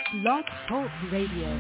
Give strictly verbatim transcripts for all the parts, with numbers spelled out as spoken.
Blog Talk Radio.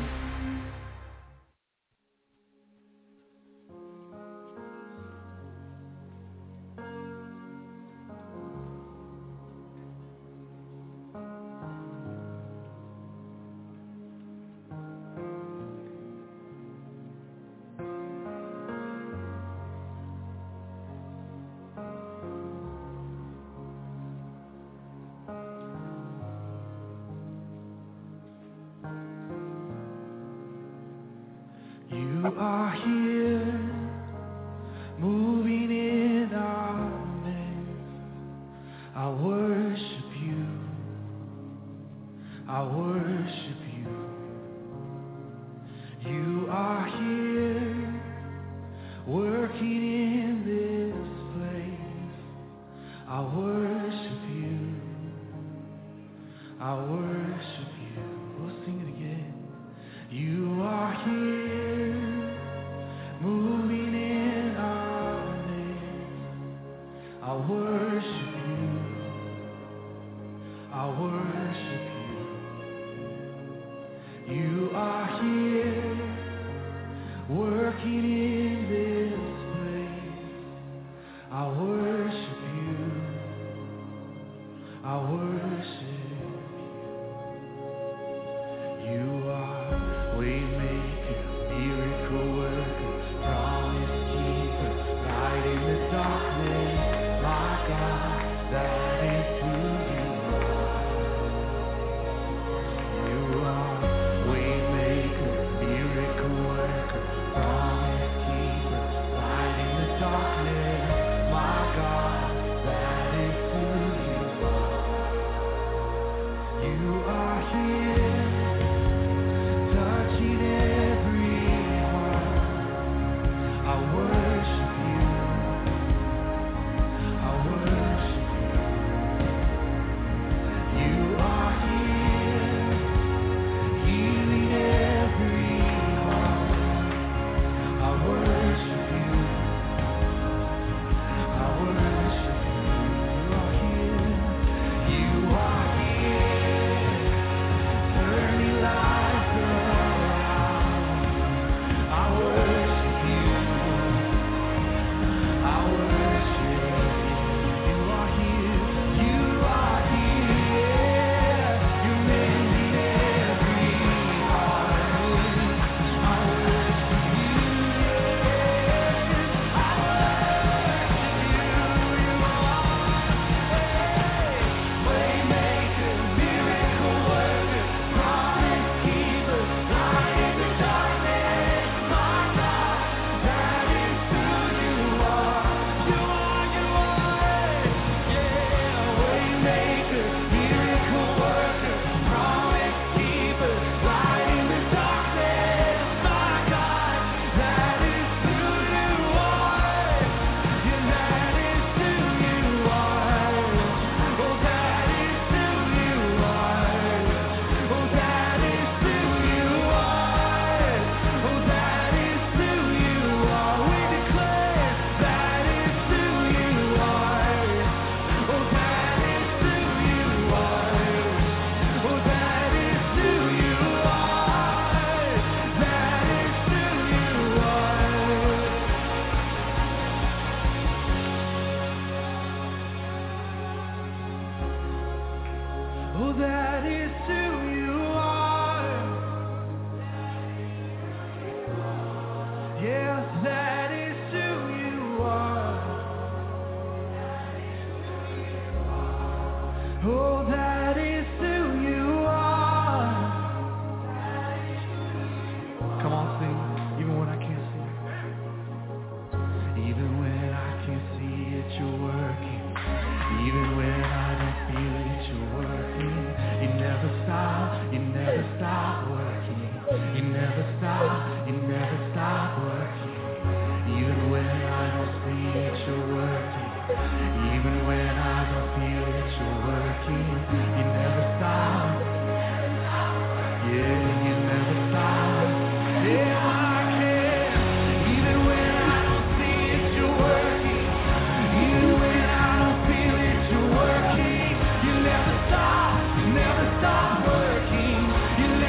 Never stop working. You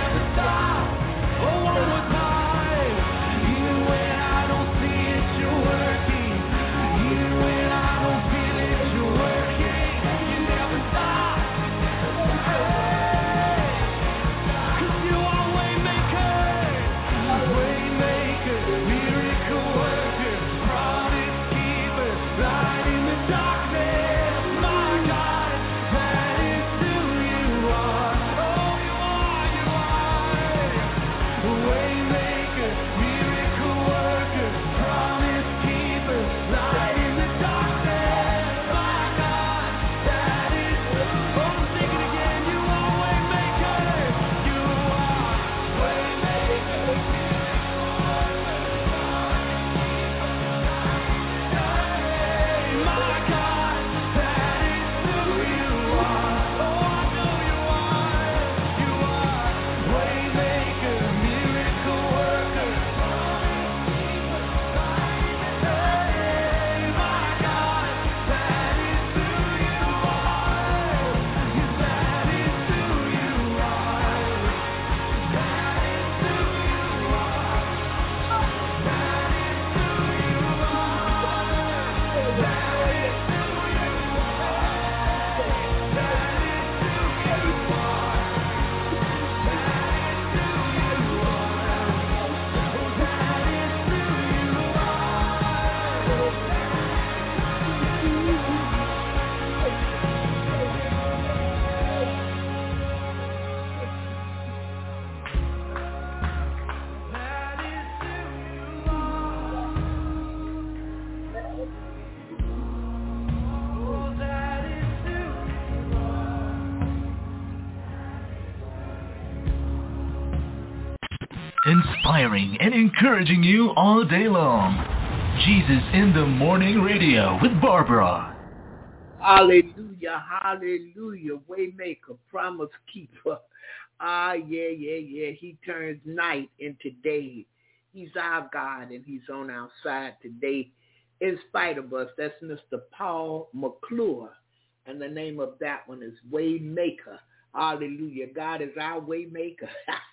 inspiring and encouraging you all day long. Jesus in the Morning Radio with Barbara. Hallelujah, hallelujah, waymaker, promise keeper. Ah, yeah, yeah, yeah, he turns night into day. He's our God and he's on our side today. In spite of us, that's Mister Paul McClure. And the name of that one is Waymaker. Hallelujah. God is our Waymaker.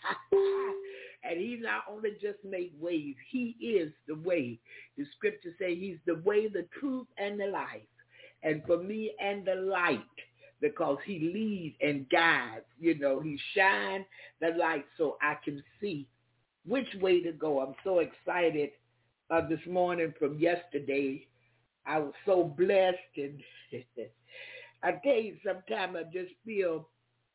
And he not only just make ways, he is the way. The scriptures say he's the way, the truth, and the life. And for me and the light, because he leads and guides. You know, he shines the light so I can see which way to go. I'm so excited uh, this morning from yesterday. I was so blessed. And I tell you, sometimes I just feel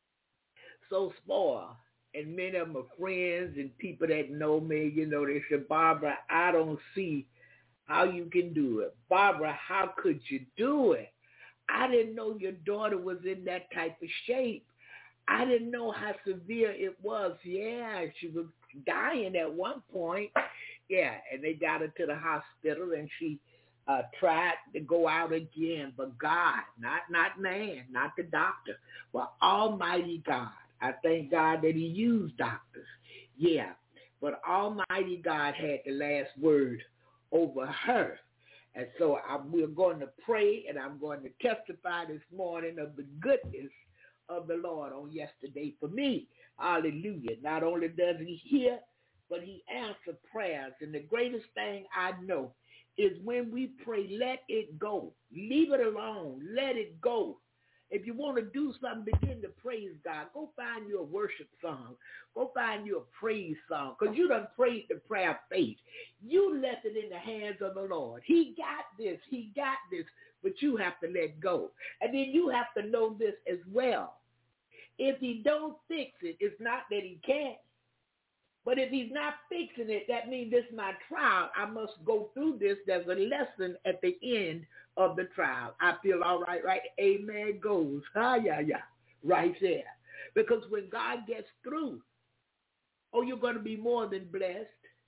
so spoiled. And many of my friends and people that know me, you know, they said, Barbara, I don't see how you can do it. Barbara, how could you do it? I didn't know your daughter was in that type of shape. I didn't know how severe it was. Yeah, she was dying at one point. Yeah, and they got her to the hospital, and she uh, tried to go out again. But God, not not man, not the doctor, but Almighty God. I thank God that he used doctors. Yeah, but Almighty God had the last word over her. And so I, we're going to pray, and I'm going to testify this morning of the goodness of the Lord on yesterday for me. Hallelujah. Not only does he hear, but he answers prayers. And the greatest thing I know is when we pray, let it go. Leave it alone. Let it go. If you want to do something, begin to praise God. Go find you a worship song. Go find you a praise song, because you done prayed the prayer of faith. You left it in the hands of the Lord. He got this. He got this. But you have to let go. And then you have to know this as well. If he don't fix it, it's not that he can't. But if he's not fixing it, that means this is my trial. I must go through this. There's a lesson at the end of the trial. I feel all right, right? Amen goes. Ah, yeah, yeah, right there. Because when God gets through, oh, you're going to be more than blessed.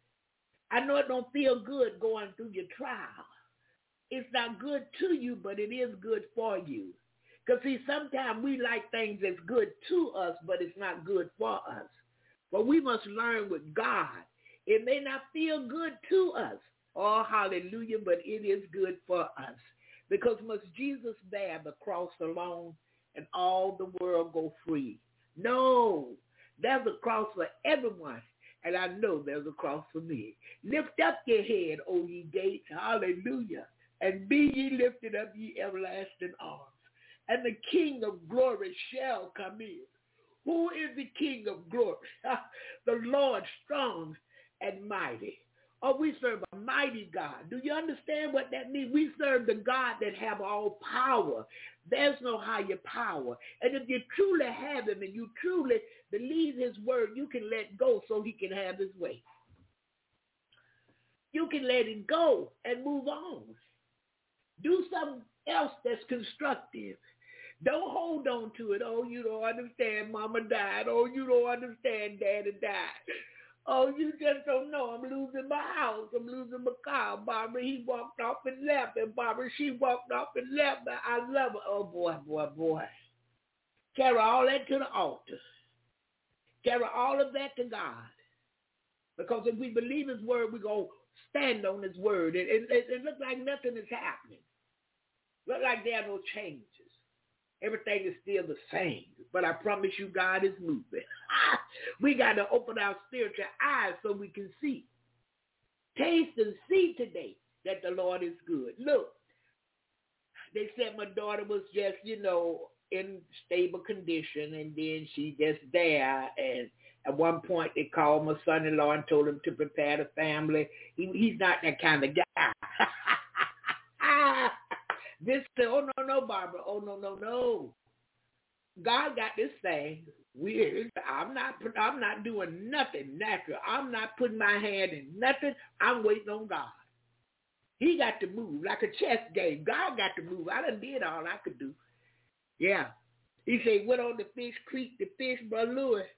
I know it don't feel good going through your trial. It's not good to you, but it is good for you. Because, see, sometimes we like things that's good to us, but it's not good for us. But we must learn with God. It may not feel good to us. Oh, hallelujah, but it is good for us. Because must Jesus bear the cross alone and all the world go free? No, there's a cross for everyone. And I know there's a cross for me. Lift up your head, O ye gates, hallelujah, and be ye lifted up, ye everlasting arms. And the King of glory shall come in. Who is the King of glory? The Lord strong and mighty. Oh, we serve a mighty God. Do you understand what that means? We serve the God that have all power. There's no higher power. And if you truly have him and you truly believe his word, you can let go so he can have his way. You can let it go and move on. Do something else that's constructive. Don't hold on to it. Oh, you don't understand, Mama died. Oh, you don't understand, Daddy died. Oh, you just don't know. I'm losing my house. I'm losing my car. Barbara, he walked off and left. And Barbara, she walked off and left. But I love her. Oh, boy, boy, boy. Carry all that to the altar. Carry all of that to God. Because if we believe his word, we're going to stand on his word. It, it, it, it looks like nothing is happening. Look like there are no changes. Everything is still the same. But I promise you, God is moving. We got to open our spiritual eyes so we can see. Taste and see today that the Lord is good. Look, they said my daughter was just, you know, in stable condition, and then she just there. And at one point, they called my son-in-law and told him to prepare the family. He, he's not that kind of guy. This said, oh, no, no, Barbara. Oh, no, no, no. God got this thing weird. I'm not I'm not doing nothing natural. I'm not putting my hand in nothing. I'm waiting on God. He got to move like a chess game. God got to move. I done did all I could do. Yeah. He said, went on the fish creek to fish, Brother Louis.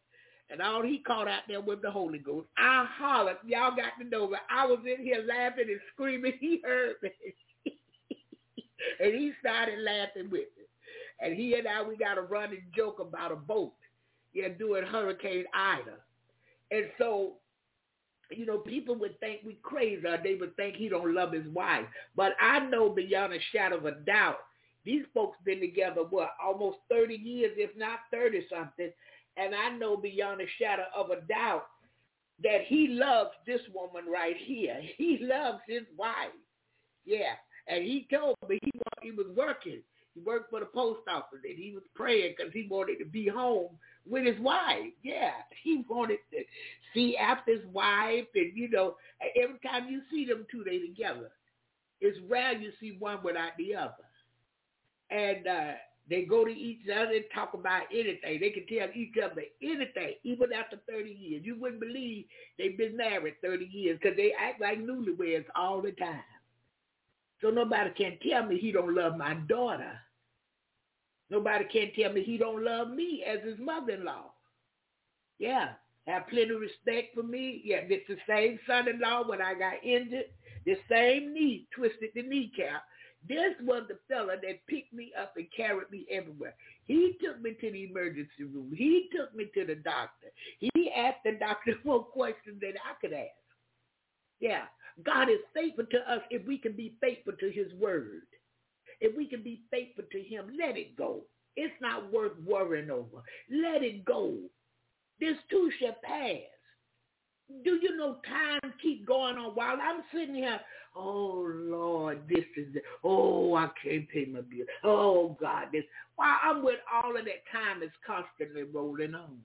And all he caught out there was the Holy Ghost. I hollered. Y'all got to know, but I was in here laughing and screaming. He heard me. And he started laughing with me. And he and I, we got a running joke about a boat. Yeah, doing Hurricane Ida. And so, you know, people would think we crazy, or they would think he don't love his wife. But I know beyond a shadow of a doubt, these folks been together, what, almost thirty years, if not thirty-something. And I know beyond a shadow of a doubt that he loves this woman right here. He loves his wife. Yeah. And he told me he, he was working. He worked for the post office, and he was praying because he wanted to be home with his wife. Yeah, he wanted to see after his wife, and, you know, every time you see them two, they together. It's rare you see one without the other. And uh, they go to each other and talk about anything. They can tell each other anything, even after thirty years. You wouldn't believe they've been married thirty years because they act like newlyweds all the time. So nobody can tell me he don't love my daughter. Nobody can tell me he don't love me as his mother-in-law. Yeah, have plenty of respect for me. Yeah, it's the same son-in-law when I got injured. The same knee, twisted the kneecap. This was the fella that picked me up and carried me everywhere. He took me to the emergency room. He took me to the doctor. He asked the doctor more questions than I could ask. Yeah. God is faithful to us if we can be faithful to his word. If we can be faithful to him, let it go. It's not worth worrying over. Let it go. This too shall pass. Do you know time keep going on while I'm sitting here? Oh, Lord, this is it. Oh, I can't pay my bill. Oh, God, this. While I'm with all of that, time is constantly rolling on.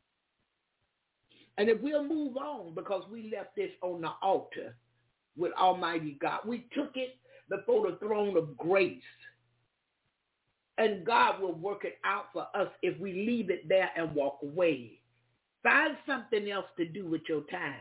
And if we'll move on because we left this on the altar with Almighty God, we took it before the throne of grace. And God will work it out for us if we leave it there and walk away. Find something else to do with your time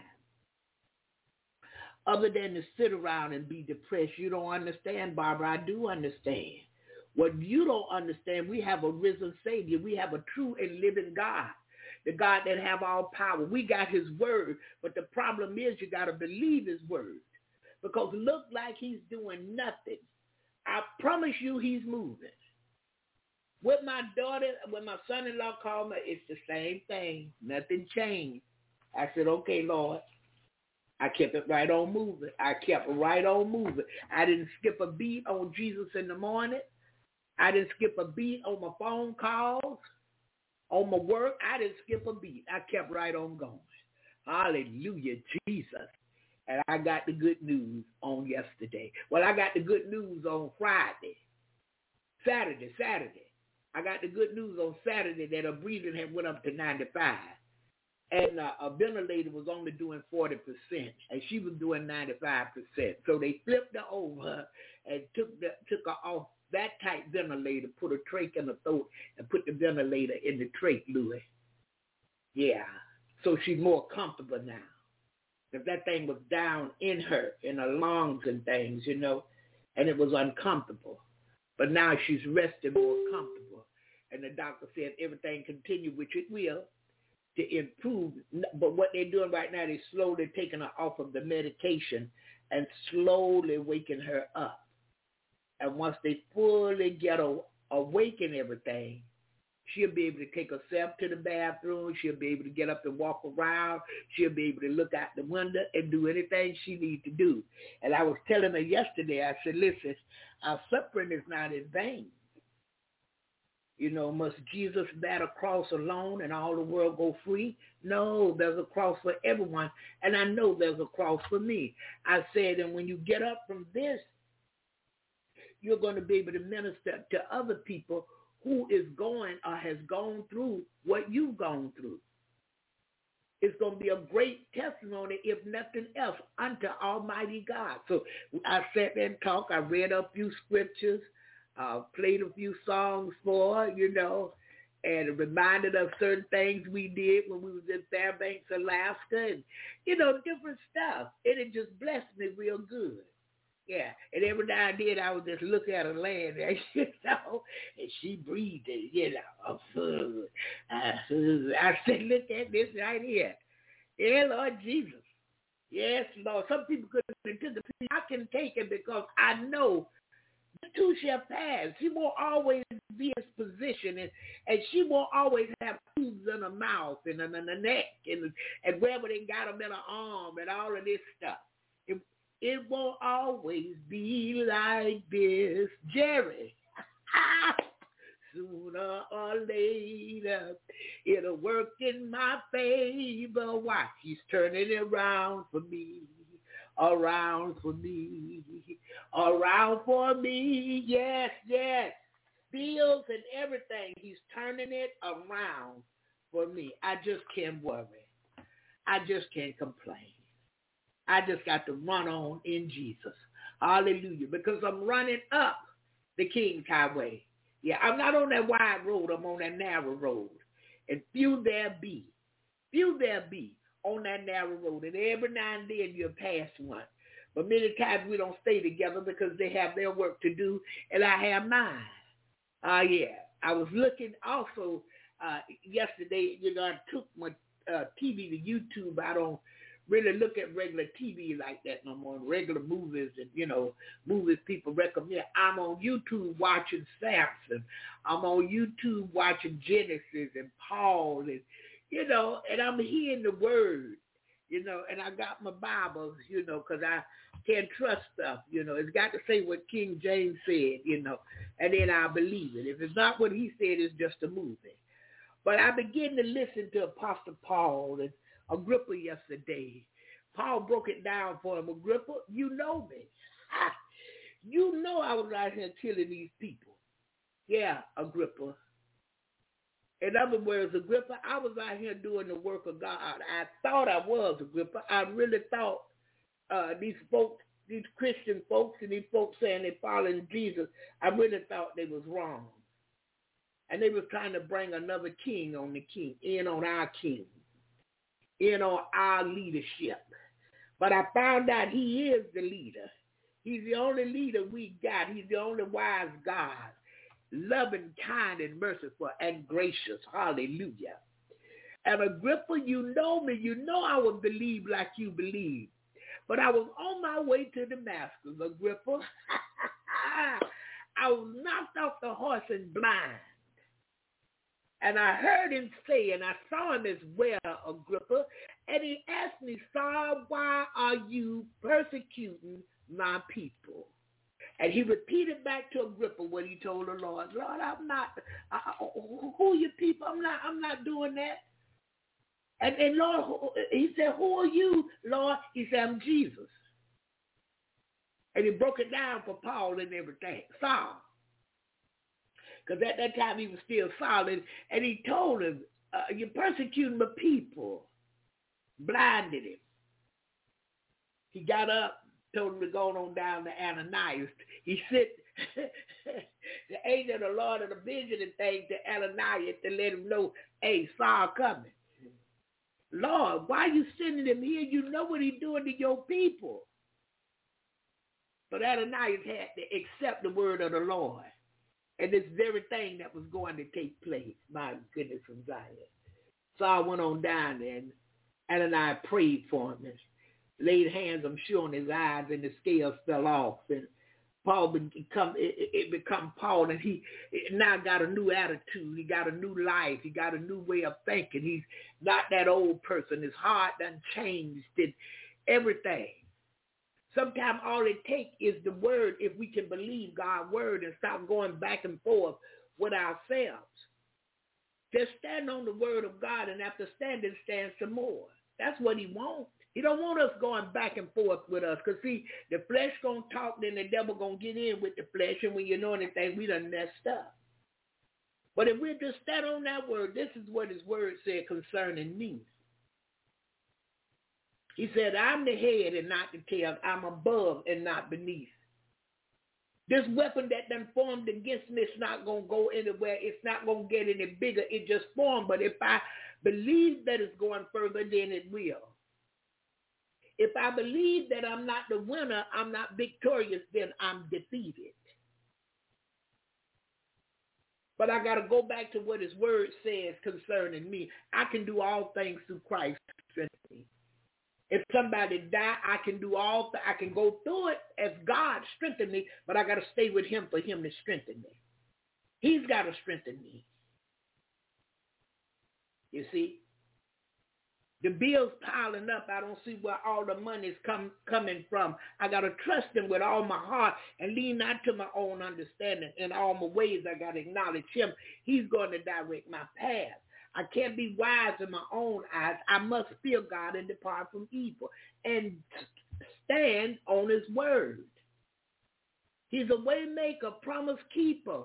other than to sit around and be depressed. You don't understand, Barbara. I do understand. What you don't understand, we have a risen Savior. We have a true and living God, the God that have all power. We got his word, but the problem is you got to believe his word because look like he's doing nothing. I promise you he's moving. With my daughter, when my son-in-law called me, it's the same thing. Nothing changed. I said, okay, Lord. I kept it right on moving. I kept it right on moving. I didn't skip a beat on Jesus in the morning. I didn't skip a beat on my phone calls, on my work. I didn't skip a beat. I kept right on going. Hallelujah, Jesus. And I got the good news on yesterday. Well, I got the good news on Friday. Saturday, Saturday. I got the good news on Saturday that her breathing had went up to ninety-five. And uh, a ventilator was only doing forty percent, and she was doing ninety-five percent. So they flipped her over and took the, took her off that type ventilator, put a trach in her throat, and put the ventilator in the trach, Louis. Yeah. So she's more comfortable now. If that thing was down in her, in her lungs and things, you know, and it was uncomfortable. But now she's resting more comfortable. And the doctor said everything continue, which it will, to improve. But what they're doing right now, they're slowly taking her off of the medication and slowly waking her up. And once they fully get her awake and everything, she'll be able to take herself to the bathroom. She'll be able to get up and walk around. She'll be able to look out the window and do anything she needs to do. And I was telling her yesterday, I said, listen, our suffering is not in vain. You know, must Jesus bear a cross alone and all the world go free? No, there's a cross for everyone. And I know there's a cross for me. I said, and when you get up from this, you're going to be able to minister to other people who is going or has gone through what you've gone through. It's going to be a great testimony, if nothing else, unto Almighty God. So I sat there and talked. I read a few scriptures, uh, played a few songs for her, you know, and reminded us certain things we did when we was in Fairbanks, Alaska, and, you know, different stuff. And it just blessed me real good. Yeah, and every now and then I would just look at her laying there, you know, and she breathed it, you know. Uh, I said, look at this right here. Yeah, Lord Jesus. Yes, Lord. Some people couldn't take it. I can take it because I know the two shall pass. She won't always be in position, and, and she won't always have tubes in her mouth and in her neck and, and wherever they got them in her arm and all of this stuff. It, it won't always be like this. Jerry. Sooner or later, it'll work in my favor. Why? He's turning it around for me, around for me, around for me. Yes, yes. Bills and everything. He's turning it around for me. I just can't worry. I just can't complain. I just got to run on in Jesus. Hallelujah. Because I'm running up the King's Highway. Yeah, I'm not on that wide road. I'm on that narrow road. And few there be. Few there be on that narrow road. And every now and then you'll pass one. But many times we don't stay together because they have their work to do and I have mine. Ah, uh, yeah. I was looking also uh, yesterday, you know, I took my uh, T V to YouTube. I don't really look at regular T V like that no more, regular movies and, you know, movies people recommend. I'm on YouTube watching Samson. I'm on YouTube watching Genesis and Paul and, you know, and I'm hearing the word, you know, and I got my Bible, you know, because I can't trust stuff, you know. It's got to say what King James said, you know, and then I believe it. If it's not what he said, it's just a movie. But I began to listen to Apostle Paul and Agrippa yesterday. Paul broke it down for him. Agrippa, you know me. You know I was out here killing these people. Yeah, Agrippa. In other words, Agrippa, I was out here doing the work of God. I thought I was, Agrippa. I really thought uh, these folks, these Christian folks and these folks saying they following Jesus, I really thought they was wrong. And they was trying to bring another king on the king, in on our king, in on our leadership. But I found out he is the leader. He's the only leader we got. He's the only wise God, loving, kind, and merciful, and gracious. Hallelujah. And Agrippa, you know me. You know I would believe like you believe. But I was on my way to Damascus, Agrippa. I was knocked off the horse and blind. And I heard him say, and I saw him as well, Agrippa, and he asked me, Saul, why are you persecuting my people? And he repeated back to Agrippa what he told the Lord. Lord, I'm not, uh, who are your people? I'm not, I'm not doing that. And, and Lord, he said, who are you, Lord? He said, I'm Jesus. And he broke it down for Paul and everything, Saul. Because at that time he was still solid, and he told him, uh, you're persecuting the people. Blinded him. He got up, told him to go on down to Ananias. He sent the angel of the Lord of the vision and thing to Ananias to let him know, hey, Saul coming. Lord, why are you sending him here? You know what he's doing to your people. But Ananias had to accept the word of the Lord. And this very thing that was going to take place, my goodness, from Zion. So I went on down there, and Ananias prayed for him and laid hands, I'm sure, on his eyes, and the scales fell off. And Paul become it, it become Paul, and he now got a new attitude. He got a new life. He got a new way of thinking. He's not that old person. His heart done changed and everything. Sometimes all it takes is the word, if we can believe God's word and stop going back and forth with ourselves. Just stand on the word of God, and after standing, stand some more. That's what he wants. He don't want us going back and forth with us. Because, see, the flesh going to talk, then the devil going to get in with the flesh, and when you know anything, we done messed up. But if we just stand on that word, this is what his word said concerning me. He said, I'm the head and not the tail. I'm above and not beneath. This weapon that done formed against me is not going to go anywhere. It's not going to get any bigger. It just formed. But if I believe that it's going further, then it will. If I believe that I'm not the winner, I'm not victorious, then I'm defeated. But I got to go back to what his word says concerning me. I can do all things through Christ who strengthens me. If somebody die, I can do all th- I can go through it as God strengthened me, but I got to stay with him for him to strengthen me. He's got to strengthen me. You see? The bills piling up. I don't see where all the money's come, coming from. I got to trust him with all my heart and lean not to my own understanding. In all my ways, I got to acknowledge him. He's going to direct my path. I can't be wise in my own eyes. I must fear God and depart from evil and stand on his word. He's a way maker, promise keeper.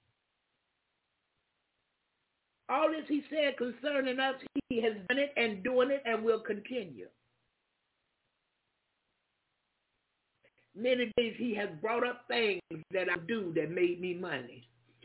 All this he said concerning us, he has done it and doing it and will continue. Many days he has brought up things that I do that made me money.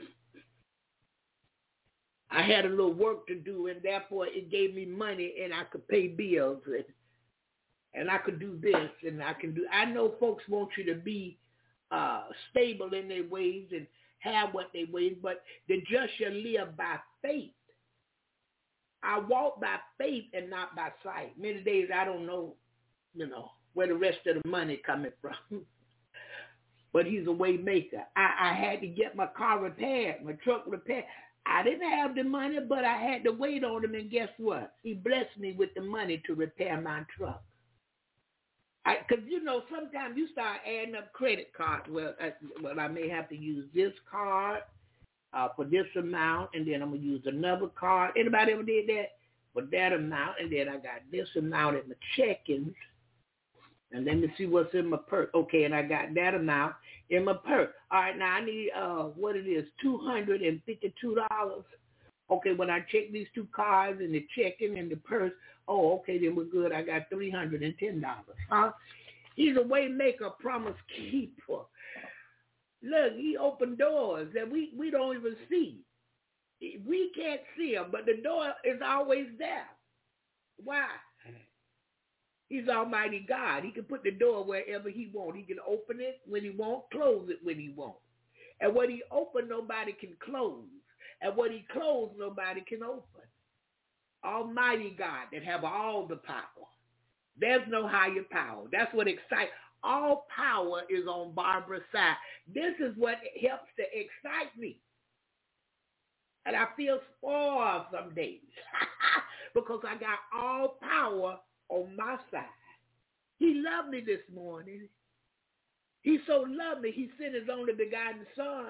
I had a little work to do, and therefore it gave me money, and I could pay bills, and, and I could do this, and I can do. I know folks want you to be uh, stable in their ways and have what they ways, but the just shall live by faith. I walk by faith and not by sight. Many days I don't know, you know, where the rest of the money coming from. But he's a way maker. I, I had to get my car repaired, my truck repaired. I didn't have the money, but I had to wait on him, and guess what? He blessed me with the money to repair my truck. Because, you know, sometimes you start adding up credit cards. Well, I, well, I may have to use this card uh, for this amount, and then I'm going to use another card. Anybody ever did that? For that amount, and then I got this amount in my check-ins. And let me see what's in my purse. Okay, and I got that amount in my purse. All right, now I need, uh, what it is, two hundred fifty-two dollars. Okay, when I check these two cards and the checking and the purse, oh, okay, then we're good. I got three hundred ten dollars. Huh? He's a way maker, promise keeper. Look, he opened doors that we, we don't even see. We can't see them, but the door is always there. Why? He's Almighty God. He can put the door wherever he wants. He can open it when he wants, close it when he wants. And what he opened, nobody can close. And what he closed, nobody can open. Almighty God that have all the power. There's no higher power. That's what excites. All power is on Barbara's side. This is what helps to excite me. And I feel spoiled some days because I got all power on my side. He loved me this morning. He so loved me, he sent his only begotten son.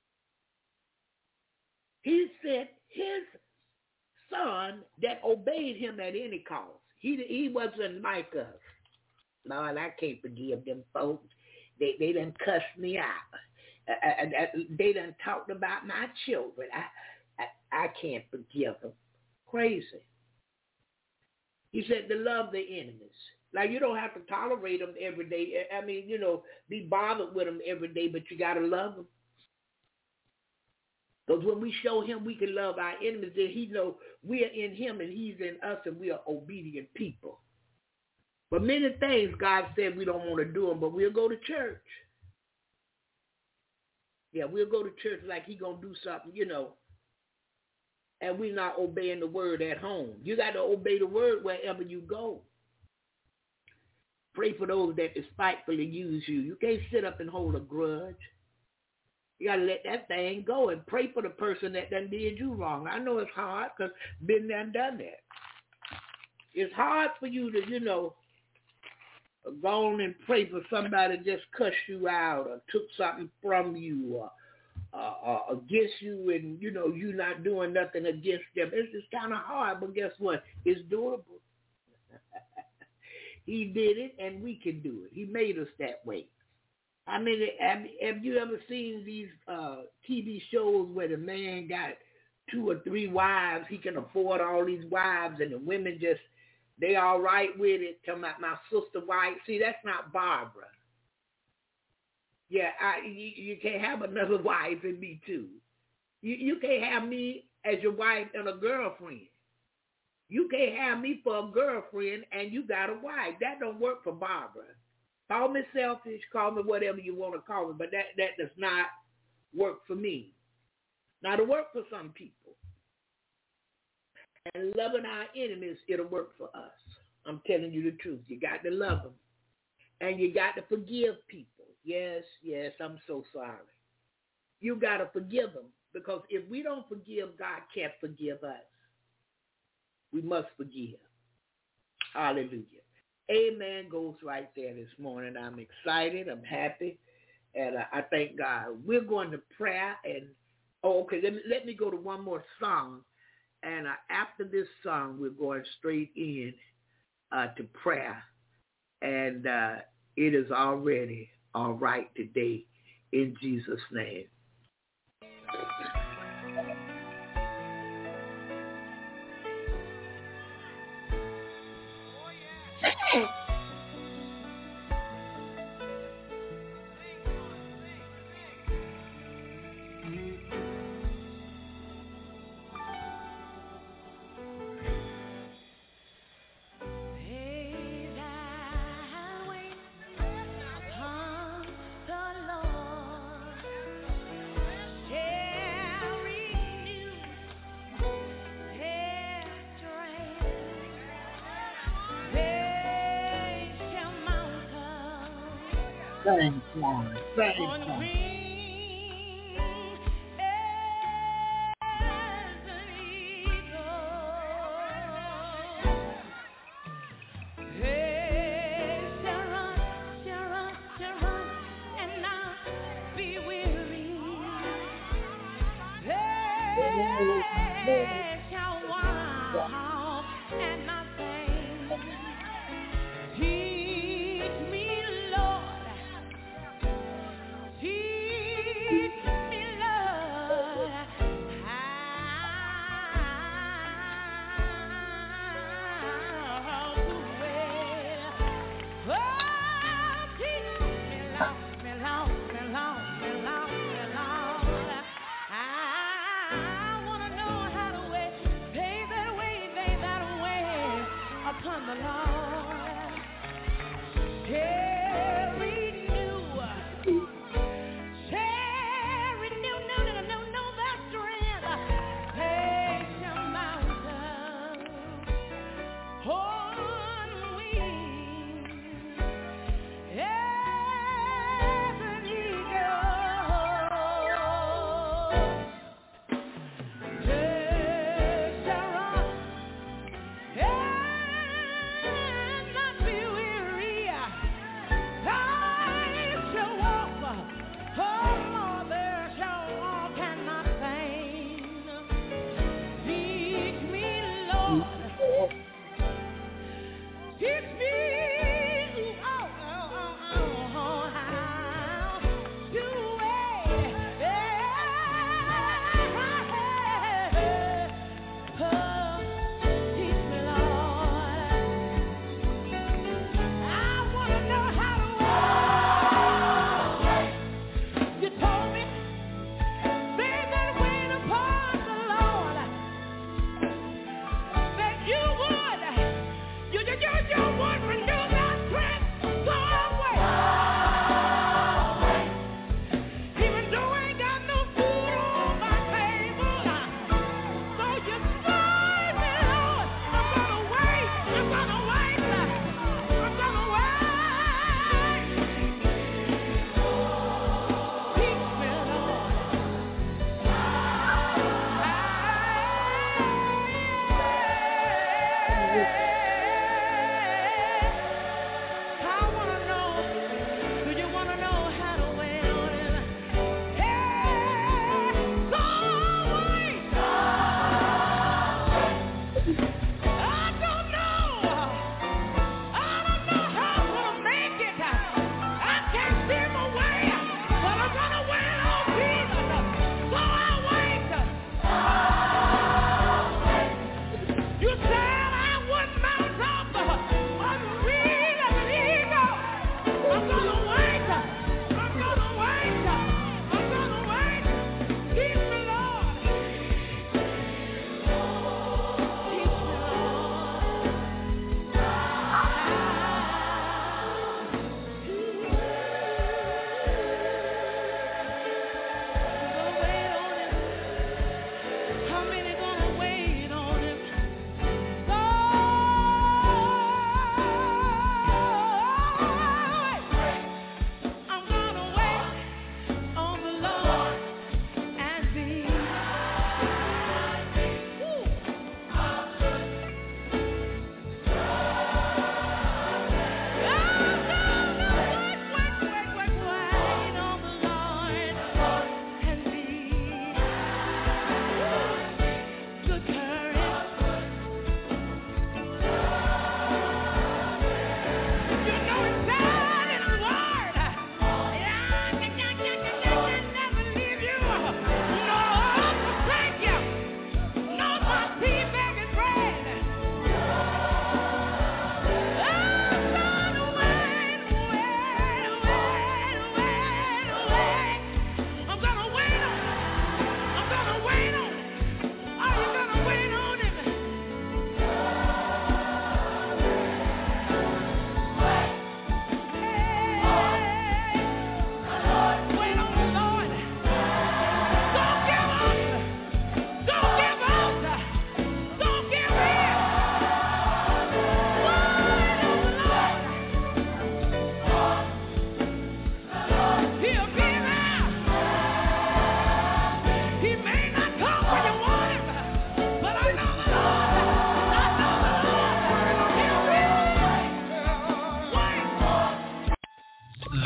He sent his son that obeyed him at any cost. He he wasn't like us. Lord, I can't forgive them folks. They they done cussed me out. Uh, uh, uh, they done talked about my children. I, I I can't forgive them. Crazy. He said to love the enemies. Now, you don't have to tolerate them every day. I mean, you know, be bothered with them every day, but you got to love them. Because when we show him we can love our enemies, then he knows we are in him and he's in us and we are obedient people. But many things God said we don't want to do them, but we'll go to church. Yeah, we'll go to church like he going to do something, you know, and we're not obeying the word at home. You got to obey the word wherever you go. Pray for those that despitefully use you. You can't sit up and hold a grudge. You got to let that thing go and pray for the person that done did you wrong. I know it's hard because been there and done that. It's hard for you to, you know, go on and pray for somebody that just cussed you out or took something from you or uh, uh, against you and, you know, you not doing nothing against them. It's just kind of hard, but guess what? It's doable. He did it, and we can do it. He made us that way. I mean, have, have you ever seen these uh, T V shows where the man got two or three wives? He can afford all these wives, and the women just, they all right with it. Talking about my sister wife. See, that's not Barbara. Yeah, I, you, you can't have another wife and me too. You, you can't have me as your wife and a girlfriend. You can't have me for a girlfriend and you got a wife. That don't work for Barbara. Call me selfish, call me whatever you want to call me, but that, that does not work for me. Now, to work for some people and loving our enemies, it'll work for us. I'm telling you the truth. You got to love them. And you got to forgive people. Yes, yes, I'm so sorry. You got to forgive them, because if we don't forgive, God can't forgive us. We must forgive. Hallelujah. Amen goes right there this morning. I'm excited. I'm happy. And uh, I thank God. We're going to prayer. And, oh, okay, let me, let me go to one more song. And uh, after this song, we're going straight in uh, to prayer. And uh, it is already all right today in Jesus' name. Thank God. Thank God.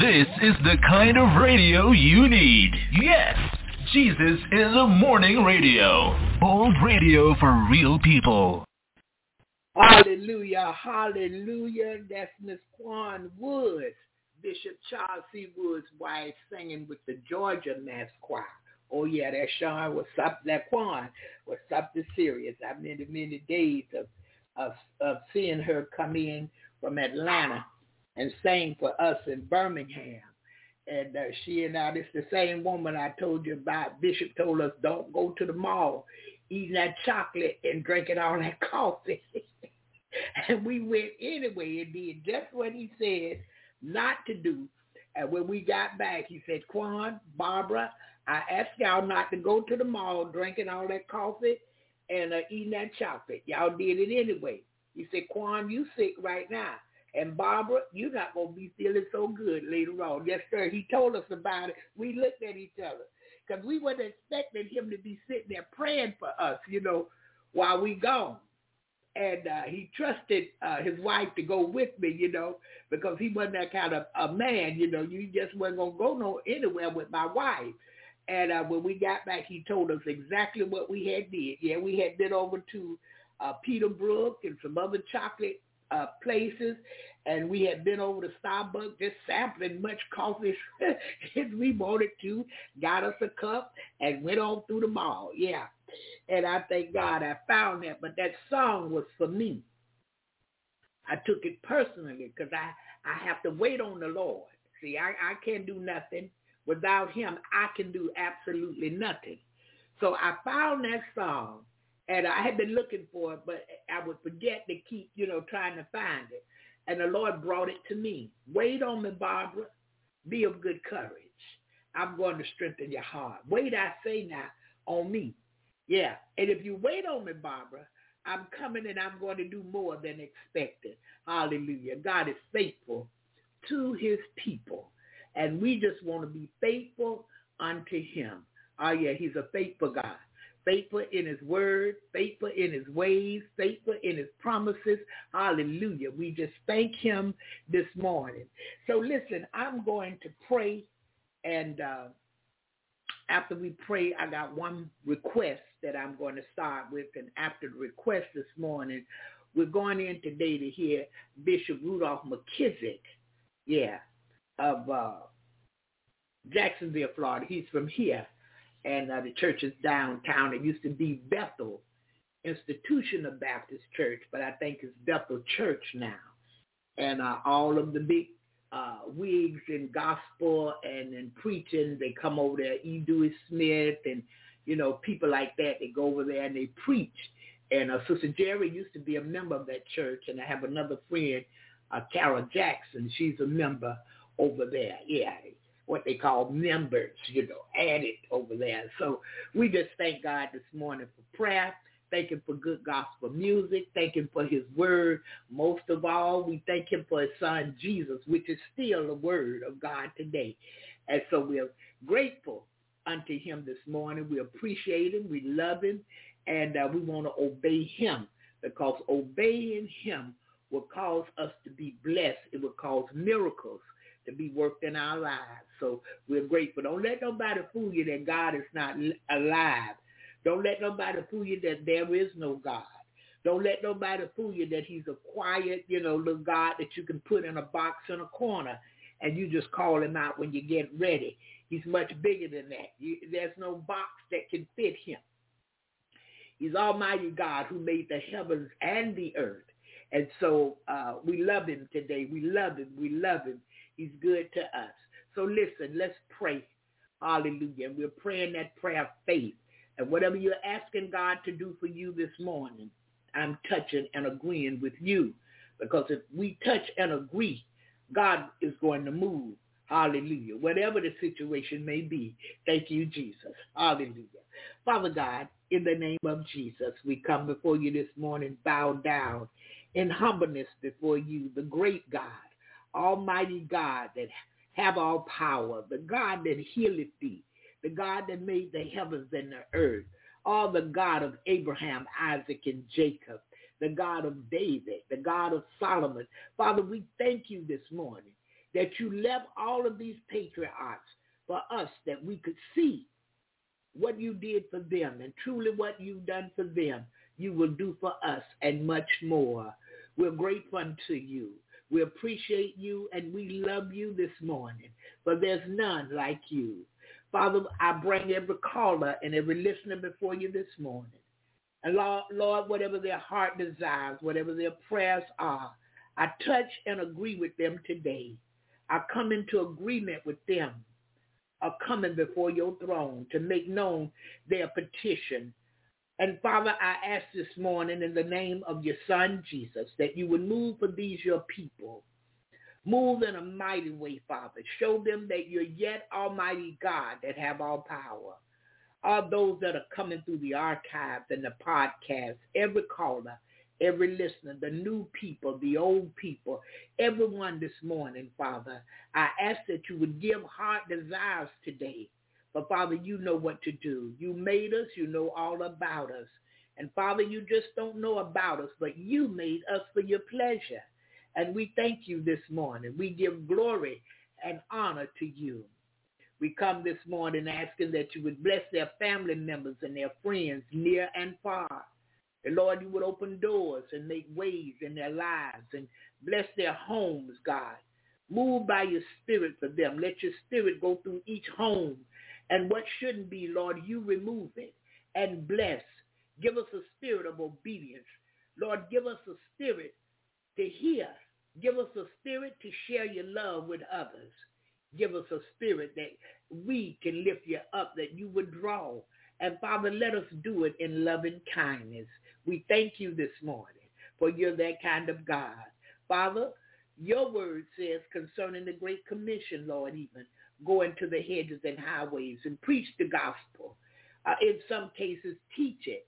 This is the kind of radio you need. Yes, Jesus in the Morning Radio. Old radio for real people. Hallelujah, hallelujah. That's Miss Quan Woods, Bishop Charles C. Woods' wife, singing with the Georgia Mass Choir. Oh, yeah, that Sean was up, that Quan was something serious. I've been many days of, of, of seeing her come in from Atlanta and sang for us in Birmingham. And uh, she and I, this the same woman I told you about. Bishop told us, don't go to the mall eating that chocolate and drinking all that coffee. And we went anyway and did just what he said not to do. And when we got back, he said, Quan, Barbara, I asked y'all not to go to the mall drinking all that coffee and uh, eating that chocolate. Y'all did it anyway. He said, Quan, you sick right now. And Barbara, you're not going to be feeling so good later on. Yes, sir. He told us about it. We looked at each other because we weren't expecting him to be sitting there praying for us, you know, while we gone. And uh, he trusted uh, his wife to go with me, you know, because he wasn't that kind of a man, you know. You just wasn't going to go no anywhere with my wife. And uh, when we got back, he told us exactly what we had did. Yeah, we had been over to uh, Peterbrook and some other chocolate Uh, places, and we had been over to Starbucks just sampling much coffee as we wanted to, got us a cup, and went on through the mall. Yeah, and I thank God I found that, but that song was for me. I took it personally because I, I have to wait on the Lord. See, I, I can't do nothing. Without him, I can do absolutely nothing. So I found that song. And I had been looking for it, but I would forget to keep, you know, trying to find it. And the Lord brought it to me. Wait on me, Barbara. Be of good courage. I'm going to strengthen your heart. Wait, I say now, on me. Yeah. And if you wait on me, Barbara, I'm coming and I'm going to do more than expected. Hallelujah. God is faithful to his people. And we just want to be faithful unto him. Oh, yeah, he's a faithful God. Faithful in his word, faithful in his ways, faithful in his promises. Hallelujah. We just thank him this morning. So listen, I'm going to pray. And uh, after we pray, I got one request that I'm going to start with. And after the request this morning, we're going in today to hear Bishop Rudolph McKissick, yeah, of uh, Jacksonville, Florida. He's from here. And uh, the church is downtown. It used to be Bethel Institution of Baptist Church, but I think it's Bethel Church now. And uh, all of the big uh, wigs in gospel and in preaching, they come over there. E. Dewey Smith and, you know, people like that, they go over there and they preach. And uh, Sister Jerry used to be a member of that church. And I have another friend, uh, Carol Jackson. She's a member over there. Yeah. What they call members, you know, added over there. So we just thank God this morning for prayer. Thank him for good gospel music. Thank him for his word. Most of all, we thank him for his son, Jesus, which is still the word of God today. And so we are grateful unto him this morning. We appreciate him. We love him. And uh, we want to obey him, because obeying him will cause us to be blessed. It will cause miracles to be worked in our lives. So we're grateful. Don't let nobody fool you that God is not alive. Don't let nobody fool you that there is no God. Don't let nobody fool you that he's a quiet, you know, little God that you can put in a box in a corner and you just call him out when you get ready. He's much bigger than that. You, there's no box that can fit him. He's Almighty God who made the heavens and the earth. And so uh, we love him today. We love him. We love him. He's good to us. So listen, let's pray. Hallelujah. And we're praying that prayer of faith. And whatever you're asking God to do for you this morning, I'm touching and agreeing with you. Because if we touch and agree, God is going to move. Hallelujah. Whatever the situation may be. Thank you, Jesus. Hallelujah. Father God, in the name of Jesus, we come before you this morning, bow down in humbleness before you, the great God, Almighty God that have all power, the God that healeth thee, the God that made the heavens and the earth, all the God of Abraham, Isaac, and Jacob, the God of David, the God of Solomon. Father, we thank you this morning that you left all of these patriarchs for us, that we could see what you did for them, and truly what you've done for them, you will do for us and much more. We're grateful unto you. We appreciate you, and we love you this morning, for there's none like you. Father, I bring every caller and every listener before you this morning. And Lord, Lord, whatever their heart desires, whatever their prayers are, I touch and agree with them today. I come into agreement with them, are coming before your throne to make known their petition. And Father, I ask this morning in the name of your Son, Jesus, that you would move for these your people. Move in a mighty way, Father. Show them that you're yet Almighty God that have all power. All those that are coming through the archives and the podcasts, every caller, every listener, the new people, the old people, everyone this morning, Father, I ask that you would give heart desires today. But Father, you know what to do. You made us. You know all about us. And Father, you just don't know about us, but you made us for your pleasure. And we thank you this morning. We give glory and honor to you. We come this morning asking that you would bless their family members and their friends near and far. And Lord, you would open doors and make ways in their lives and bless their homes, God. Move by your spirit for them. Let your spirit go through each home. And what shouldn't be, Lord, you remove it and bless. Give us a spirit of obedience. Lord, give us a spirit to hear. Give us a spirit to share your love with others. Give us a spirit that we can lift you up, that you would draw. And Father, let us do it in loving kindness. We thank you this morning, for you're that kind of God. Father, your word says concerning the Great Commission, Lord, even, go into the hedges and highways and preach the gospel. Uh, in some cases, teach it.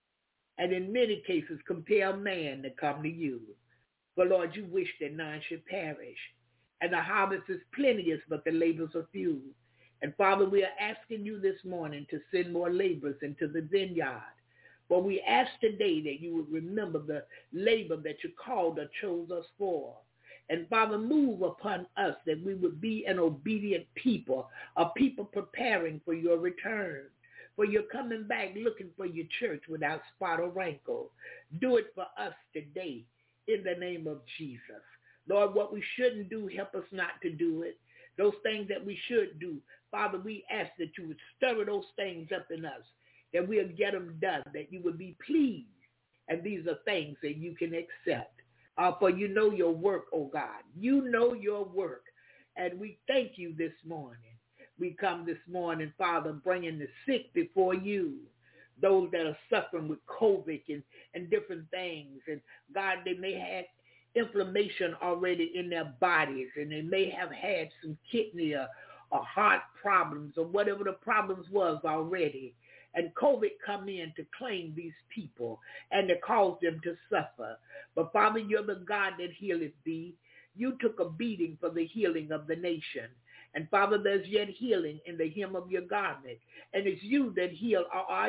And in many cases, compel man to come to you. But Lord, you wish that none should perish. And the harvest is plenteous, but the labors are few. And Father, we are asking you this morning to send more laborers into the vineyard. For we ask today that you would remember the labor that you called or chose us for. And Father, move upon us that we would be an obedient people, a people preparing for your return. For you're coming back looking for your church without spot or wrinkle. Do it for us today in the name of Jesus. Lord, what we shouldn't do, help us not to do it. Those things that we should do, Father, we ask that you would stir those things up in us, that we'll get them done, that you would be pleased. And these are things that you can accept. Uh, for you know your work, oh God. You know your work. And we thank you this morning. We come this morning, Father, bringing the sick before you, those that are suffering with COVID and, and different things. And God, they may have inflammation already in their bodies, and they may have had some kidney or, or heart problems or whatever the problems was already. And COVID come in to claim these people and to cause them to suffer. But Father, you're the God that healeth thee. You took a beating for the healing of the nation. And Father, there's yet healing in the hem of your garment. And it's you that heal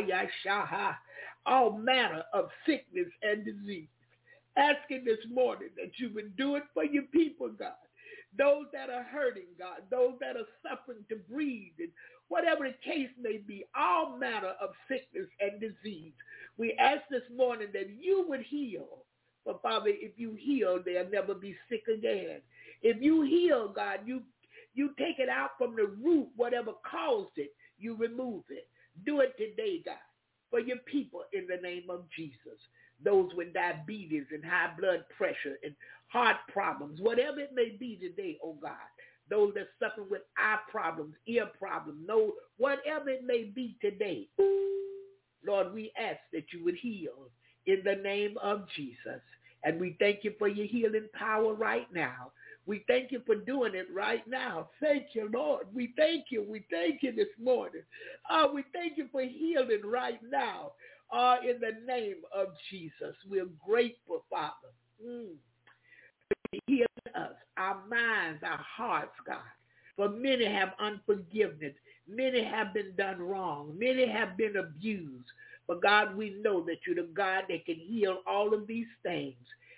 all manner of sickness and disease. Asking this morning that you would do it for your people, God. Those that are hurting, God. Those that are suffering to breathe. And whatever the case may be, all manner of sickness and disease. We ask this morning that you would heal. But Father, if you heal, they'll never be sick again. If you heal, God, you you take it out from the root, whatever caused it, you remove it. Do it today, God, for your people in the name of Jesus. Those with diabetes and high blood pressure and heart problems, whatever it may be today, oh God. Those that suffer with eye problems, ear problems, no, whatever it may be today. Lord, we ask that you would heal in the name of Jesus. And we thank you for your healing power right now. We thank you for doing it right now. Thank you, Lord. We thank you. We thank you this morning. Uh, we thank you for healing right now. Uh, in the name of Jesus, we're grateful, Father. Mm. Heal us, our minds, our hearts, God. For many have unforgiveness. Many have been done wrong. Many have been abused. But God, we know that you're the God that can heal all of these things.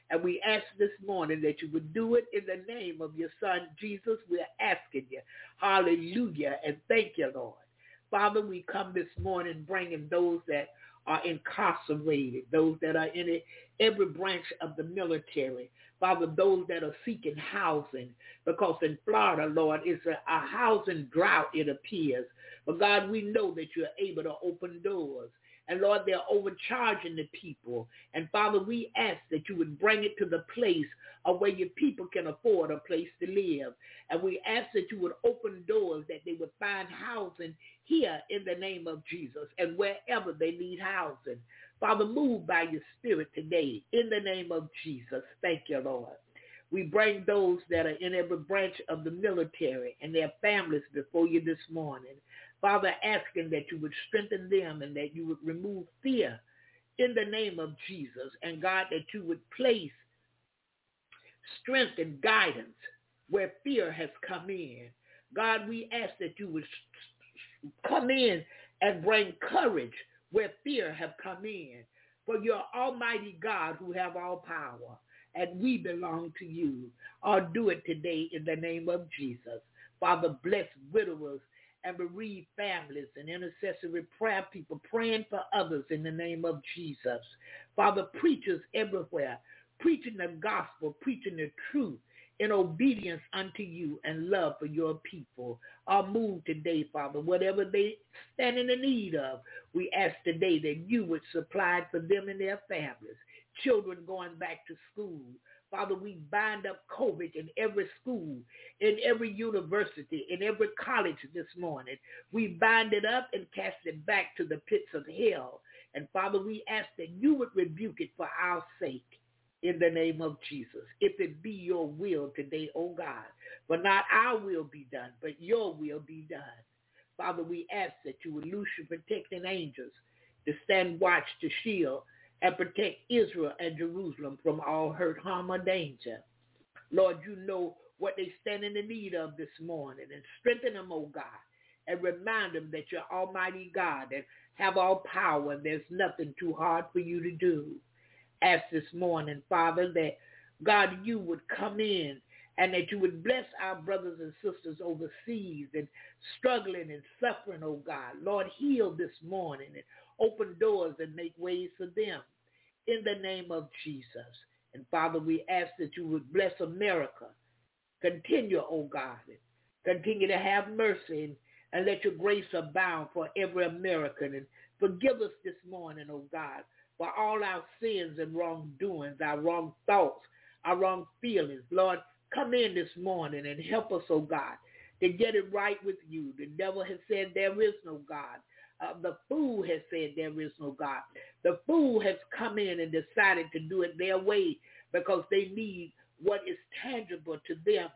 And we ask this morning that you would do it in the name of your son, Jesus. We're asking you. Hallelujah. And thank you, Lord. Father, we come this morning bringing those that are incarcerated, those that are in every branch of the military. Father, those that are seeking housing, because in Florida, Lord, it's a, a housing drought, it appears. But God, we know that you're able to open doors. And Lord, they're overcharging the people. And Father, we ask that you would bring it to the place of where your people can afford a place to live. And we ask that you would open doors, that they would find housing here in the name of Jesus and wherever they need housing. Father, move by your spirit today in the name of Jesus. Thank you, Lord. We bring those that are in every branch of the military and their families before you this morning. Father, asking that you would strengthen them and that you would remove fear in the name of Jesus. And God, that you would place strength and guidance where fear has come in. God, we ask that you would come in and bring courage where fear have come in. For you're Almighty God who have all power, and we belong to you. Or do it today in the name of Jesus. Father, bless widowers and bereaved families and intercessory prayer people praying for others in the name of Jesus. Father, preachers everywhere, preaching the gospel, preaching the truth in obedience unto you and love for your people. Are moved today, Father, whatever they stand in the need of, we ask today that you would supply it for them and their families. Children going back to school. Father, we bind up COVID in every school, in every university, in every college this morning. We bind it up and cast it back to the pits of hell. And Father, we ask that you would rebuke it for our sake in the name of Jesus. If it be your will today, oh God, but not our will be done, but your will be done. Father, we ask that you would loose your protecting angels to stand watch, to shield, and protect Israel and Jerusalem from all hurt, harm, or danger. Lord, you know what they stand in the need of this morning, and strengthen them, oh God, and remind them that you're Almighty God and have all power, and there's nothing too hard for you to do. Ask this morning, Father, that God, you would come in and that you would bless our brothers and sisters overseas and struggling and suffering, oh God. Lord, heal this morning and open doors and make ways for them in the name of Jesus. And Father, we ask that you would bless America. Continue, oh God, and continue to have mercy and, and let your grace abound for every American. And forgive us this morning, oh God, for all our sins and wrongdoings, our wrong thoughts, our wrong feelings. Lord, come in this morning and help us, oh God, to get it right with you. The devil has said there is no God. Uh, the fool has said there is no God. The fool has come in and decided to do it their way because they need what is tangible to them.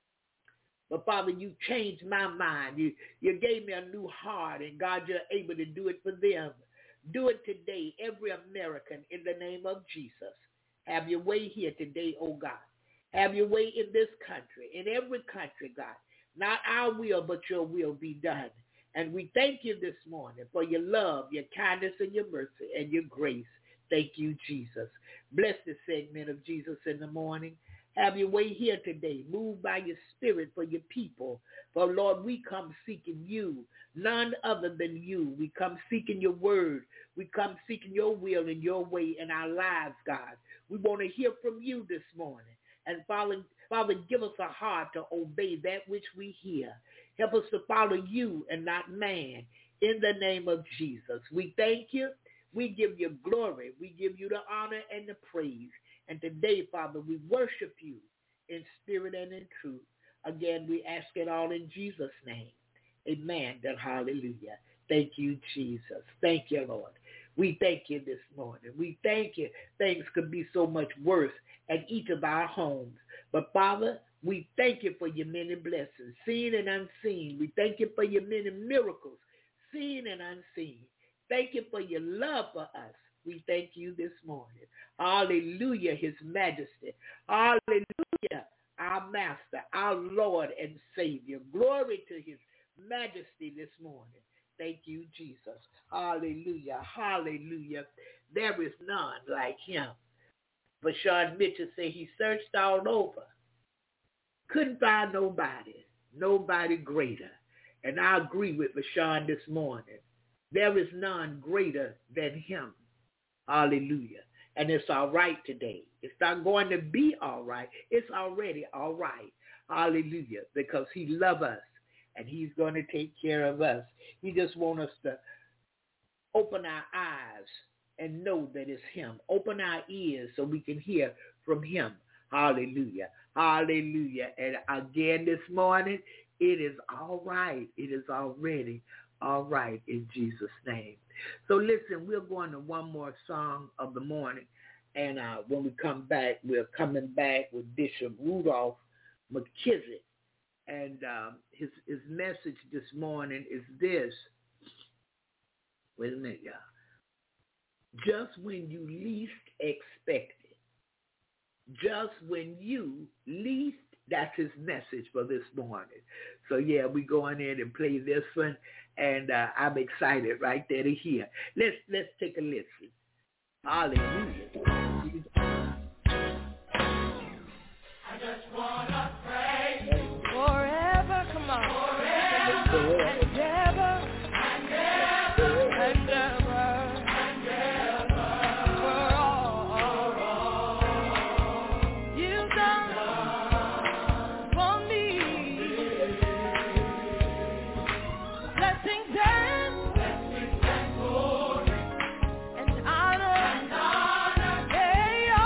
But Father, you changed my mind. You, you gave me a new heart, and God, you're able to do it for them. Do it today, every American, in the name of Jesus. Have your way here today, oh God. Have your way in this country, in every country, God. Not our will, but your will be done. And we thank you this morning for your love, your kindness, and your mercy, and your grace. Thank you, Jesus. Bless this segment of Jesus in the morning. Have your way here today. Move by your spirit for your people. For, Lord, we come seeking you, none other than you. We come seeking your word. We come seeking your will and your way in our lives, God. We want to hear from you this morning. And, Father, Father, give us a heart to obey that which we hear. Help us to follow you and not man. In the name of Jesus, we thank you. We give you glory. We give you the honor and the praise. And today, Father, we worship you in spirit and in truth. Again, we ask it all in Jesus' name. Amen. And hallelujah. Thank you, Jesus. Thank you, Lord. We thank you this morning. We thank you. Things could be so much worse at each of our homes. But, Father, we thank you for your many blessings, seen and unseen. We thank you for your many miracles, seen and unseen. Thank you for your love for us. We thank you this morning. Hallelujah, his majesty. Hallelujah, our master, our Lord and Savior. Glory to his majesty this morning. Thank you, Jesus. Hallelujah, hallelujah. There is none like him. Vashawn Mitchell said he searched all over. Couldn't find nobody. Nobody greater. And I agree with Vashawn this morning. There is none greater than him. Hallelujah. And it's all right today. It's not going to be all right. It's already all right. Hallelujah. Because he loves us and he's going to take care of us. He just wants us to open our eyes and know that it's him. Open our ears so we can hear from him. Hallelujah. Hallelujah. And again this morning, it is all right. It is already all right in Jesus' name. So listen, we're going to one more song of the morning. And uh, when we come back, we're coming back with Bishop Rudolph McKissick. And um, his, his message this morning is this. Wait a minute, y'all. Just when you least expect it. Just when you least, that's his message for this morning. So yeah, we go in and play this one, and uh, I'm excited right there to hear. Let's let's take a listen. Hallelujah. I just wanna pray forever, come on, forever, forever. and ever, and ever, and ever, and ever, for all you've done for me. Blessings and blessings and glory and honor and honor, they are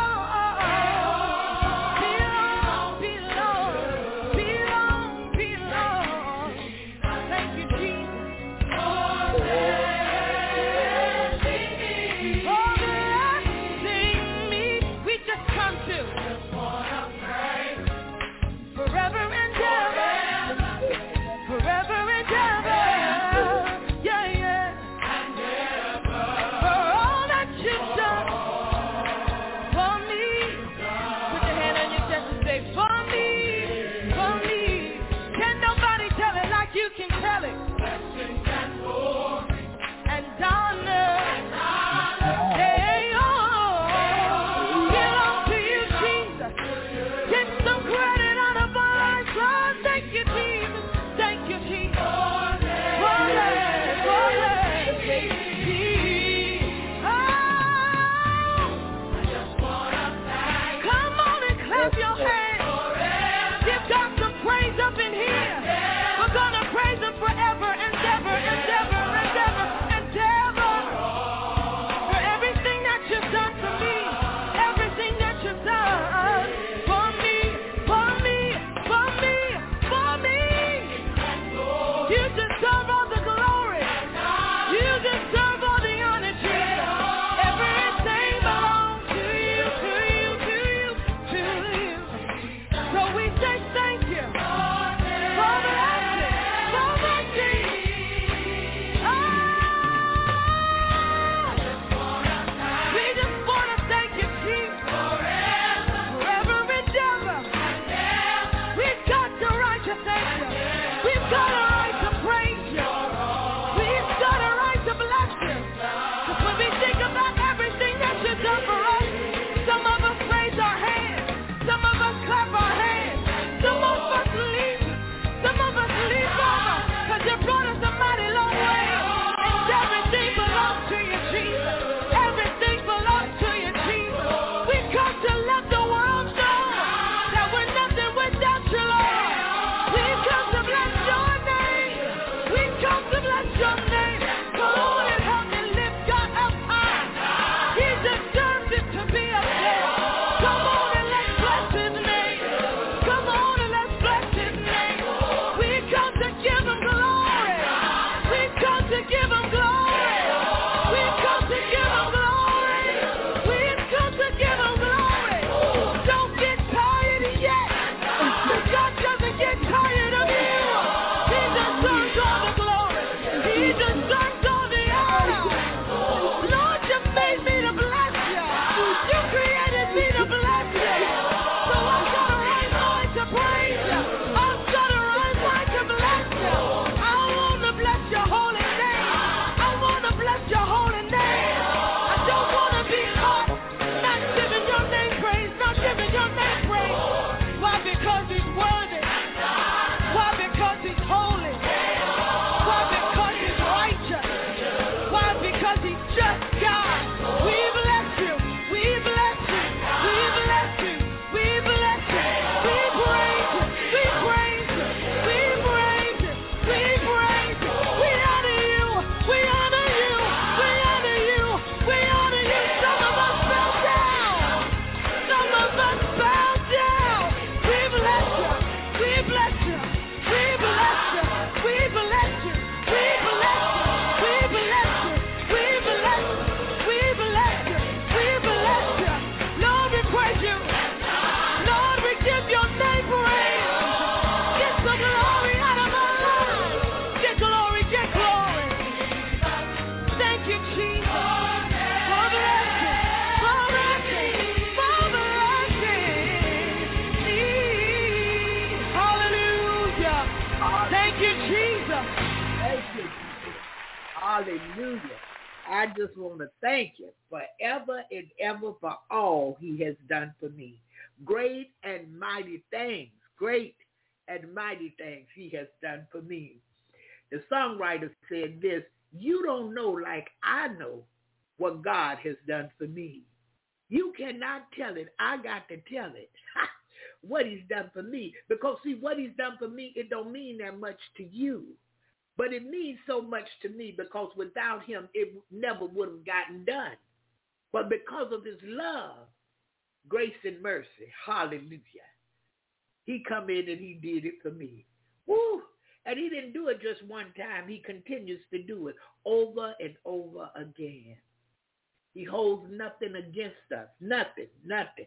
Hallelujah. I just want to thank him forever and ever for all he has done for me. Great and mighty things, great and mighty things he has done for me. The songwriter said this, you don't know like I know what God has done for me. You cannot tell it. I got to tell it. What he's done for me. Because, see, what he's done for me, it don't mean that much to you. But it means so much to me because without him, it never would have gotten done. But because of his love, grace and mercy, hallelujah, he come in and he did it for me. Woo! And he didn't do it just one time. He continues to do it over and over again. He holds nothing against us. Nothing, nothing.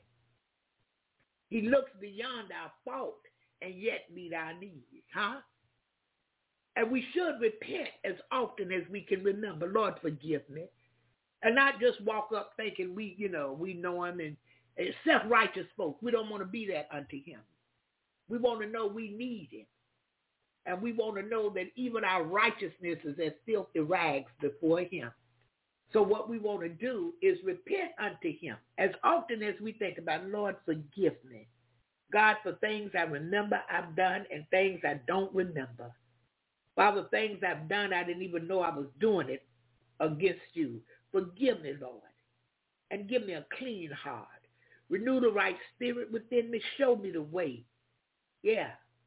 He looks beyond our fault and yet meet our needs, huh? And we should repent as often as we can remember. Lord, forgive me. And not just walk up thinking we, you know, we know him and, and self-righteous folks. We don't want to be that unto him. We want to know we need him. And we want to know that even our righteousness is as filthy rags before him. So what we want to do is repent unto him as often as we think about, Lord, forgive me. God, for things I remember I've done and things I don't remember. Father, things I've done, I didn't even know I was doing it against you. Forgive me, Lord, and give me a clean heart. Renew the right spirit within me. Show me the way. Yeah.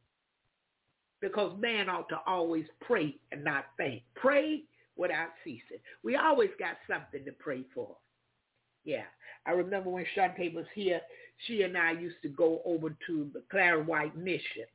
Because man ought to always pray and not faint. Pray without ceasing. We always got something to pray for. Yeah. I remember when Shante was here, she and I used to go over to the Clara White Mission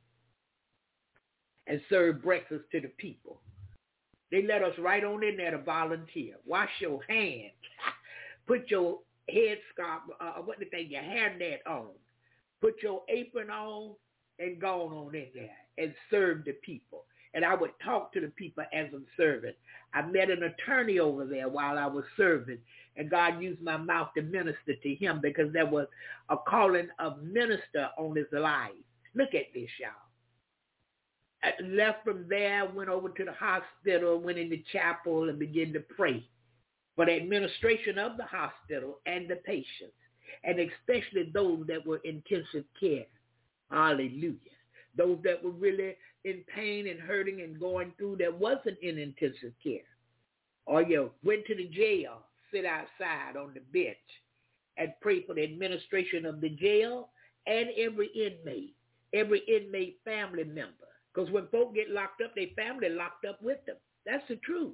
and serve breakfast to the people. They let us right on in there to volunteer. Wash your hands. Put your headscarf, uh, what did they, your hairnet on. Put your apron on and go on in there and serve the people. And I would talk to the people as I'm serving. I met an attorney over there while I was serving, and God used my mouth to minister to him because there was a calling of minister on his life. Look at this, y'all. I left from there, went over to the hospital, went in the chapel and began to pray for the administration of the hospital and the patients, and especially those that were in intensive care. Hallelujah. Those that were really in pain and hurting and going through that wasn't in intensive care. Or you went to the jail, sit outside on the bench and pray for the administration of the jail and every inmate, every inmate family member. Because when folk get locked up, their family locked up with them. That's the truth.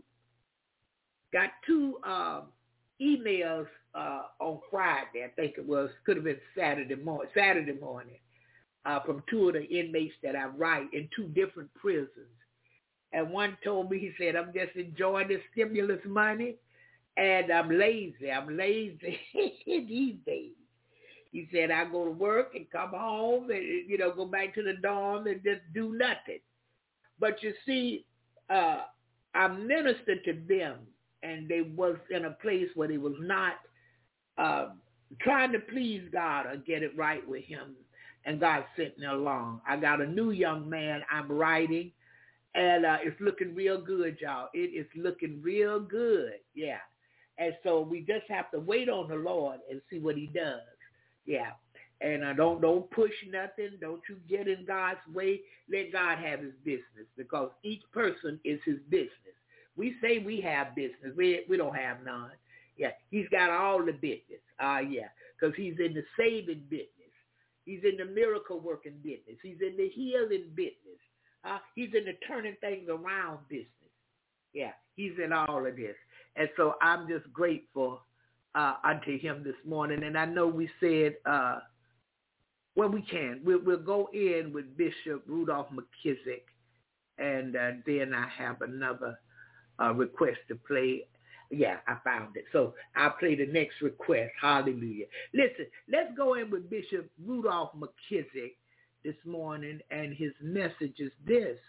Got two um, emails uh, on Friday, I think it was, could have been Saturday morning, Saturday morning, uh, from two of the inmates that I write in two different prisons. And one told me, he said, I'm just enjoying this stimulus money, and I'm lazy. I'm lazy these days. He said, I go to work and come home and, you know, go back to the dorm and just do nothing. But you see, uh, I ministered to them, and they was in a place where they was not uh, trying to please God or get it right with him, and God sent me along. I got a new young man I'm writing, and uh, it's looking real good, y'all. It is looking real good, yeah. And so we just have to wait on the Lord and see what he does. Yeah, and uh, don't don't push nothing. Don't you get in God's way. Let God have his business, because each person is his business. We say we have business. We we don't have none. Yeah, he's got all the business. Ah, uh, yeah, because he's in the saving business. He's in the miracle working business. He's in the healing business. Uh, he's in the turning things around business. Yeah, he's in all of this. And so I'm just grateful Uh, unto him this morning. And I know we said, uh, well, we can. We'll, we'll go in with Bishop Rudolph McKissick, and uh, then I have another uh, request to play. Yeah, I found it. So I'll play the next request. Hallelujah. Listen, let's go in with Bishop Rudolph McKissick this morning, and his message is this: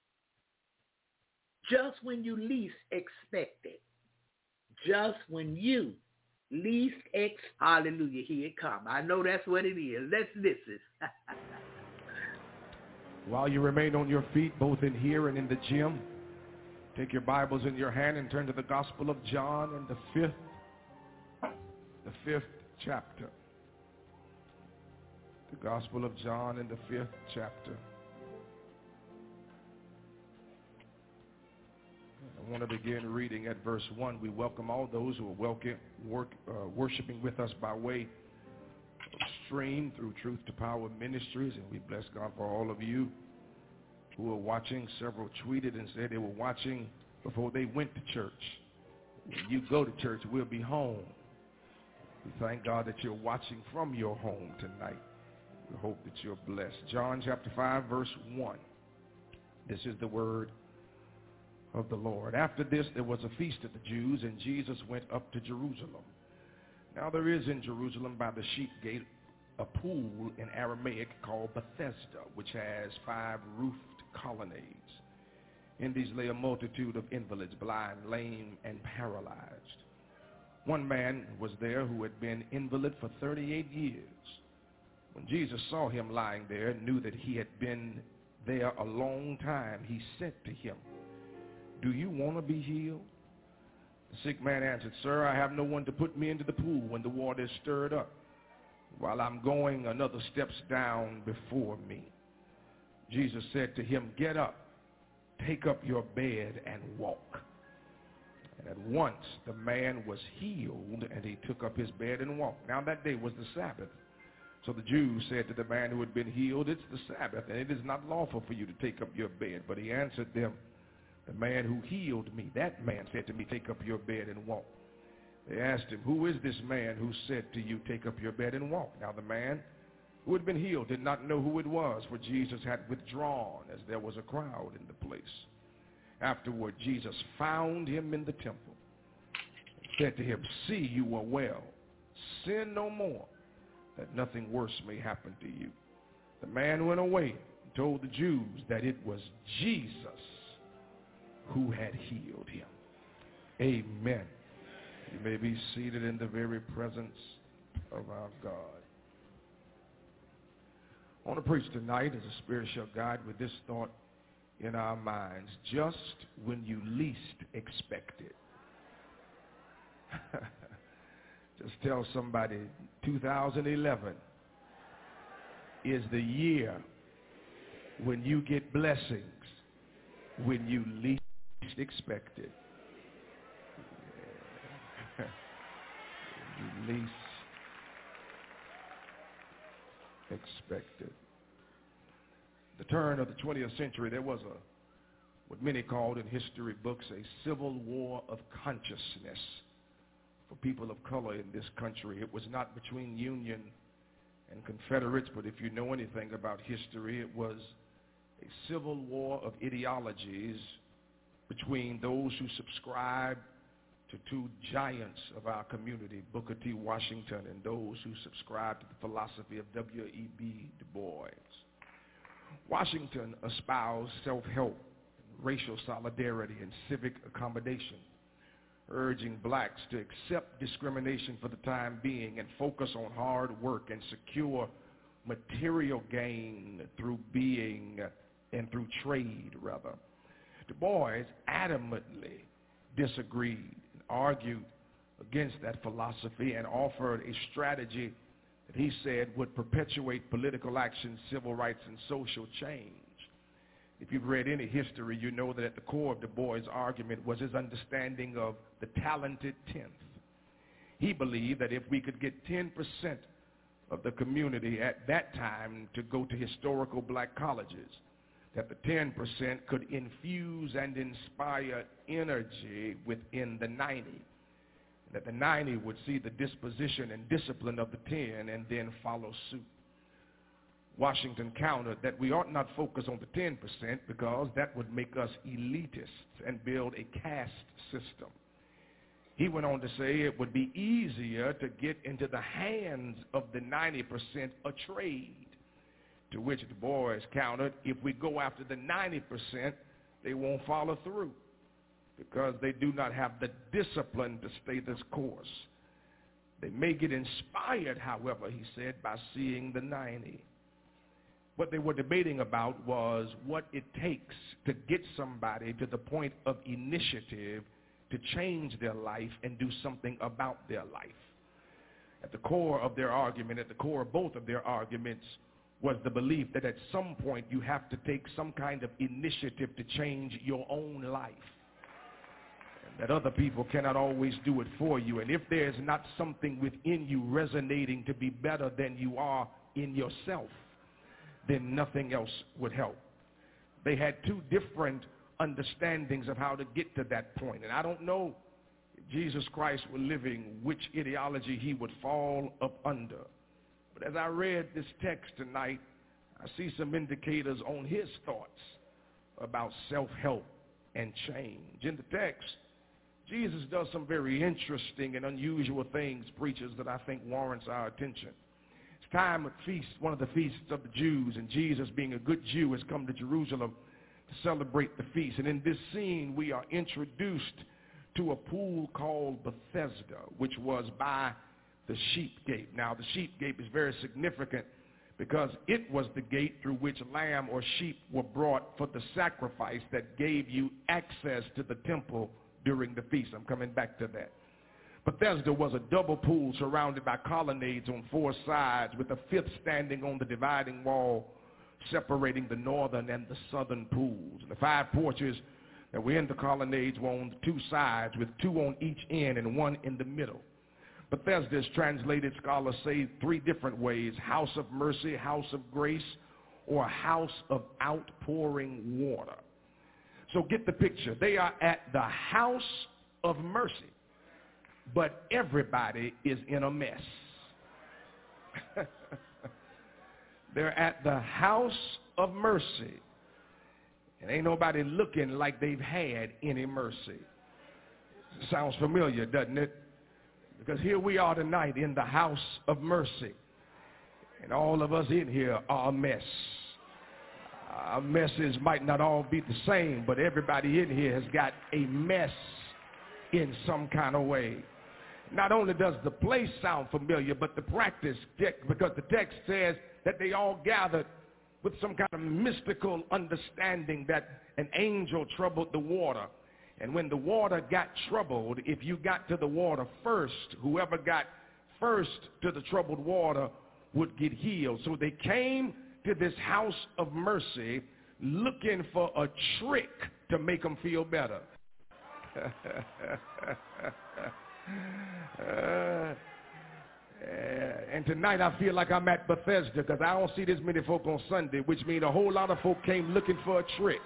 just when you least expect it, just when you least ex, hallelujah, here it come. I know that's what it is. Let's listen. While you remain on your feet, both in here and in the gym, Take your Bibles in your hand and turn to the Gospel of John in the fifth, the fifth chapter. The Gospel of John in the fifth chapter. I want to begin reading at verse one. We welcome all those who are welcome, work, uh, worshiping with us by way of stream through Truth to Power Ministries, and we bless God for all of you who are watching. Several tweeted and said they were watching before they went to church. When you go to church, we'll be home. We thank God that you're watching from your home tonight. We hope that you're blessed. John chapter five, verse one. This is the word of the Lord. After this, there was a feast of the Jews, and Jesus went up to Jerusalem. Now there is in Jerusalem by the sheep gate a pool in Aramaic called Bethesda, which has five roofed colonnades. In these lay a multitude of invalids, blind, lame, and paralyzed. One man was there who had been invalid for thirty-eight years. When Jesus saw him lying there and knew that he had been there a long time, he said to him, "Do you want to be healed?" The sick man answered, "Sir, I have no one to put me into the pool when the water is stirred up. While I'm going, another steps down before me." Jesus said to him, "Get up, take up your bed and walk." And at once the man was healed, and he took up his bed and walked. Now that day was the Sabbath. So the Jews said to the man who had been healed, "It's the Sabbath, and it is not lawful for you to take up your bed." But he answered them, "The man who healed me, that man said to me, 'Take up your bed and walk.'" They asked him, "Who is this man who said to you, 'Take up your bed and walk'?" Now the man who had been healed did not know who it was, for Jesus had withdrawn, as there was a crowd in the place. Afterward, Jesus found him in the temple and said to him, "See, you are well. Sin no more, that nothing worse may happen to you." The man went away and told the Jews that it was Jesus who had healed him. Amen. You may be seated in the very presence of our God. I want to preach tonight as a Spirit shall guide with this thought in our minds: just when you least expect it. Just tell somebody, two thousand eleven is the year when you get blessings when you least expect it. Yeah. You least expect it. The turn of the twentieth century, there was a, what many called in history books, a civil war of consciousness for people of color in this country. It was not between Union and Confederates, but if you know anything about history, it was a civil war of ideologies between those who subscribed to two giants of our community, Booker T. Washington, and those who subscribed to the philosophy of W E B Du Bois. Washington espoused self-help, racial solidarity, and civic accommodation, urging blacks to accept discrimination for the time being and focus on hard work and secure material gain through being and through trade, rather. Du Bois adamantly disagreed and argued against that philosophy and offered a strategy that he said would perpetuate political action, civil rights, and social change. If you've read any history, you know that at the core of Du Bois' argument was his understanding of the talented tenth. He believed that if we could get ten percent of the community at that time to go to historical black colleges, that the ten percent could infuse and inspire energy within the ninety, and that the ninety would see the disposition and discipline of the ten and then follow suit. Washington countered that we ought not focus on the ten percent because that would make us elitists and build a caste system. He went on to say it would be easier to get into the hands of the ninety percent a trade, to which Du Bois countered, if we go after the ninety percent, they won't follow through because they do not have the discipline to stay this course. They may get inspired, however, he said, by seeing the ninety. What they were debating about was what it takes to get somebody to the point of initiative to change their life and do something about their life. At the core of their argument, at the core of both of their arguments, was the belief that at some point you have to take some kind of initiative to change your own life. And that other people cannot always do it for you. And if there's not something within you resonating to be better than you are in yourself, then nothing else would help. They had two different understandings of how to get to that point. And I don't know if Jesus Christ were living, which ideology he would fall up under. But as I read this text tonight, I see some indicators on his thoughts about self-help and change. In the text, Jesus does some very interesting and unusual things, preachers, that I think warrants our attention. It's time at feast, one of the feasts of the Jews, and Jesus, being a good Jew, has come to Jerusalem to celebrate the feast. And in this scene, we are introduced to a pool called Bethesda, which was by the sheep gate. Now, the sheep gate is very significant because it was the gate through which lamb or sheep were brought for the sacrifice that gave you access to the temple during the feast. I'm coming back to that. Bethesda was a double pool surrounded by colonnades on four sides, with a fifth standing on the dividing wall separating the northern and the southern pools. And the five porches that were in the colonnades were on the two sides, with two on each end and one in the middle. Bethesda is translated, scholars say, three different ways: house of mercy, house of grace, or house of outpouring water. So get the picture. They are at the house of mercy, but everybody is in a mess. They're at the house of mercy, and ain't nobody looking like they've had any mercy. Sounds familiar, doesn't it? Because here we are tonight in the house of mercy, and all of us in here are a mess. Our messes might not all be the same, but everybody in here has got a mess in some kind of way. Not only does the place sound familiar, but the practice, because the text says that they all gathered with some kind of mystical understanding that an angel troubled the water. And when the water got troubled, if you got to the water first, whoever got first to the troubled water would get healed. So they came to this house of mercy looking for a trick to make them feel better. uh, and tonight I feel like I'm at Bethesda because I don't see this many folk on Sunday, which means a whole lot of folk came looking for a trick.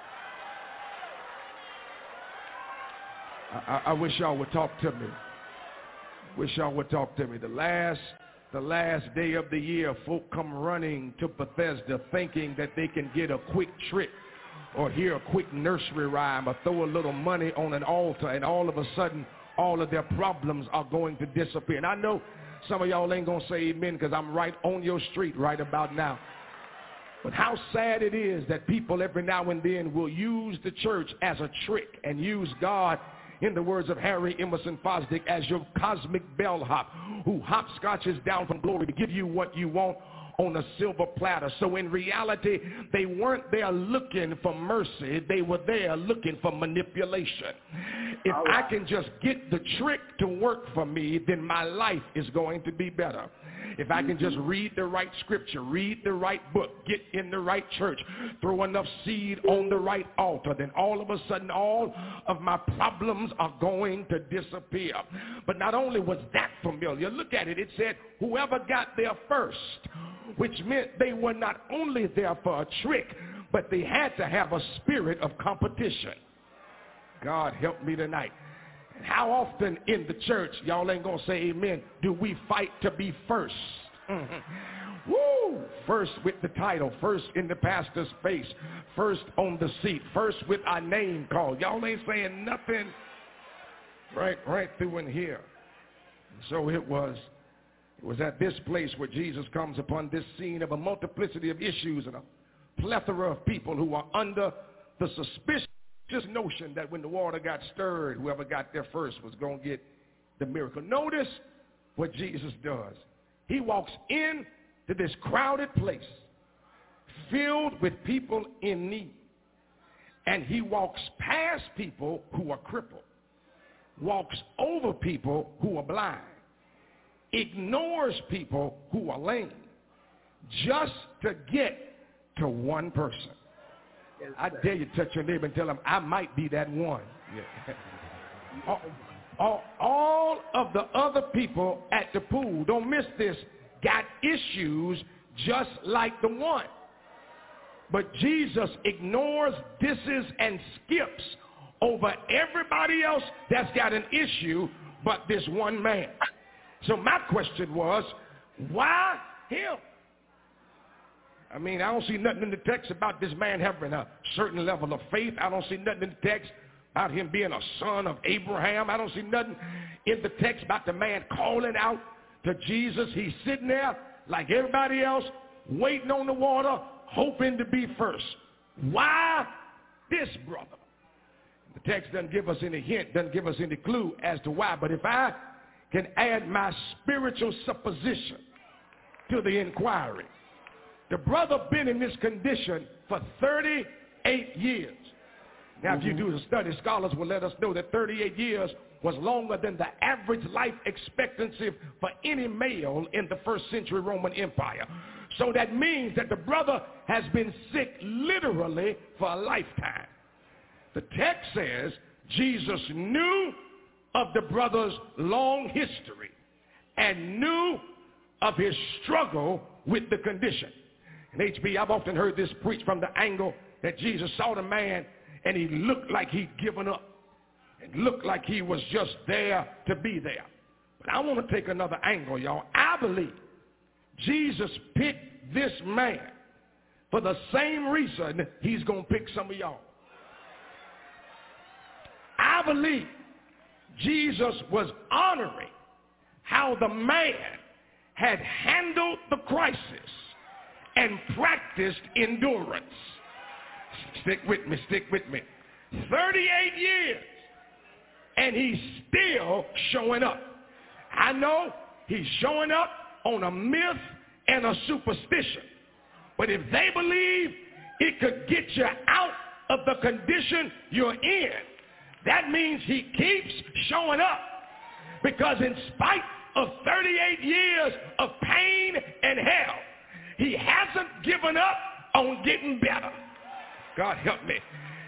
I, I wish y'all would talk to me. Wish y'all would talk to me. The last, the last day of the year, folk come running to Bethesda thinking that they can get a quick trick or hear a quick nursery rhyme or throw a little money on an altar, and all of a sudden, all of their problems are going to disappear. And I know some of y'all ain't going to say amen because I'm right on your street right about now. But how sad it is that people every now and then will use the church as a trick and use God, in the words of Harry Emerson Fosdick, as your cosmic bellhop who hopscotches down from glory to give you what you want on a silver platter. So in reality, they weren't there looking for mercy. They were there looking for manipulation. If right. I can just get the trick to work for me, then my life is going to be better. If I can just read the right scripture, read the right book, get in the right church, throw enough seed on the right altar, then all of a sudden all of my problems are going to disappear. But not only was that familiar, look at it. It said whoever got there first, which meant they were not only there for a trick, but they had to have a spirit of competition. God help me tonight. And how often in the church, y'all ain't going to say amen, do we fight to be first? Mm-hmm. Woo! First with the title, first in the pastor's face, first on the seat, first with our name called. Y'all ain't saying nothing right, right through in here. So it was, it was at this place where Jesus comes upon this scene of a multiplicity of issues and a plethora of people who are under the suspicion, just notion that when the water got stirred, whoever got there first was going to get the miracle. Notice what Jesus does. He walks in to this crowded place, filled with people in need. And he walks past people who are crippled, walks over people who are blind, ignores people who are lame, just to get to one person. I dare you touch your neighbor and tell him, I might be that one. Yeah. all, all, all of the other people at the pool, don't miss this, got issues just like the one. But Jesus ignores, disses, and skips over everybody else that's got an issue but this one man. So my question was, why him? I mean, I don't see nothing in the text about this man having a certain level of faith. I don't see nothing in the text about him being a son of Abraham. I don't see nothing in the text about the man calling out to Jesus. He's sitting there like everybody else, waiting on the water, hoping to be first. Why this brother? The text doesn't give us any hint, doesn't give us any clue as to why. But if I can add my spiritual supposition to the inquiry, the brother been in this condition for thirty-eight years. Now, if you do the study, scholars will let us know that thirty-eight years was longer than the average life expectancy for any male in the first century Roman Empire. So that means that the brother has been sick literally for a lifetime. The text says Jesus knew of the brother's long history and knew of his struggle with the condition. And H B, I've often heard this preached from the angle that Jesus saw the man and he looked like he'd given up. It looked like he was just there to be there. But I want to take another angle, y'all. I believe Jesus picked this man for the same reason he's going to pick some of y'all. I believe Jesus was honoring how the man had handled the crisis and practiced endurance. Stick with me, stick with me. thirty-eight years, and he's still showing up. I know he's showing up on a myth and a superstition. But if they believe it could get you out of the condition you're in, that means he keeps showing up. Because in spite of thirty-eight years of pain and hell, he hasn't given up on getting better. God help me.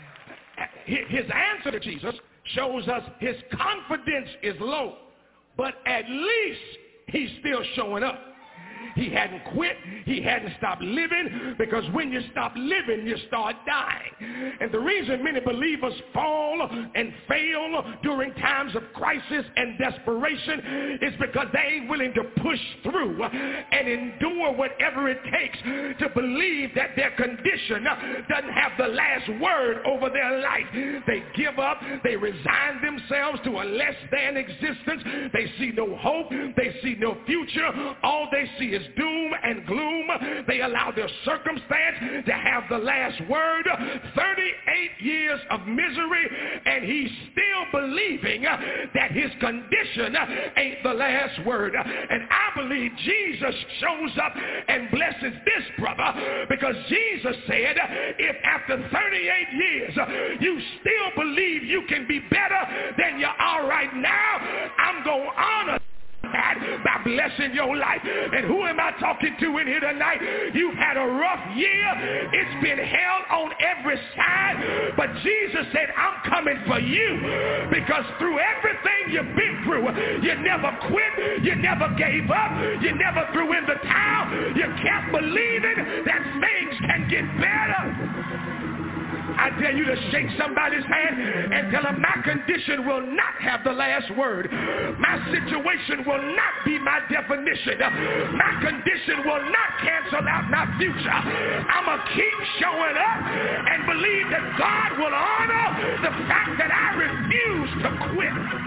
His answer to Jesus shows us his confidence is low, but at least he's still showing up. He hadn't quit. He hadn't stopped living, because when you stop living, you start dying. And the reason many believers fall and fail during times of crisis and desperation is because they ain't willing to push through and endure whatever it takes to believe that their condition doesn't have the last word over their life. They give up. They resign themselves to a less than existence. They see no hope. They see no future. All they see is doom and gloom. They allow their circumstance to have the last word. thirty-eight years of misery, and he's still believing that his condition ain't the last word. And I believe Jesus shows up and blesses this brother, because Jesus said, if after thirty-eight years you still believe you can be better than you are right now, I'm going to honor by blessing your life. And who am I talking to in here tonight? You've had a rough year. It's been hell on every side, but Jesus said, I'm coming for you, because through everything you've been through, you never quit, you never gave up, you never threw in the towel, you kept believing that things can get better. I dare you to shake somebody's hand and tell them, my condition will not have the last word. My situation will not be my definition. My condition will not cancel out my future. I'm going to keep showing up and believe that God will honor the fact that I refuse to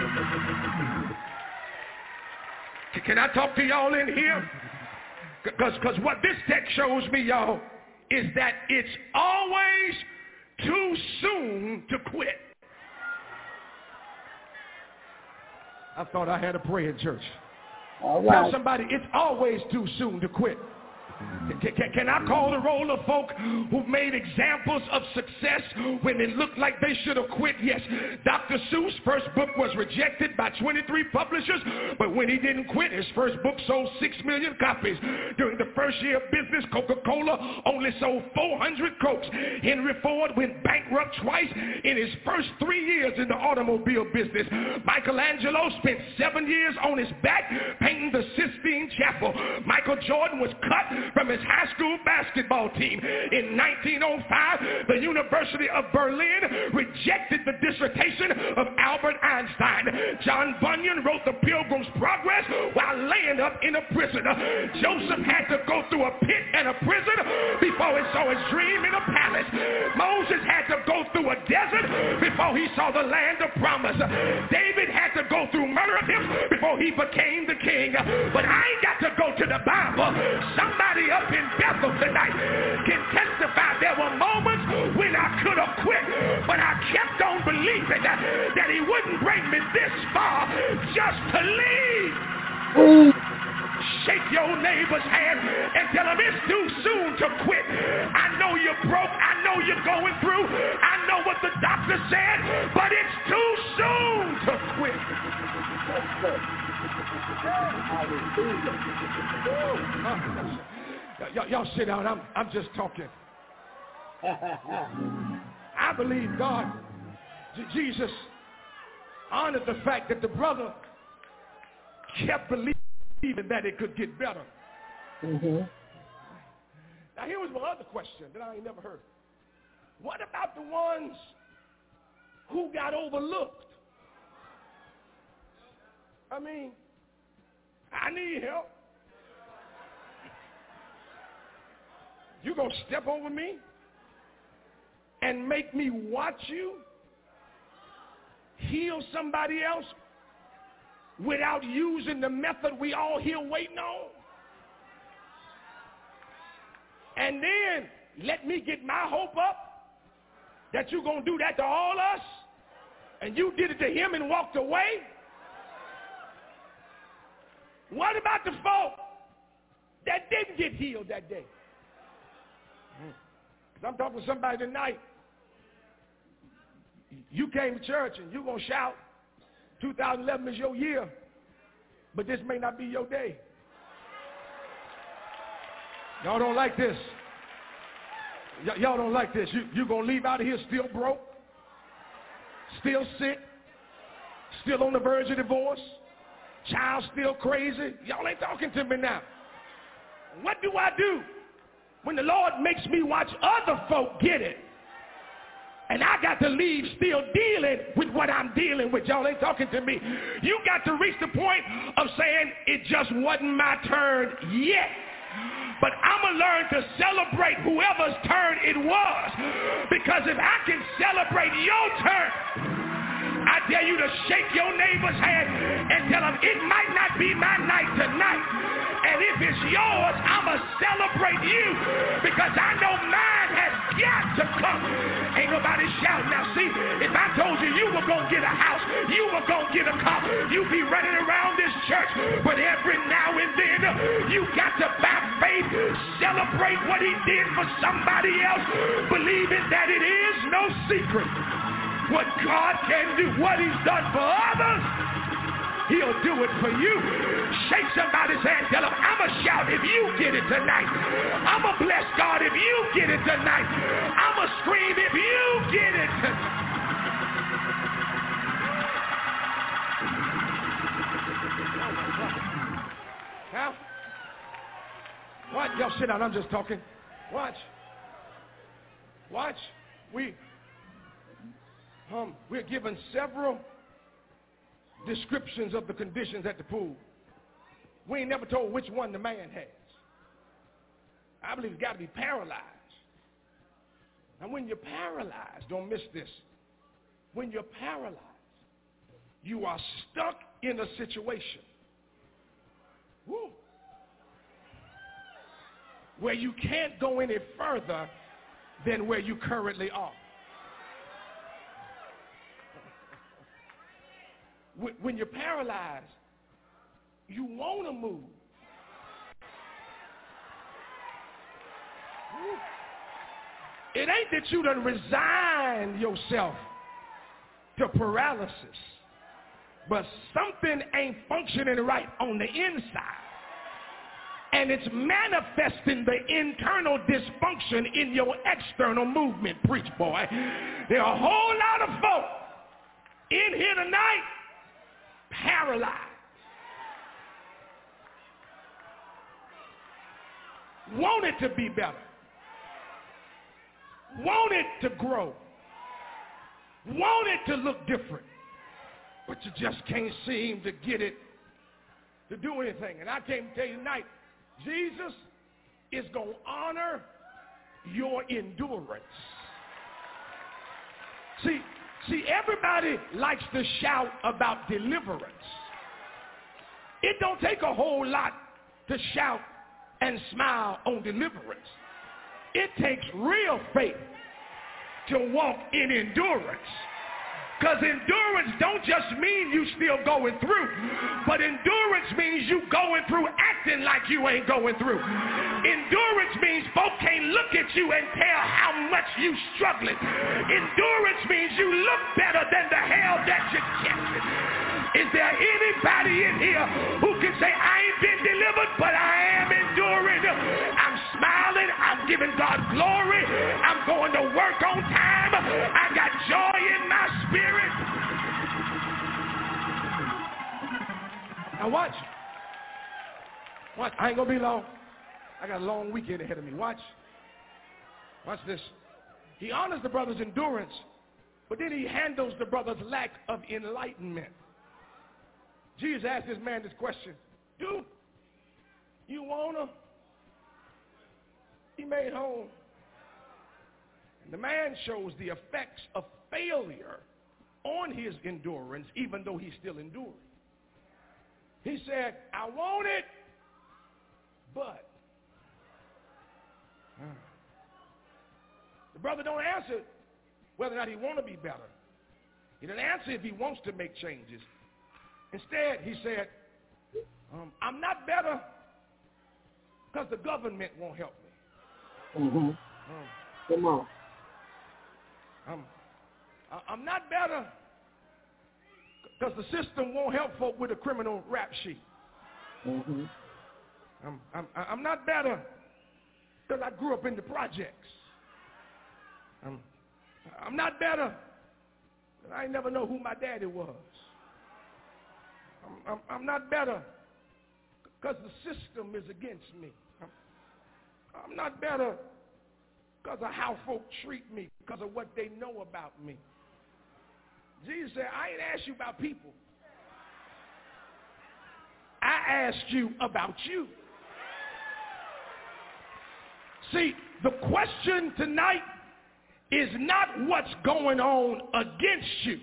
quit. Can I talk to y'all in here? Because what this text shows me, y'all, is that it's always too soon to quit. I thought I had a prayer in church. All right. Tell somebody, it's always too soon to quit. Can, can, can I call the roll of folk who made examples of success when it looked like they should have quit? Yes, Doctor Seuss' first book was rejected by twenty-three publishers, but when he didn't quit, his first book sold six million copies. During the first year of business, Coca-Cola only sold four hundred Cokes. Henry Ford went bankrupt twice in his first three years in the automobile business. Michelangelo spent seven years on his back painting the Sistine Chapel. Michael Jordan was cut from his high school basketball team. In nineteen oh five, the University of Berlin rejected the dissertation of Albert Einstein. John Bunyan wrote the Pilgrim's Progress while laying up in a prison. Joseph had to go through a pit and a prison before he saw his dream in a palace. Moses had to go through a desert before he saw the land of promise. David had to go through murder before he became the king. But I ain't got to go to the Bible. Somebody up in Bethel tonight can testify there were moments when I could have quit, but I kept on believing that, that he wouldn't bring me this far just to leave. Ooh. Shake your neighbor's hand and tell him it's too soon to quit. I know you're broke. I know you're going through. I know what the doctor said, but it's too soon to quit. Y'all, y'all sit down. I'm, I'm just talking. I believe God, J- Jesus, honored the fact that the brother kept believing that it could get better. Mm-hmm. Now here was my other question that I ain't never heard. What about the ones who got overlooked? I mean, I need help. You gonna step over me and make me watch you heal somebody else without using the method we all here waiting on? And then let me get my hope up that you're going to do that to all us, and you did it to him and walked away? What about the folk that didn't get healed that day? I'm talking to somebody tonight. You came to church and you're going to shout, two thousand eleven is your year, but this may not be your day. Y'all don't like this. Y- y'all don't like this. You, you're going to leave out of here still broke, still sick, still on the verge of divorce, child still crazy. Y'all ain't talking to me now. What do I do when the Lord makes me watch other folk get it? And I got to leave still dealing with what I'm dealing with. Y'all ain't talking to me. You got to reach the point of saying, it just wasn't my turn yet. But I'm going to learn to celebrate whoever's turn it was. Because if I can celebrate your turn, I dare you to shake your neighbor's hand and tell them it might not be my night tonight. And if it's yours, I'm going to celebrate you because I know mine has got to come. Ain't nobody shouting. Now see, if I told you you were going to get a house, you were going to get a car, you'd be running around this church. But every now and then, you got to, by faith, celebrate what he did for somebody else, believing that it is no secret what God can do, what he's done for others. He'll do it for you. Shake somebody's hand. Tell them, I'm going to shout if you get it tonight. I'm going to bless God if you get it tonight. I'm going to scream if you get it tonight. Now, watch. Y'all sit down. I'm just talking. Watch. Watch. We, um, we're given several descriptions of the conditions at the pool. We ain't never told which one the man has. I believe he's got to be paralyzed. And when you're paralyzed, don't miss this. When you're paralyzed, you are stuck in a situation woo, where you can't go any further than where you currently are. When you're paralyzed, you want to move, It ain't that you done resigned yourself to paralysis, but something ain't functioning right on the inside. And it's manifesting the internal dysfunction in your external movement, preach boy. There are a whole lot of folk in here tonight paralyzed. Want it to be better. Want it to grow. Want it to look different. But you just can't seem to get it to do anything. And I came to tell you tonight, Jesus is going to honor your endurance. See, see, everybody likes to shout about deliverance. It don't take a whole lot to shout and smile on deliverance. It takes real faith to walk in endurance. Because endurance don't just mean you still going through, but endurance means you going through acting like you ain't going through. Endurance means folk can't look at you and tell how much you struggling. Endurance means you look better than the hell that you catching. Is there anybody in here who can say, I ain't been delivered, but I am enduring? I'm smiling. I'm giving God glory. I'm going to work on time. I got joy in my spirit. Now watch. Watch. I ain't going to be long. I got a long weekend ahead of me. Watch. Watch this. He honors the brother's endurance, but then he handles the brother's lack of enlightenment. Jesus asked this man this question. Do you want to be made whole? And the man shows the effects of failure on his endurance, even though he's still enduring. He said, I want it, but. Uh, the brother don't answer whether or not he want to be better. He didn't answer if he wants to make changes. Instead, he said, um, I'm not better because the government won't help me. Mm-hmm. Um, Come on. I'm, I'm not better because the system won't help folk with a criminal rap sheet. Mm-hmm. I'm, I'm, I'm not better because I grew up in the projects. I'm, I'm not better because I ain't never know who my daddy was. I'm, I'm, I'm not better because the system is against me. I'm, I'm not better because of how folk treat me, because of what they know about me. Jesus said, I ain't asked you about people. I asked you about you. See, the question tonight is not what's going on against you.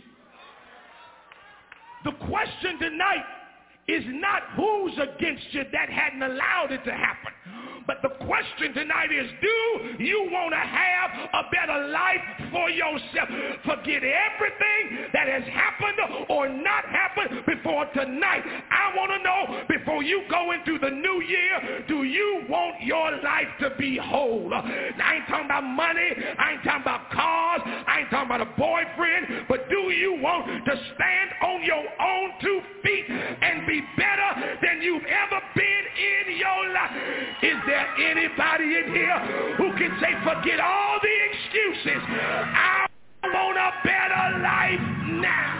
The question tonight is not who's against you that hadn't allowed it to happen. But the question tonight is, do you want to have a better life for yourself? Forget everything that has happened or not happened before tonight. I want to know, before you go into the new year, do you want your life to be whole? I ain't talking about money. I ain't talking about cars. I ain't talking about a boyfriend. But do you want to stand on your own two feet and be better than you've ever been in your life? Is there anybody in here who can say, forget all the excuses, I want a better life now?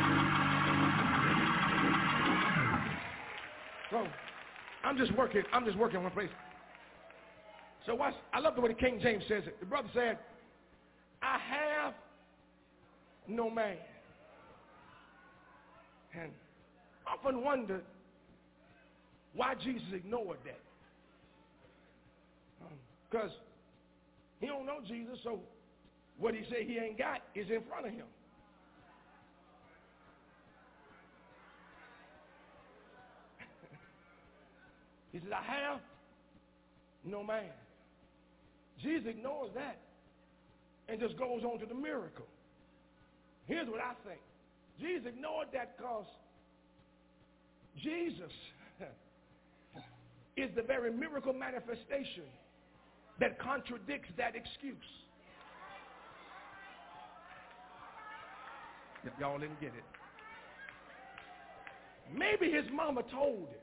So I'm just working, I'm just working one place. So watch, I love the way the King James says it. The brother said, I have no man. And I often wondered why Jesus ignored that. Because um, he don't know Jesus, so what he say he ain't got is in front of him. He says, I have no man. Jesus ignores that and just goes on to the miracle. Here's what I think. Jesus ignored that because Jesus is the very miracle manifestation that contradicts that excuse. Y- y'all didn't get it. Maybe his mama told him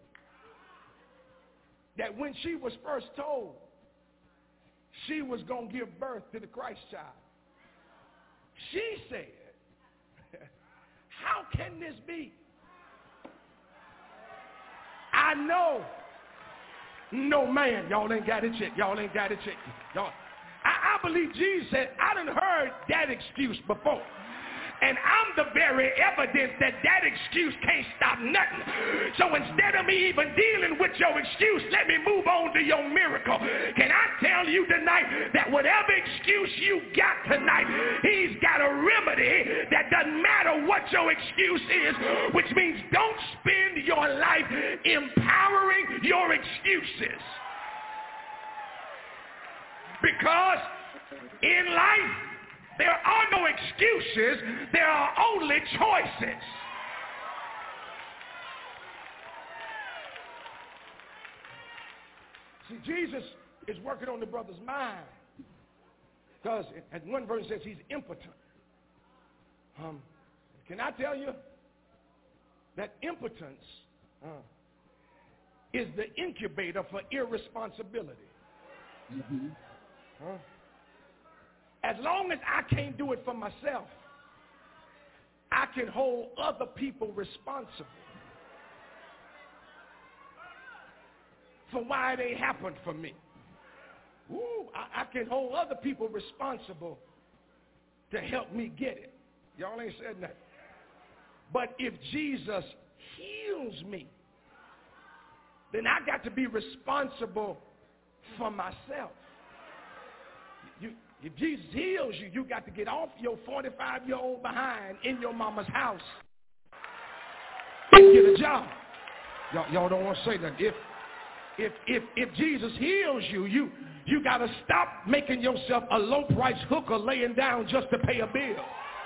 that when she was first told she was going to give birth to the Christ child, she said, how can this be? I know no man. Y'all ain't got it yet. Y'all ain't got it yet. Y'all, I, I believe Jesus said, I done heard that excuse before. And I'm the very evidence that that excuse can't stop nothing. So instead of me even dealing with your excuse, let me move on to your miracle. Can I tell you tonight that whatever excuse you got tonight, he's got a remedy that doesn't matter what your excuse is, which means don't spend your life empowering your excuses. Because in life, there are no excuses. There are only choices. See, Jesus is working on the brother's mind. Because at one verse it says he's impotent. Um, can I tell you that impotence uh, is the incubator for irresponsibility? Mm-hmm. Huh? As long as I can't do it for myself, I can hold other people responsible for why they happened for me. Ooh, I, I can hold other people responsible to help me get it. Y'all ain't said nothing. But if Jesus heals me, then I got to be responsible for myself. You, If Jesus heals you, you got to get off your forty-five-year-old behind in your mama's house and get a job. Y'all, y'all don't want to say that. If, if, if, if Jesus heals you, you, you got to stop making yourself a low-price hooker laying down just to pay a bill.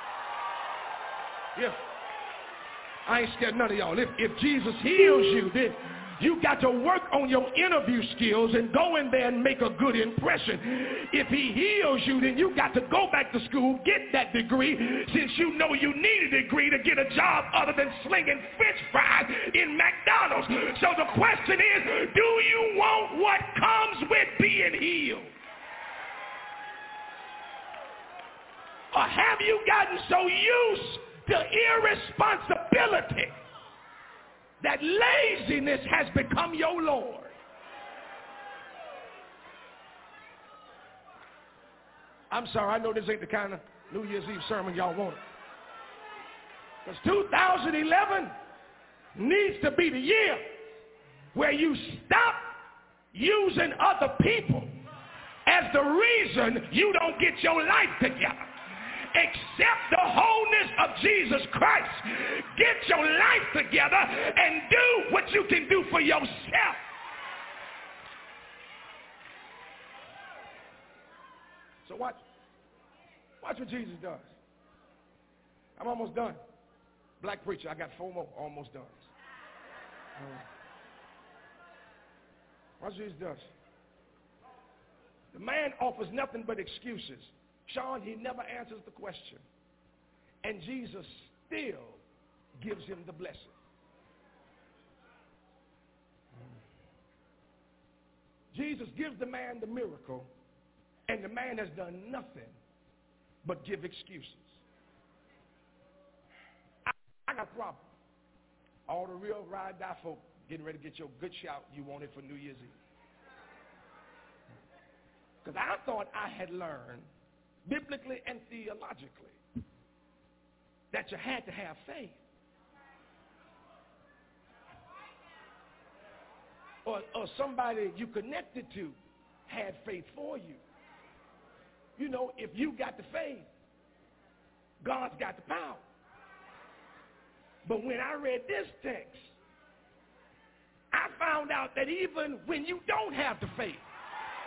Yeah. I ain't scared none of y'all. If, if Jesus heals you, then you got to work on your interview skills and go in there and make a good impression. If he heals you, then you got to go back to school, get that degree, since you know you need a degree to get a job other than slinging French fries in McDonald's. So the question is, do you want what comes with being healed? Or have you gotten so used to irresponsibility that laziness has become your Lord? I'm sorry, I know this ain't the kind of New Year's Eve sermon y'all wanted. Because two thousand eleven needs to be the year where you stop using other people as the reason you don't get your life together. Accept the wholeness of Jesus Christ. Get your life together and do what you can do for yourself. So watch, watch what Jesus does. I'm almost done. Black preacher, I got four more, almost done. Uh, watch what Jesus does. The man offers nothing but excuses. Sean, he never answers the question. And Jesus still gives him the blessing. Jesus gives the man the miracle, and the man has done nothing but give excuses. I, I got a problem. All the real ride die folk getting ready to get your good shout you wanted for New Year's Eve. Because I thought I had learned biblically and theologically that you had to have faith. Or, or somebody you connected to had faith for you. You know, if you got the faith, God's got the power. But when I read this text, I found out that even when you don't have the faith,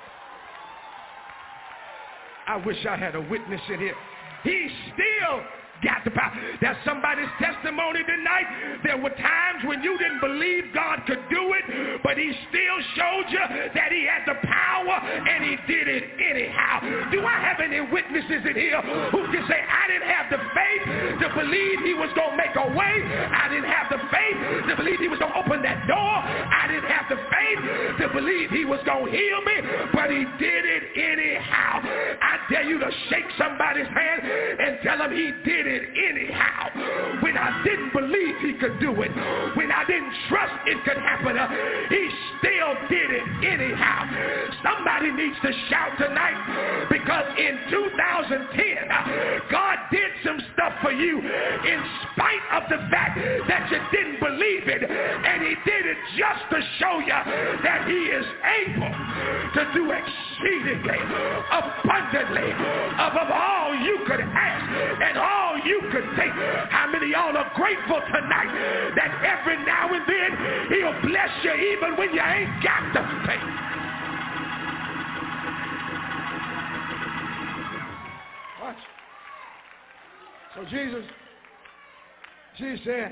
I wish I had a witness in here, he still got the power. That's somebody's testimony tonight. There were times when you didn't believe God could do it, but he still showed you that he had the power, and he did it anyhow. Do I have any witnesses in here who can say, I didn't have the faith to believe he was going to make a way. I didn't have the faith to believe he was going to open that door. I didn't have the faith to believe he was going to heal me, but he did it anyhow. I dare you to shake somebody's hand and tell him he did it anyhow. When I didn't believe he could do it, when I didn't trust it could happen, uh, he still did it anyhow. Somebody needs to shout tonight, because in two thousand ten, uh, God did some stuff for you in spite of the fact that you didn't believe it, and he did it just to show you that he is able to do exceedingly, abundantly, above all you could ask and all you could think. How many of y'all are grateful tonight that every now and then he'll bless you even when you ain't got the faith? Watch. So Jesus, Jesus said,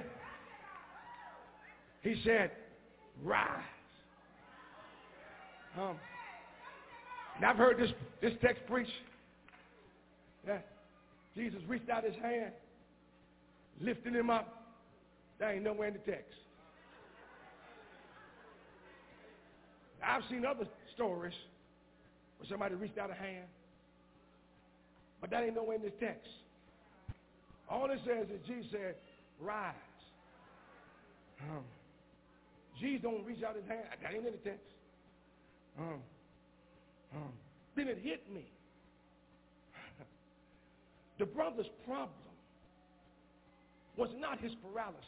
he said, rise. Um, and I've heard this, this text preached. Yeah. Jesus reached out his hand, lifted him up. That ain't nowhere in the text. I've seen other stories where somebody reached out a hand, but that ain't nowhere in this text. All it says is Jesus said, rise. Um, Jesus don't reach out his hand. That ain't in the text. Um, um, then it hit me. The brother's problem was not his paralysis.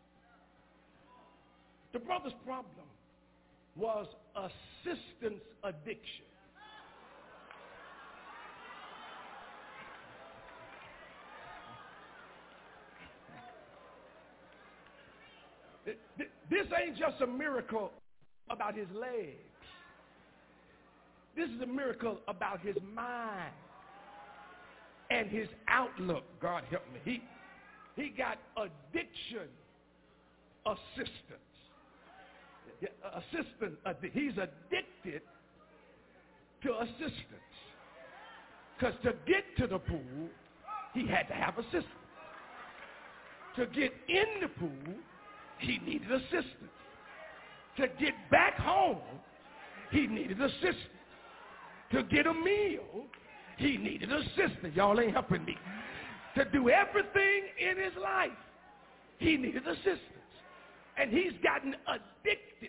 The brother's problem was assistance addiction. This ain't just a miracle about his legs. This is a miracle about his mind and his outlook. God help me. He, he got addiction assistance. Assistant. He's addicted to assistance. Because to get to the pool, he had to have assistance. To get in the pool, he needed assistance. To get back home, he needed assistance. To get a meal, he needed assistance. Y'all ain't helping me. To do everything in his life, he needed assistance. And he's gotten addicted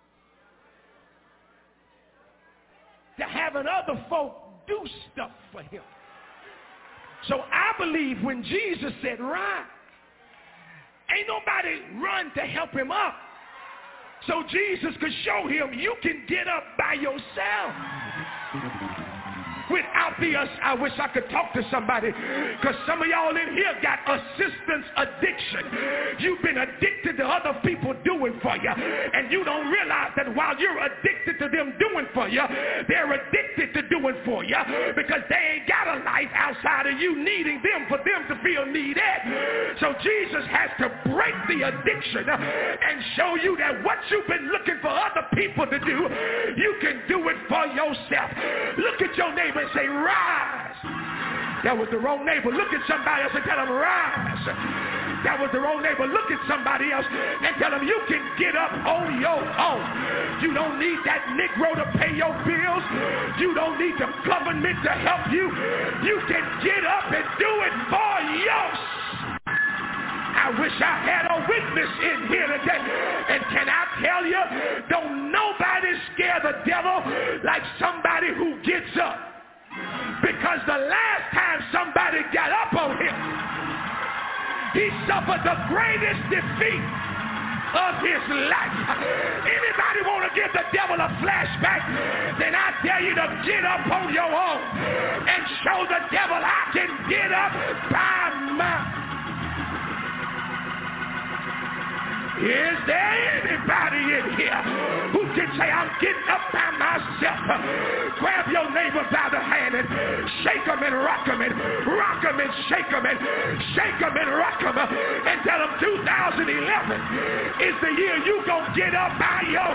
to having other folk do stuff for him. So I believe when Jesus said, rise, ain't nobody run to help him up. So Jesus could show him you can get up by yourself. Without the, I wish I could talk to somebody, because some of y'all in here got assistance addiction. You've been addicted to other people doing for you, and you don't realize that while you're addicted to them doing for you, they're addicted to doing for you because they ain't got a life outside of you needing them for them to feel needed. So Jesus has to break the addiction and show you that what you've been looking for other people to do, you can do it for yourself. Look at your neighbor and say, rise. That was the wrong neighbor. Look at somebody else and tell them, rise. That was the wrong neighbor. Look at somebody else and tell them you can get up on your own. You don't need that Negro to pay your bills. You don't need the government to help you. You can get up and do it for yourself. I wish I had a witness in here today. And can I tell you, don't nobody scare the devil like somebody who gets up. Because the last time somebody got up on him, he suffered the greatest defeat of his life. Anybody want to give the devil a flashback? Then I dare you to get up on your own and show the devil I can get up by my. Is there anybody in here who can say, I'm getting up by myself. Grab your neighbor by the hand and shake him and rock him and rock him and shake him and shake him and rock him and tell him two thousand eleven is the year you gonna get up by your.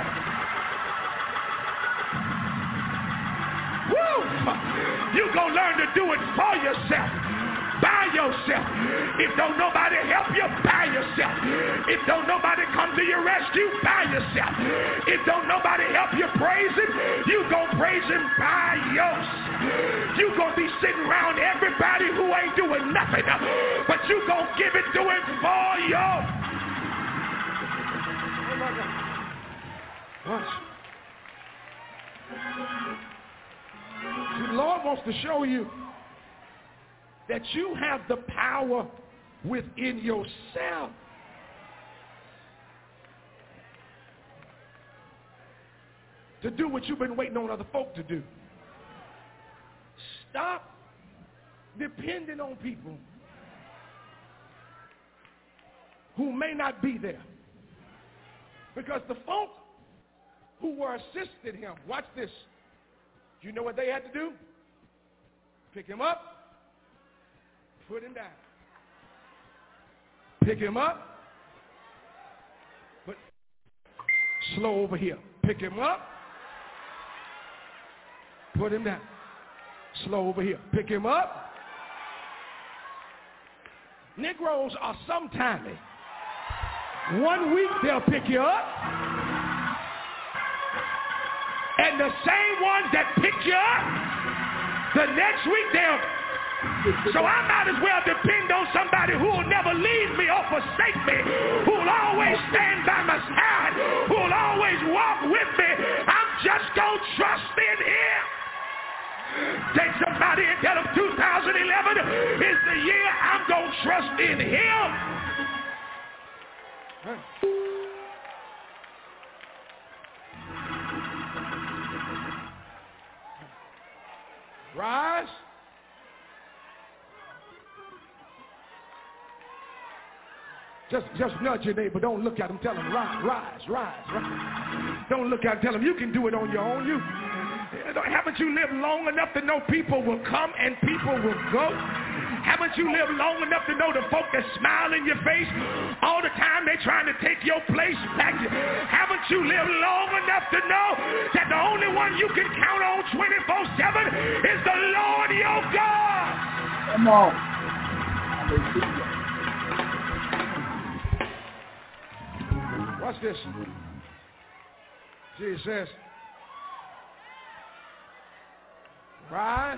Woo! You gonna learn to do it for yourself. By yourself. If don't nobody help you, by yourself. If don't nobody come to your rescue, by yourself. If don't nobody help you praise him, you gonna praise him by yourself. You gonna be sitting around everybody who ain't doing nothing, but you gonna give it to him for you. Watch. See, the Lord wants to show you that you have the power within yourself to do what you've been waiting on other folk to do. Stop depending on people who may not be there. Because the folk who were assisting him, watch this, you know what they had to do? Pick him up, put him down. Pick him up. But slow over here. Pick him up. Put him down. Slow over here. Pick him up. Negroes are sometimey. One week they'll pick you up. And the same ones that pick you up, the next week they'll. So I might as well depend on somebody who will never leave me or forsake me, who will always stand by my side, who will always walk with me. I'm just going to trust in him. Take somebody and tell them two thousand eleven is the year I'm going to trust in him. Rise. Just, just nudge your neighbor. Don't look at him. Tell him, rise, rise, rise, rise. Don't look at him. Tell him, you can do it on your own. You, haven't you lived long enough to know people will come and people will go? Haven't you lived long enough to know the folk that smile in your face all the time? They trying to take your place back. Haven't you lived long enough to know that the only one you can count on twenty-four seven is the Lord your God? Come on. Hallelujah. Watch this. Jesus says, rise.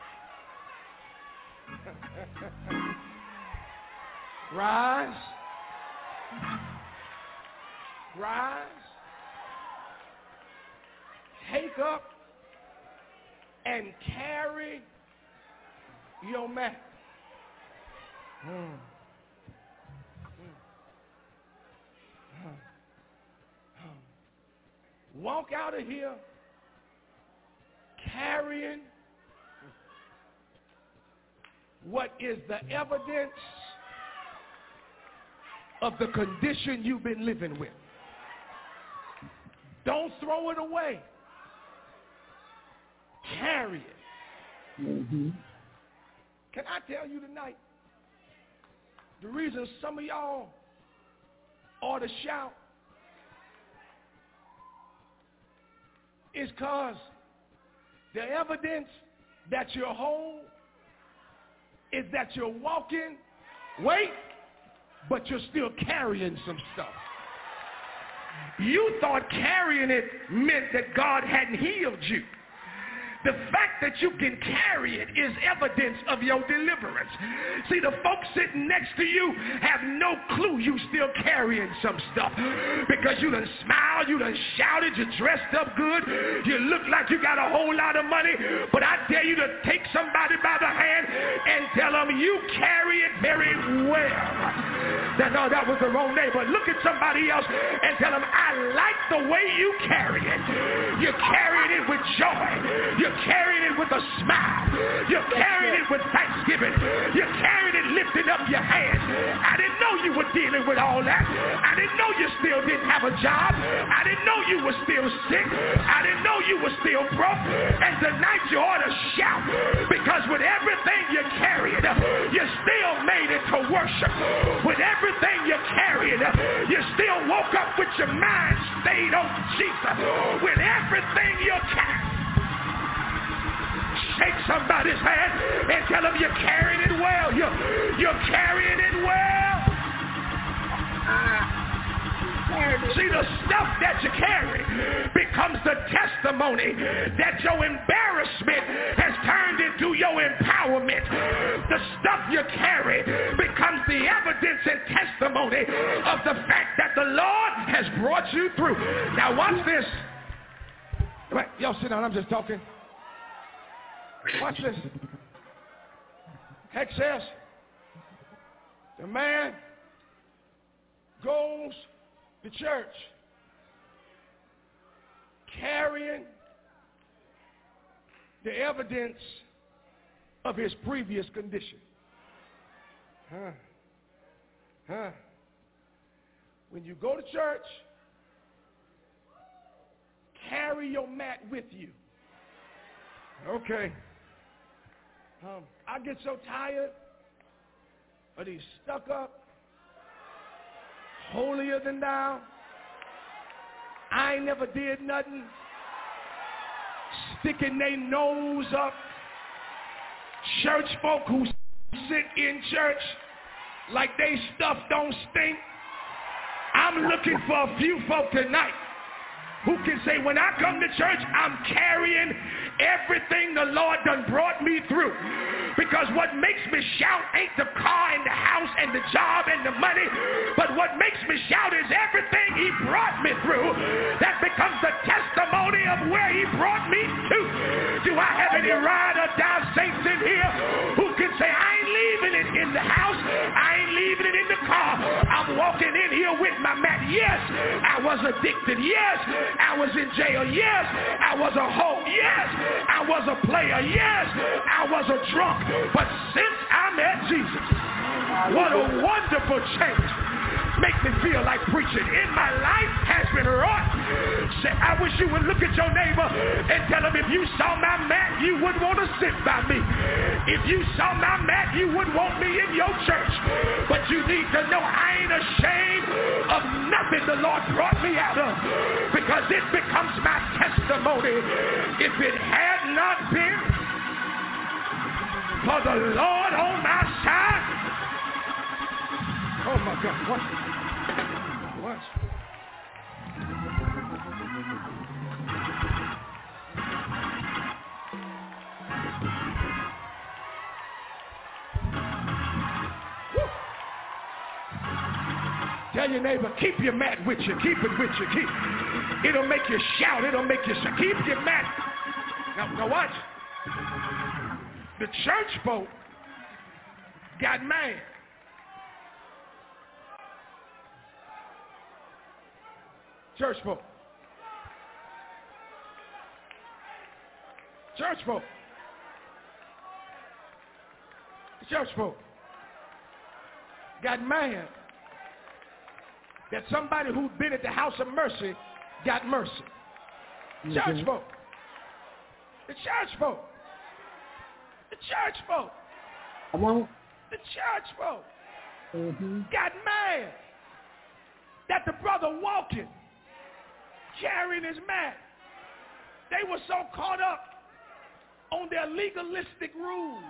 Rise. Rise. Take up and carry your mat. Hmm. Walk out of here carrying what is the evidence of the condition you've been living with. Don't throw it away. Carry it. Mm-hmm. Can I tell you tonight, the reason some of y'all ought to shout is because the evidence that you're whole is that you're walking, wait, but you're still carrying some stuff. You thought carrying it meant that God hadn't healed you. The fact that you can carry it is evidence of your deliverance. See, the folks sitting next to you have no clue you still carrying some stuff because you done smiled, you done shouted, you dressed up good, you look like you got a whole lot of money, but I dare you to take somebody by the hand and tell her, them you carry it very well. That, no, that was the wrong neighbor. Look at somebody else and tell them, I like the way you carry it. You're carrying it with joy. You're carrying it with a smile. You're carrying it with thanksgiving. You're carrying it lifting up your hands. I didn't know you were dealing with all that. I didn't know you still didn't have a job. I didn't know you were still sick. I didn't know you were still broke. And tonight you ought to shout, because with everything you're carrying, you still made it to worship. With everything you're carrying, you still woke up with your mind stayed on Jesus. With everything you're carrying, shake somebody's hand and tell them you're carrying it well. You're, you're carrying it well. See, the stuff that you carry becomes the testimony that your embarrassment has turned into your empowerment. The stuff you carry becomes the evidence and testimony of the fact that the Lord has brought you through. Now watch this. Right, y'all sit down, I'm just talking. Watch this. Heck says, the man goes to church carrying the evidence of his previous condition. Huh? Huh? When you go to church, carry your mat with you. Okay. Um, I get so tired of these stuck up, holier than thou, I ain't never did nothing, sticking their nose up, church folk who sit in church like they stuff don't stink. I'm looking for a few folk tonight who can say, when I come to church, I'm carrying everything the Lord done brought me through. Because what makes me shout ain't the car and the house and the job and the money, but what makes me shout is everything he brought me through. That becomes the testimony of where he brought me to. Do I have any ride or die saints in here who can say, I ain't leaving it in the house, I ain't leaving it in the car, I'm walking in here with my mat. Yes, I was addicted. Yes, I was in jail. Yes, I was a hoe. Yes, I was a player. Yes, I was a drunk. But since I met Jesus, what a wonderful change. Make me feel like preaching in my life has been wrought. Say, I wish you would look at your neighbor and tell him, if you saw my mat, you wouldn't want to sit by me. If you saw my mat, you wouldn't want me in your church. But you need to know I ain't ashamed of nothing the Lord brought me out of, because it becomes my testimony. If it had not been for the Lord on my side, oh my God, what? What? Woo. Tell your neighbor, keep your mat with you. Keep it with you. Keep. It'll make you shout. It'll make you shout. Keep your mat. Now, now watch. The church folk got mad. Church folk. Church folk. The church folk got mad that somebody who'd been at the house of mercy got mercy. Mm-hmm. Church folk. The church folk. The church folk. Come on. The church folk Mm-hmm. got mad that the brother walking, carrying his mat. They were so caught up on their legalistic rules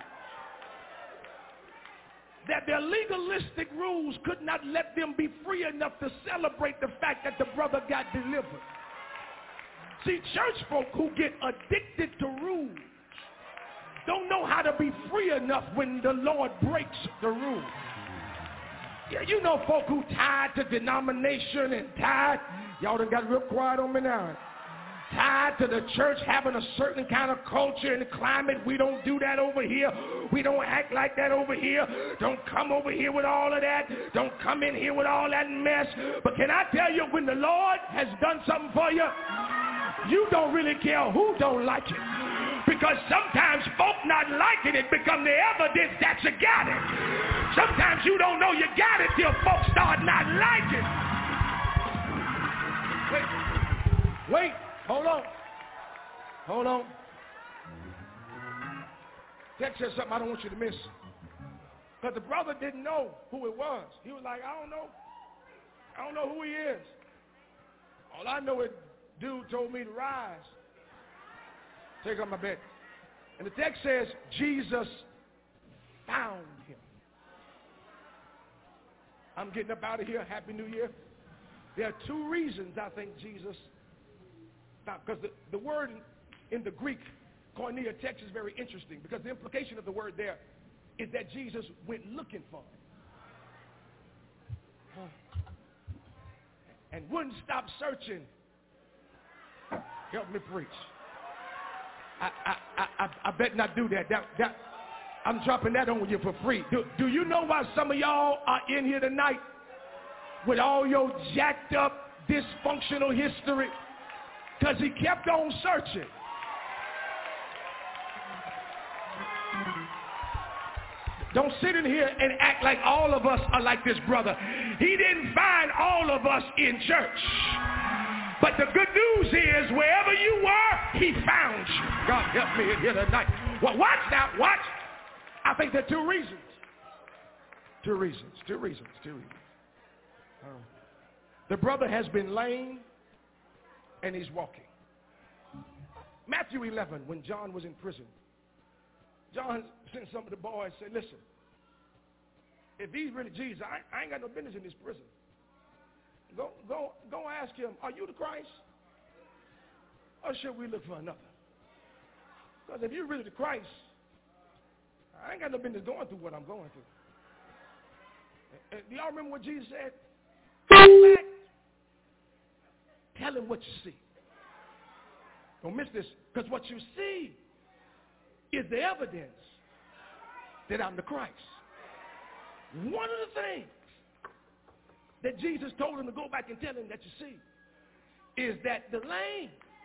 that their legalistic rules could not let them be free enough to celebrate the fact that the brother got delivered. See, church folk who get addicted to rules don't know how to be free enough when the Lord breaks the rules. Yeah, you know folk who tied to denomination and tied. Y'all done got real quiet on me now. tied to the church having a certain kind of culture and climate. We don't do that over here. We don't act like that over here. Don't come over here with all of that. Don't come in here with all that mess. But can I tell you, when the Lord has done something for you, you don't really care who don't like it. Because sometimes folk not liking it become the evidence that you got it. Sometimes you don't know you got it till folks start not liking it. Wait, wait, hold on. Hold on. Text says something I don't want you to miss. Because the brother didn't know who it was. He was like, I don't know. I don't know who he is. All I know is dude told me to rise. Take up my bed. And the text says, Jesus found him. I'm getting up out of here. Happy New Year. There are two reasons I think Jesus found. Because the, the word in, in the Greek, koinonia text, is very interesting. Because the implication of the word there is that Jesus went looking for him. And wouldn't stop searching. Help me preach. I, I, I, I bet not do that. That, that. I'm dropping that on you for free. Do, do you know why some of y'all are in here tonight with all your jacked up, dysfunctional history? Because he kept on searching. Don't sit in here and act like all of us are like this brother. He didn't find all of us in church. But the good news is, wherever you were, he found you. God help me in here tonight. Well, watch now, watch. I think there are two reasons. Two reasons, two reasons, two reasons. Um, the brother has been lame, and he's walking. Matthew eleven, when John was in prison, John sent some of the boys and said, listen, if he's really Jesus, I, I ain't got no business in this prison. Go, go, go ask him, are you the Christ? Or should we look for another? Because if you're really the Christ, I ain't got no business going through what I'm going through. And, and do y'all remember what Jesus said? Come back. Tell him what you see. Don't miss this, because what you see is the evidence that I'm the Christ. One of the things that Jesus told him to go back and tell him that you see is that the lame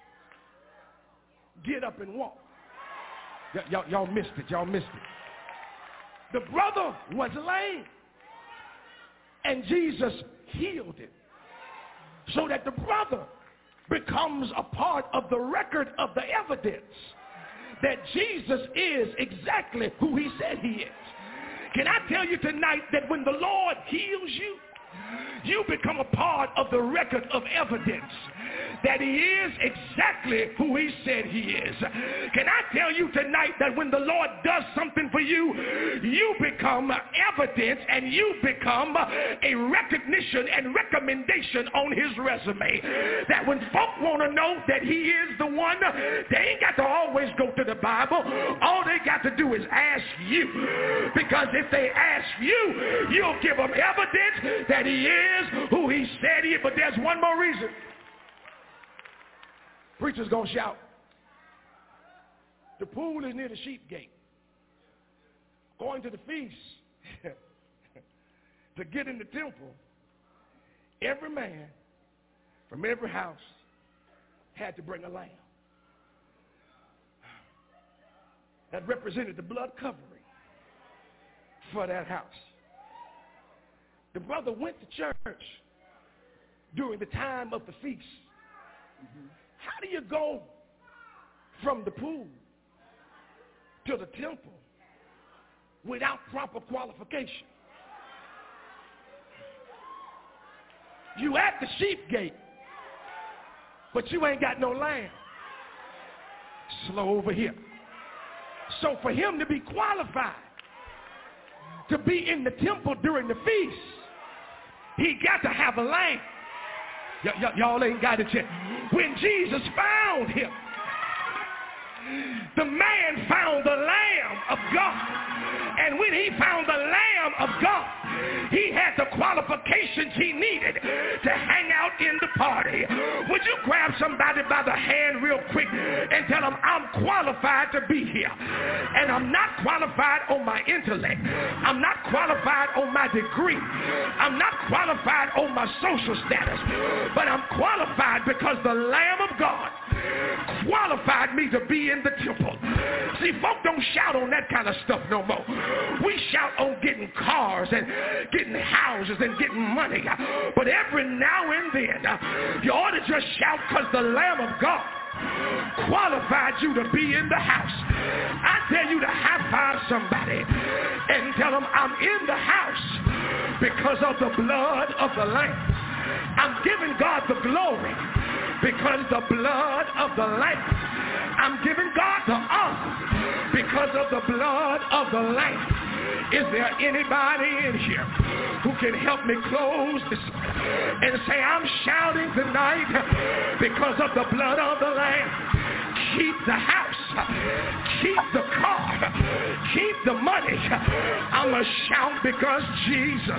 get up and walk. Y- y'all, y'all missed it. Y'all missed it. The brother was lame, and Jesus healed him so that the brother becomes a part of the record of the evidence that Jesus is exactly who he said he is. Can I tell you tonight that when the Lord heals you, you become a part of the record of evidence that he is exactly who he said he is. Can I tell you tonight that when the Lord does something for you, you become evidence and you become a recognition and recommendation on his resume. That when folk want to know that he is the one, they ain't got to always go to the Bible. All they got to do is ask you. Because if they ask you, you'll give them evidence that he is who he said he is. But there's one more reason. Preacher's gonna shout. The pool is near the sheep gate. Going to the feast to get in the temple, every man from every house had to bring a lamb. That represented the blood covering for that house. The brother went to church during the time of the feast. Mm-hmm. How do you go from the pool to the temple without proper qualification? You at the sheep gate, but you ain't got no lamb. Slow over here. So for him to be qualified to be in the temple during the feast, he got to have a lamb. Y- y- y'all ain't got it yet. When Jesus found him, The man found the Lamb of God. And when he found the Lamb of God, he had the qualifications he needed to hang out in the party. Would you grab somebody by the hand real quick and tell them, I'm qualified to be here. And I'm not qualified on my intellect. I'm not qualified on my degree. I'm not qualified on my social status. But I'm qualified because the Lamb of God qualified me to be in the temple. See, folk don't shout on that kind of stuff no more. We shout on getting cars and getting houses and getting money. But every now and then, you ought to just shout because the Lamb of God qualified you to be in the house. I tell you to high five somebody and tell them, I'm in the house because of the blood of the Lamb. I'm giving God the glory because the blood of the Lamb. I'm giving God the honor because of the blood of the Lamb. Is there anybody in here who can help me close this and say, I'm shouting tonight because of the blood of the Lamb? Keep the house, keep the car, keep the money. I'm a shout because Jesus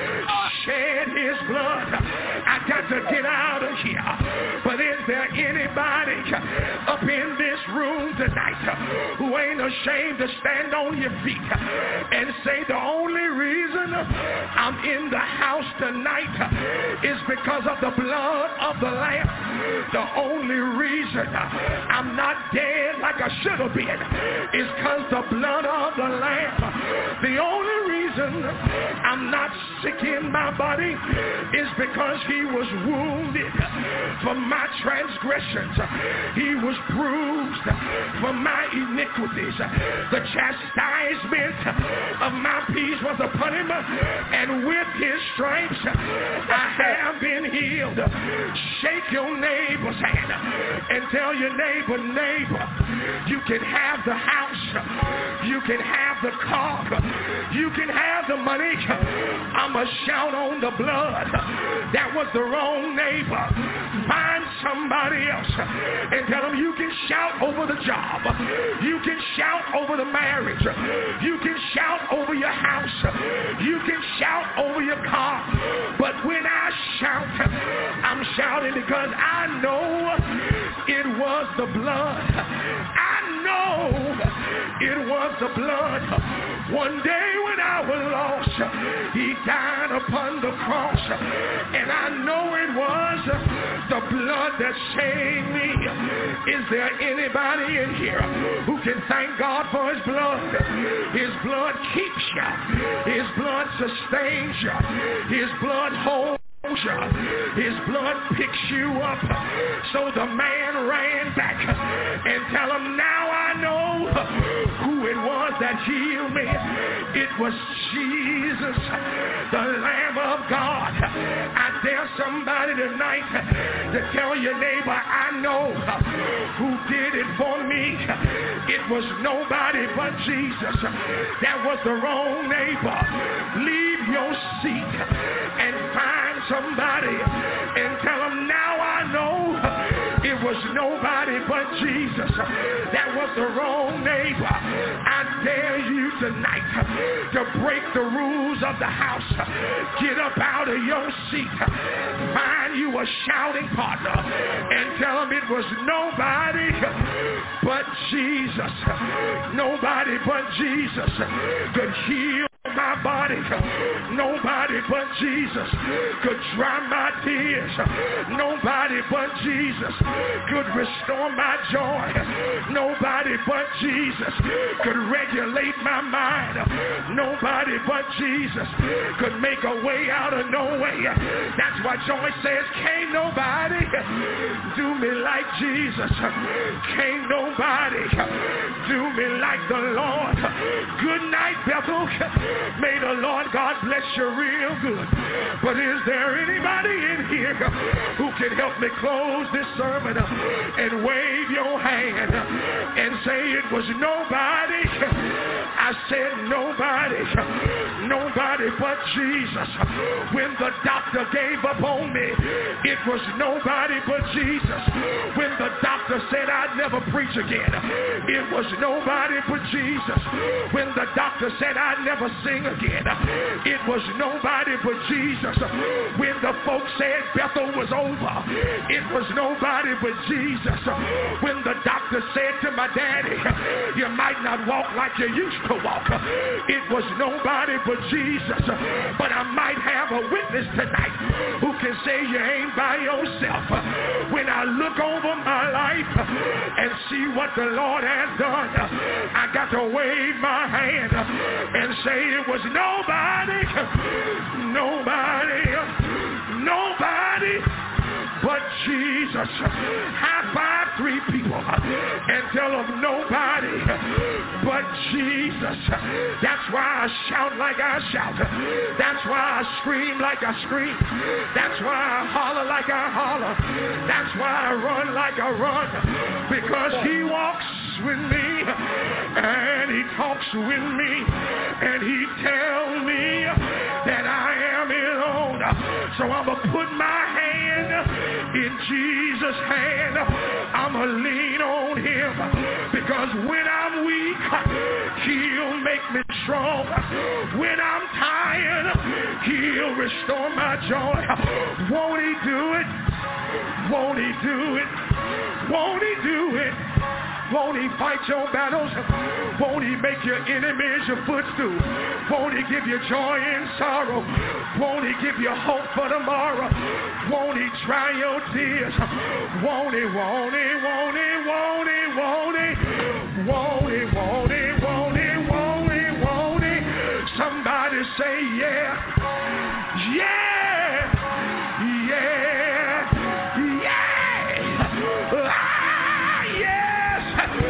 shed his blood. I got to get out of here. But is there anybody up in this room tonight who ain't ashamed to stand on your feet and say the only reason I'm in the house tonight is because of the blood of the Lamb? The only reason I'm not dead like I should have been is because the blood of the Lamb. The only reason I'm not sick in my body is because he was wounded for my transgressions. He was bruised for my iniquities. The chastisement of my peace was upon him, and with his stripes I have been healed. Shake your neighbor's hand and tell your neighbor, neighbor, you can have the house, you can have the car, you can have the money. I'm a shout on the blood. That was the wrong neighbor. Find somebody else and tell them you can shout over the job, you can shout over the marriage, you can shout over your house, you can shout over your car. But when I shout, I'm shouting because I know it was the blood. I know it was the blood. One day when I was lost, he died upon the cross, and I know it was the blood that saved me. Is there anybody in here who can thank God for his blood? His blood keeps you. His blood sustains you. His blood holds. His blood picks you up. So the man ran back and tell him, now I know who it was that healed me. It was Jesus, the Lamb of God. I dare somebody tonight to tell your neighbor, I know who did it for me. It was nobody but Jesus. That was the wrong neighbor. Leave your seat and find somebody and tell them, now I know it was nobody but Jesus. That was the wrong neighbor. I dare you tonight to break the rules of the house. Get up out of your seat. Find you a shouting partner and tell them it was nobody but Jesus. Nobody but Jesus could heal my body. Nobody but Jesus could dry my tears. Nobody but Jesus could restore my joy. Nobody but Jesus could regulate my mind. Nobody but Jesus could make a way out of no way. That's why Joy says, can't nobody do me like Jesus. Can't nobody do me like the Lord. Good night, Bethel. May the Lord God bless you real good. But is there anybody in here who can help me close this sermon and wave your hand and say it was nobody? I said nobody, nobody but Jesus. When the doctor gave up on me, it was nobody but Jesus. When the doctor said I'd never preach again, it was nobody but Jesus. When the doctor said I'd never sing again, it was nobody but Jesus. When the folks said Bethel was over, it was nobody but Jesus. When the doctor said to my daddy, you might not walk like you used to walk, it was nobody but Jesus. But I might have a witness tonight who can say you ain't by yourself. When I look over my life and see what the Lord has done, I got to wave my hand and say it was nobody, nobody, nobody but Jesus. High five three people and tell them nobody but Jesus. That's why I shout like I shout. That's why I scream like I scream. That's why I holler like I holler. That's why I run like I run. Because he walks with me and he talks with me and he tells me that I am his own. So I'm going to put my hand in Jesus' hand. I'm going to lean on him because when I'm weak, he'll make me strong. When I'm tired, he'll restore my joy. Won't he do it? Won't he do it? Won't he do it? Won't he fight your battles? Won't he make your enemies your footstool? Won't he give you joy in sorrow? Won't he give you hope for tomorrow? Won't he dry your tears? Won't he, won't he, won't he, won't he, won't he? Won't he, won't he, won't he, won't he, won't he? Somebody say yeah. Yeah. Yeah. Yeah. Ah, yes.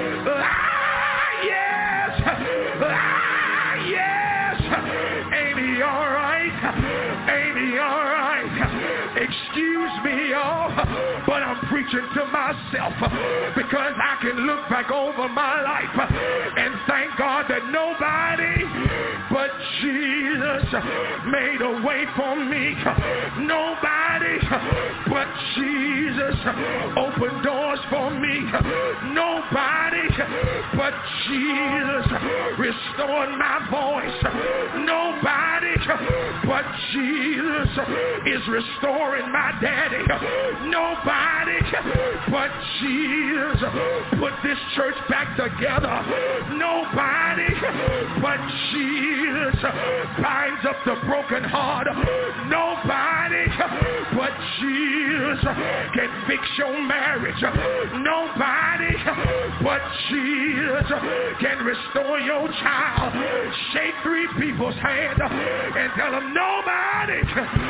Ah, yes. Ah, yes. Ain't he all right? Ain't he all right? Excuse me, y'all, but I'm preaching to myself because I can look back over my life and thank God that nobody but Jesus made a way for me. Nobody but Jesus opened doors for me. Nobody but Jesus restored my voice. Nobody but Jesus is restoring my daddy. Nobody but Jesus put this church back together. Nobody but Jesus binds up the broken heart. Nobody but Jesus can fix your marriage. Nobody but Jesus can restore your child. Shake three people's hand and tell them nobody,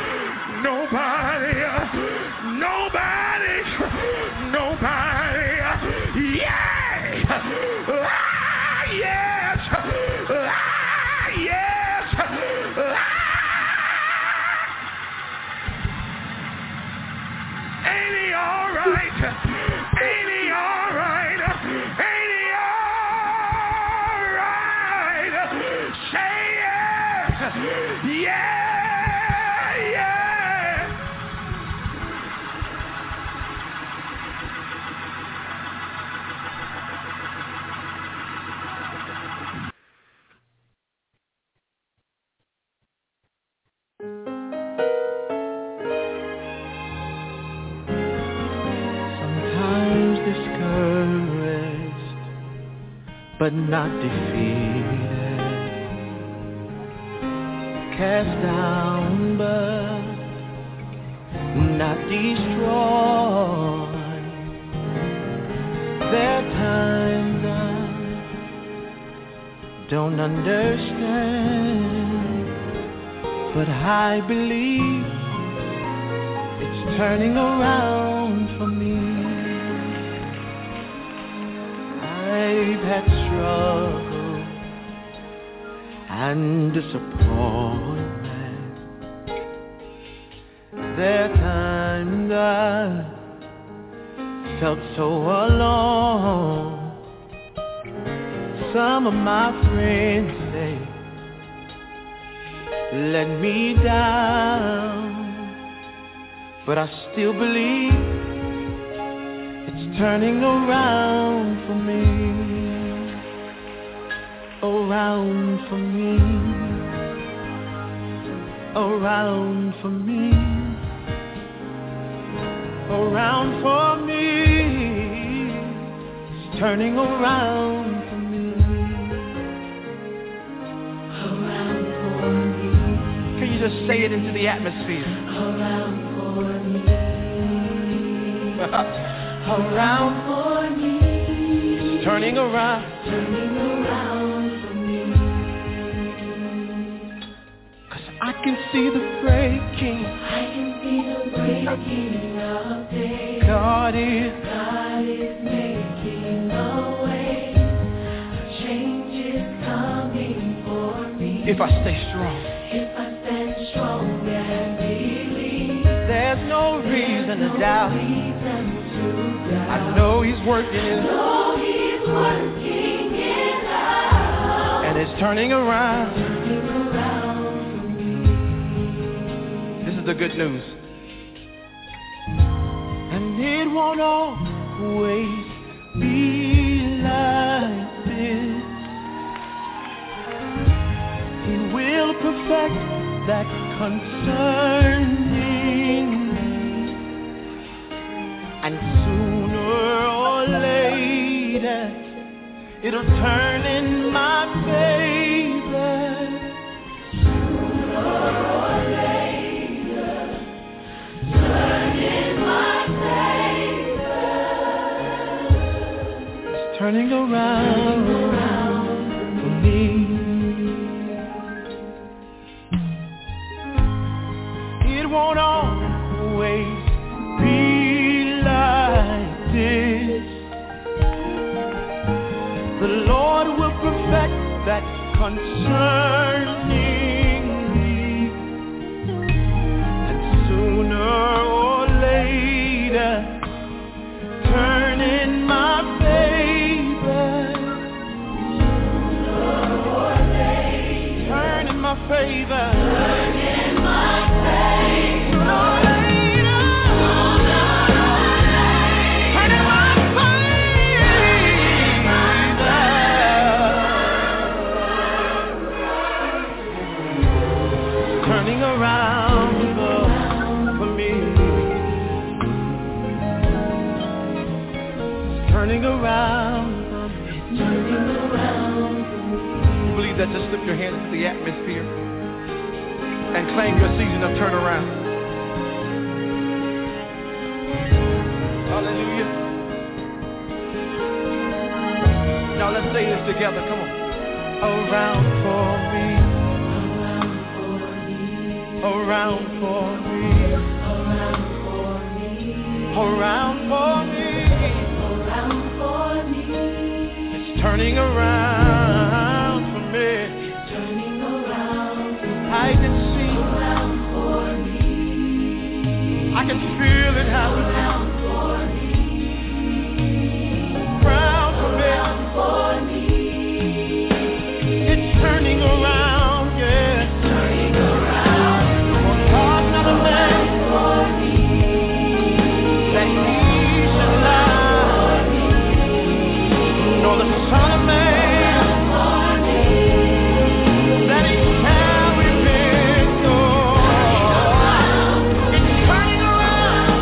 nobody, nobody, nobody, yeah, ah, yes, ah, yes, ah. Ain't he all right? Ain't he all right? Ain't he all right? Say yes, yeah, yeah. Sometimes discouraged, but not defeated. Cast down, but not destroyed. There are times I don't understand, but I believe it's turning around for me. I've had struggle and disappointment. There are times I felt so alone. Some of my friends say let me down, but I still believe it's turning around for me, around for me, around for me, around for me, it's turning around for me, around for me. Can you just say it into the atmosphere? Around for me. Around for me. It's turning around. Turning around for me. 'Cause I can see the breaking. I can see the breaking of day. God is. God is making a way. Change is coming for me. If I stay strong. If I stand strong and believe. There's no reason to doubt. I know he's working it. I know he's working it out. And it's turning around. Turning around for me. This is the good news. And it won't always be like this. He will perfect that concerning me. And sooner or later, it'll turn in my favor. Sooner or later, turn in my favor. It's turning around, turning around for me. It won't always be like this. The Lord will perfect that concerning me. And sooner or later, turn in my favor. Sooner or later, turn in my favor. Turn in my favor. Turning around for, for me. Turning around for me. Turning around for me. You believe that? Just lift your hands to the atmosphere and claim your season of turnaround. Hallelujah. Now let's say this together. Come on. Around for me. Around for me, around for me, around for me, around for me. It's turning around for me. It's turning around for me. I can see around for me. I can feel it happening. Around for me, around for me, around for me. It's turning around, yeah. It's turning around. Nor the Son of Man that he carried me. It's turning around.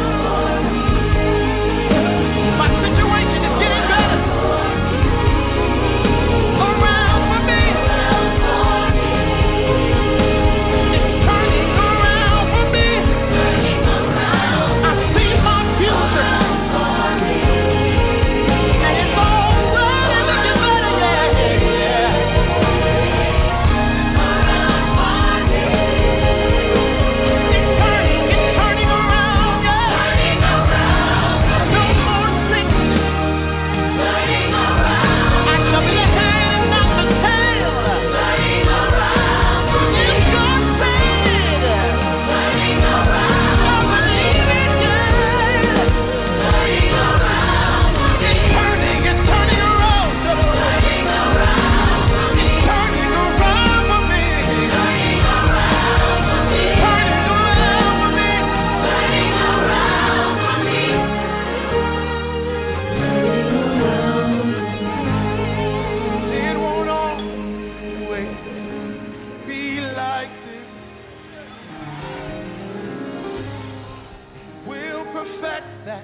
that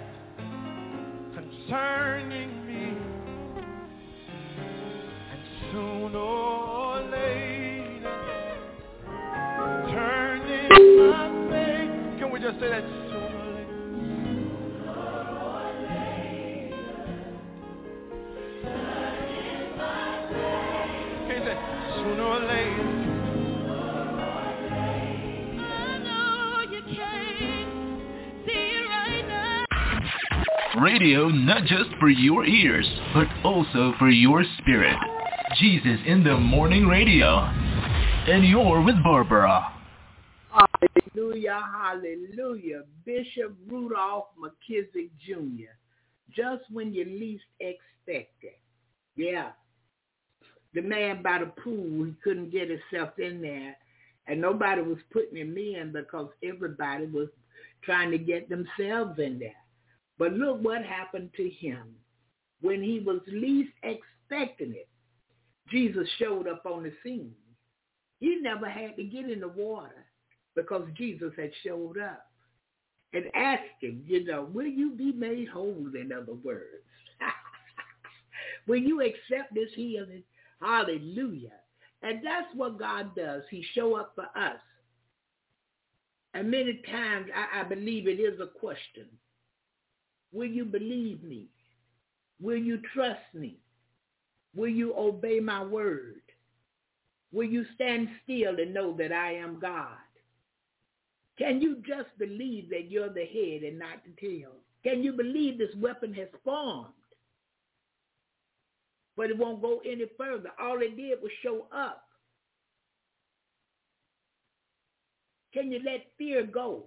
concerning me, and sooner or later, turning my face. Can we just say that? Sooner or later. Sooner or later, turning my face. Can you say sooner or later? Radio not just for your ears, but also for your spirit. Jesus in the Morning Radio. And you're with Barbara. Hallelujah, hallelujah. Bishop Rudolph McKissick Junior Just when you least expect it. Yeah. The man by the pool, he couldn't get himself in there. And nobody was putting him in because everybody was trying to get themselves in there. But look what happened to him. When he was least expecting it, Jesus showed up on the scene. He never had to get in the water because Jesus had showed up and asked him, you know, will you be made whole, in other words? Will you accept this healing? Hallelujah. And that's what God does. He show up for us. And many times I, I believe it is a question. Will you believe me? Will you trust me? Will you obey my word? Will you stand still and know that I am God? Can you just believe that you're the head and not the tail? Can you believe this weapon has formed? But it won't go any further. All it did was show up. Can you let fear go?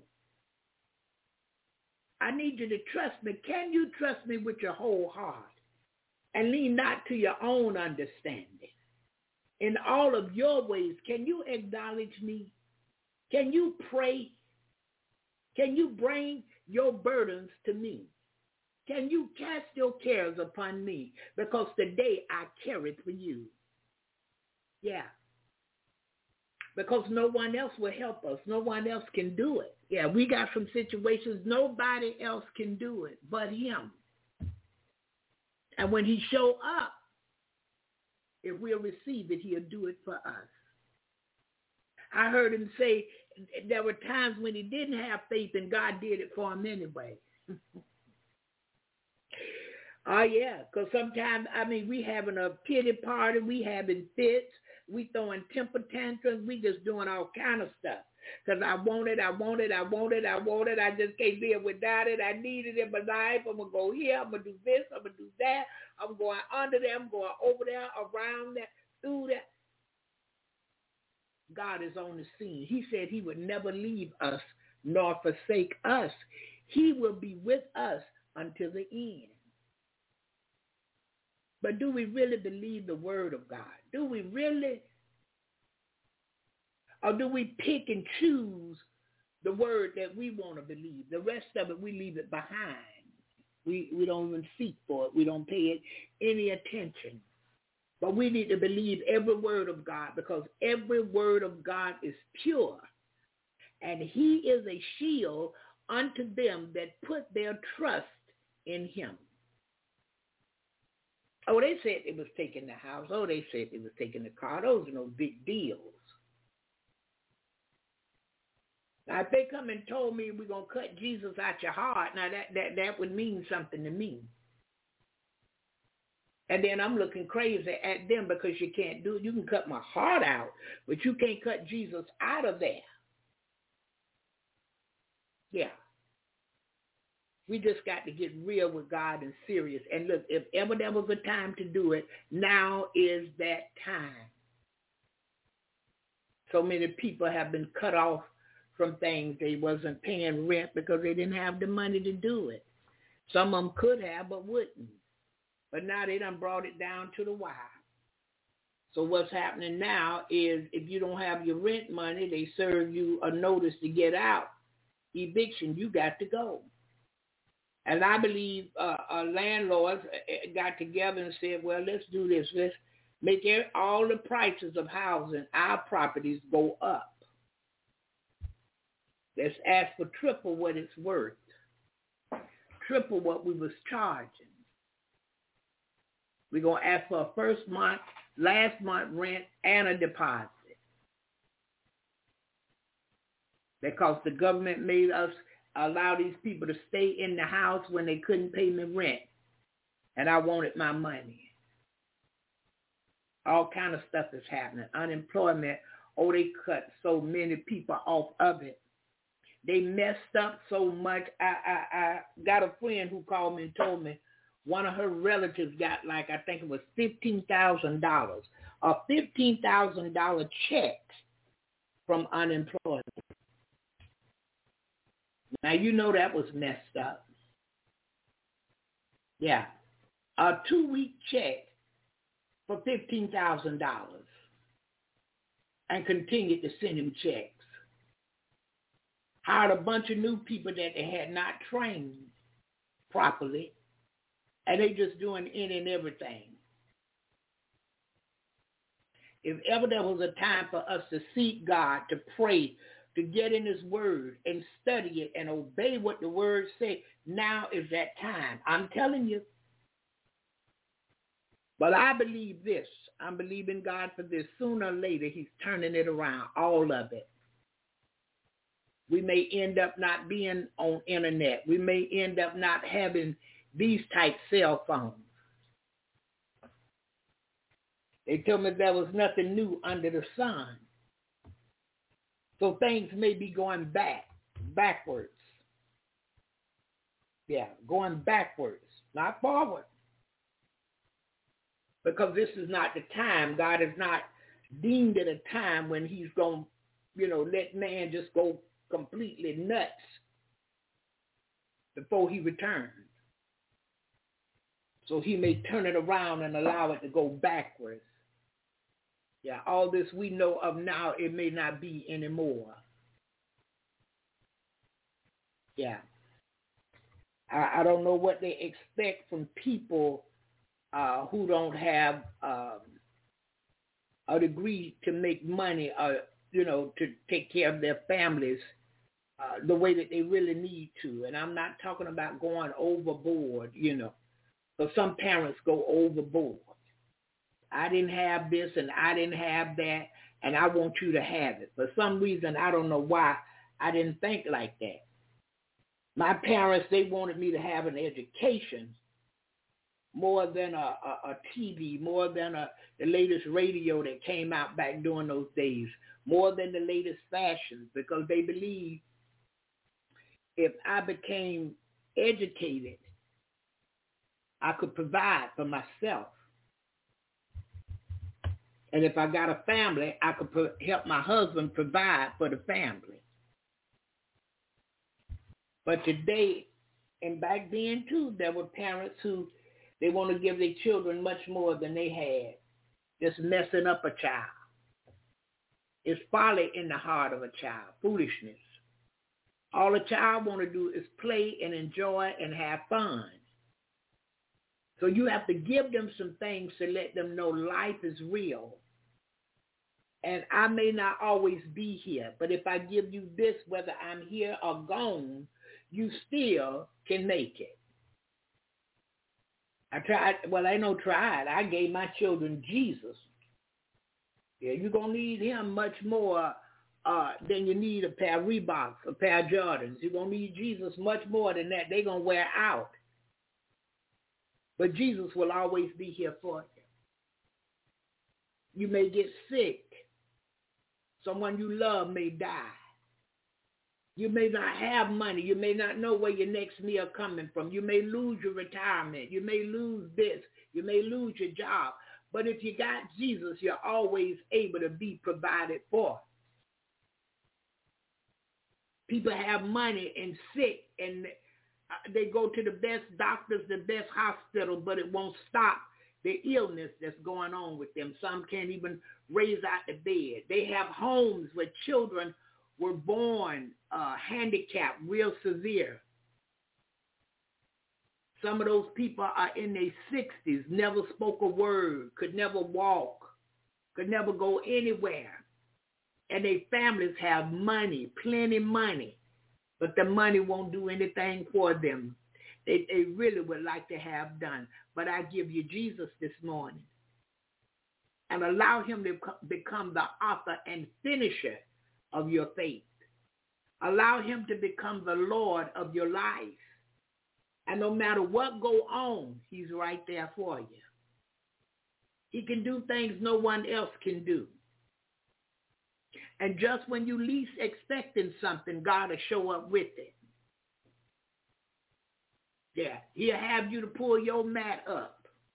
I need you to trust me. Can you trust me with your whole heart and lean not to your own understanding? In all of your ways, can you acknowledge me? Can you pray? Can you bring your burdens to me? Can you cast your cares upon me? Because today I carry for you. Yeah. Because no one else will help us. No one else can do it. Yeah, we got some situations nobody else can do it but him. And when he show up, if we'll receive it, he'll do it for us. I heard him say there were times when he didn't have faith and God did it for him anyway. Oh, yeah, because sometimes, I mean, we having a pity party, we having fits, we throwing temper tantrums, we just doing all kind of stuff. Because I want it, I want it, I want it, I want it, I just can't live without it, I need it in my life, I'm going to go here, I'm going to do this, I'm going to do that, I'm going under there, I'm going over there, around there, through there. God is on the scene. He said he would never leave us nor forsake us. He will be with us until the end. But do we really believe the word of God? Do we really? Or do we pick and choose the word that we want to believe? The rest of it, we leave it behind. We, we don't even seek for it. We don't pay it any attention. But we need to believe every word of God because every word of God is pure. And he is a shield unto them that put their trust in him. Oh, they said it was taking the house. Oh, they said it was taking the car. Those are no big deals. Now, if they come and told me we're going to cut Jesus out your heart, now that, that, that would mean something to me. And then I'm looking crazy at them because you can't do it. You can cut my heart out, but you can't cut Jesus out of there. Yeah. We just got to get real with God and serious. And look, if ever there was a time to do it, now is that time. So many people have been cut off from things. They wasn't paying rent because they didn't have the money to do it. Some of them could have, but wouldn't. But now they done brought it down to the wire. So what's happening now is if you don't have your rent money, they serve you a notice to get out. Eviction, you got to go. And I believe uh, uh, landlords got together and said, well, let's do this. Let's make all the prices of housing, our properties, go up. Let's ask for triple what it's worth. triple what we was charging. We're going to ask for a first month, last month rent, and a deposit. Because the government made us allow these people to stay in the house when they couldn't pay me rent. And I wanted my money. All kind of stuff is happening. Unemployment, oh, they cut so many people off of it. They messed up so much. I, I, I got a friend who called me and told me one of her relatives got, like, I think it was fifteen thousand dollars, a fifteen thousand dollars check from unemployment. Now, you know that was messed up. Yeah. A two-week check for fifteen thousand dollars and continued to send him checks. Hired a bunch of new people that they had not trained properly, and they just doing any and everything. If ever there was a time for us to seek God, to pray, to get in his word and study it and obey what the word says, now is that time. I'm telling you. But I believe this. I'm believing God for this. Sooner or later, he's turning it around, all of it. We may end up not being on internet. We may end up not having these type cell phones. They told me there was nothing new under the sun. So things may be going back, backwards. Yeah, going backwards, not forward. Because this is not the time. God has not deemed it a time when he's going to, you know, let man just go completely nuts before he returns. So he may turn it around and allow it to go backwards. Yeah, all this we know of now, it may not be anymore. Yeah. I, I don't know what they expect from people uh, who don't have um, a degree to make money, uh, you know, to take care of their families uh, the way that they really need to. And I'm not talking about going overboard, you know, but some parents go overboard. I didn't have this and I didn't have that, and I want you to have it. For some reason, I don't know why, I didn't think like that. My parents, they wanted me to have an education more than a, a, a T V, more than a, the latest radio that came out back during those days, more than the latest fashions, because they believed if I became educated, I could provide for myself. And if I got a family, I could pro- help my husband provide for the family. But today, and back then too, there were parents who, they want to give their children much more than they had, just messing up a child. It's folly in the heart of a child, foolishness. All a child want to do is play and enjoy and have fun. So you have to give them some things to let them know life is real. And I may not always be here, but if I give you this, whether I'm here or gone, you still can make it. I tried, well, I know tried. I gave my children Jesus. Yeah, you're going to need him much more uh, than you need a pair of Reeboks, a pair of Jordans. You're going to need Jesus much more than that. They're going to wear out. But Jesus will always be here for you. You may get sick. Someone you love may die. You may not have money. You may not know where your next meal coming from. You may lose your retirement. You may lose this. You may lose your job. But if you got Jesus, you're always able to be provided for. People have money and sick, and they go to the best doctors, the best hospital, but it won't stop the illness that's going on with them. Some can't even raise out the bed. They have homes where children were born uh, handicapped, real severe. Some of those people are in their sixties, never spoke a word, could never walk, could never go anywhere. And their families have money, plenty money, but the money won't do anything for them. they, they really would like to have done. But I give you Jesus this morning and allow him to become the author and finisher of your faith. Allow him to become the Lord of your life. And no matter what go on, he's right there for you. He can do things no one else can do. And just when you least expecting something, God will show up with it. Yeah, he'll have you to pull your mat up.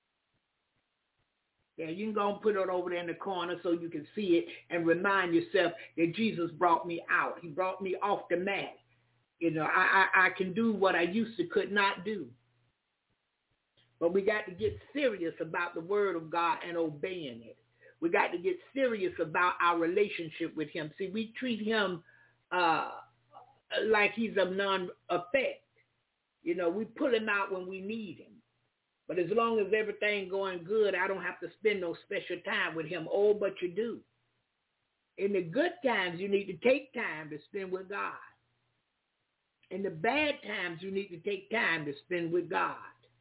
Yeah, you can go and put it over there in the corner so you can see it and remind yourself that Jesus brought me out. He brought me off the mat. You know, I, I, I can do what I used to could not do. But we got to get serious about the word of God and obeying it. We got to get serious about our relationship with him. See, we treat him uh, like he's of none effect. You know, we pull him out when we need him. But as long as everything going good, I don't have to spend no special time with him. Oh, but you do. In the good times, you need to take time to spend with God. In the bad times, you need to take time to spend with God.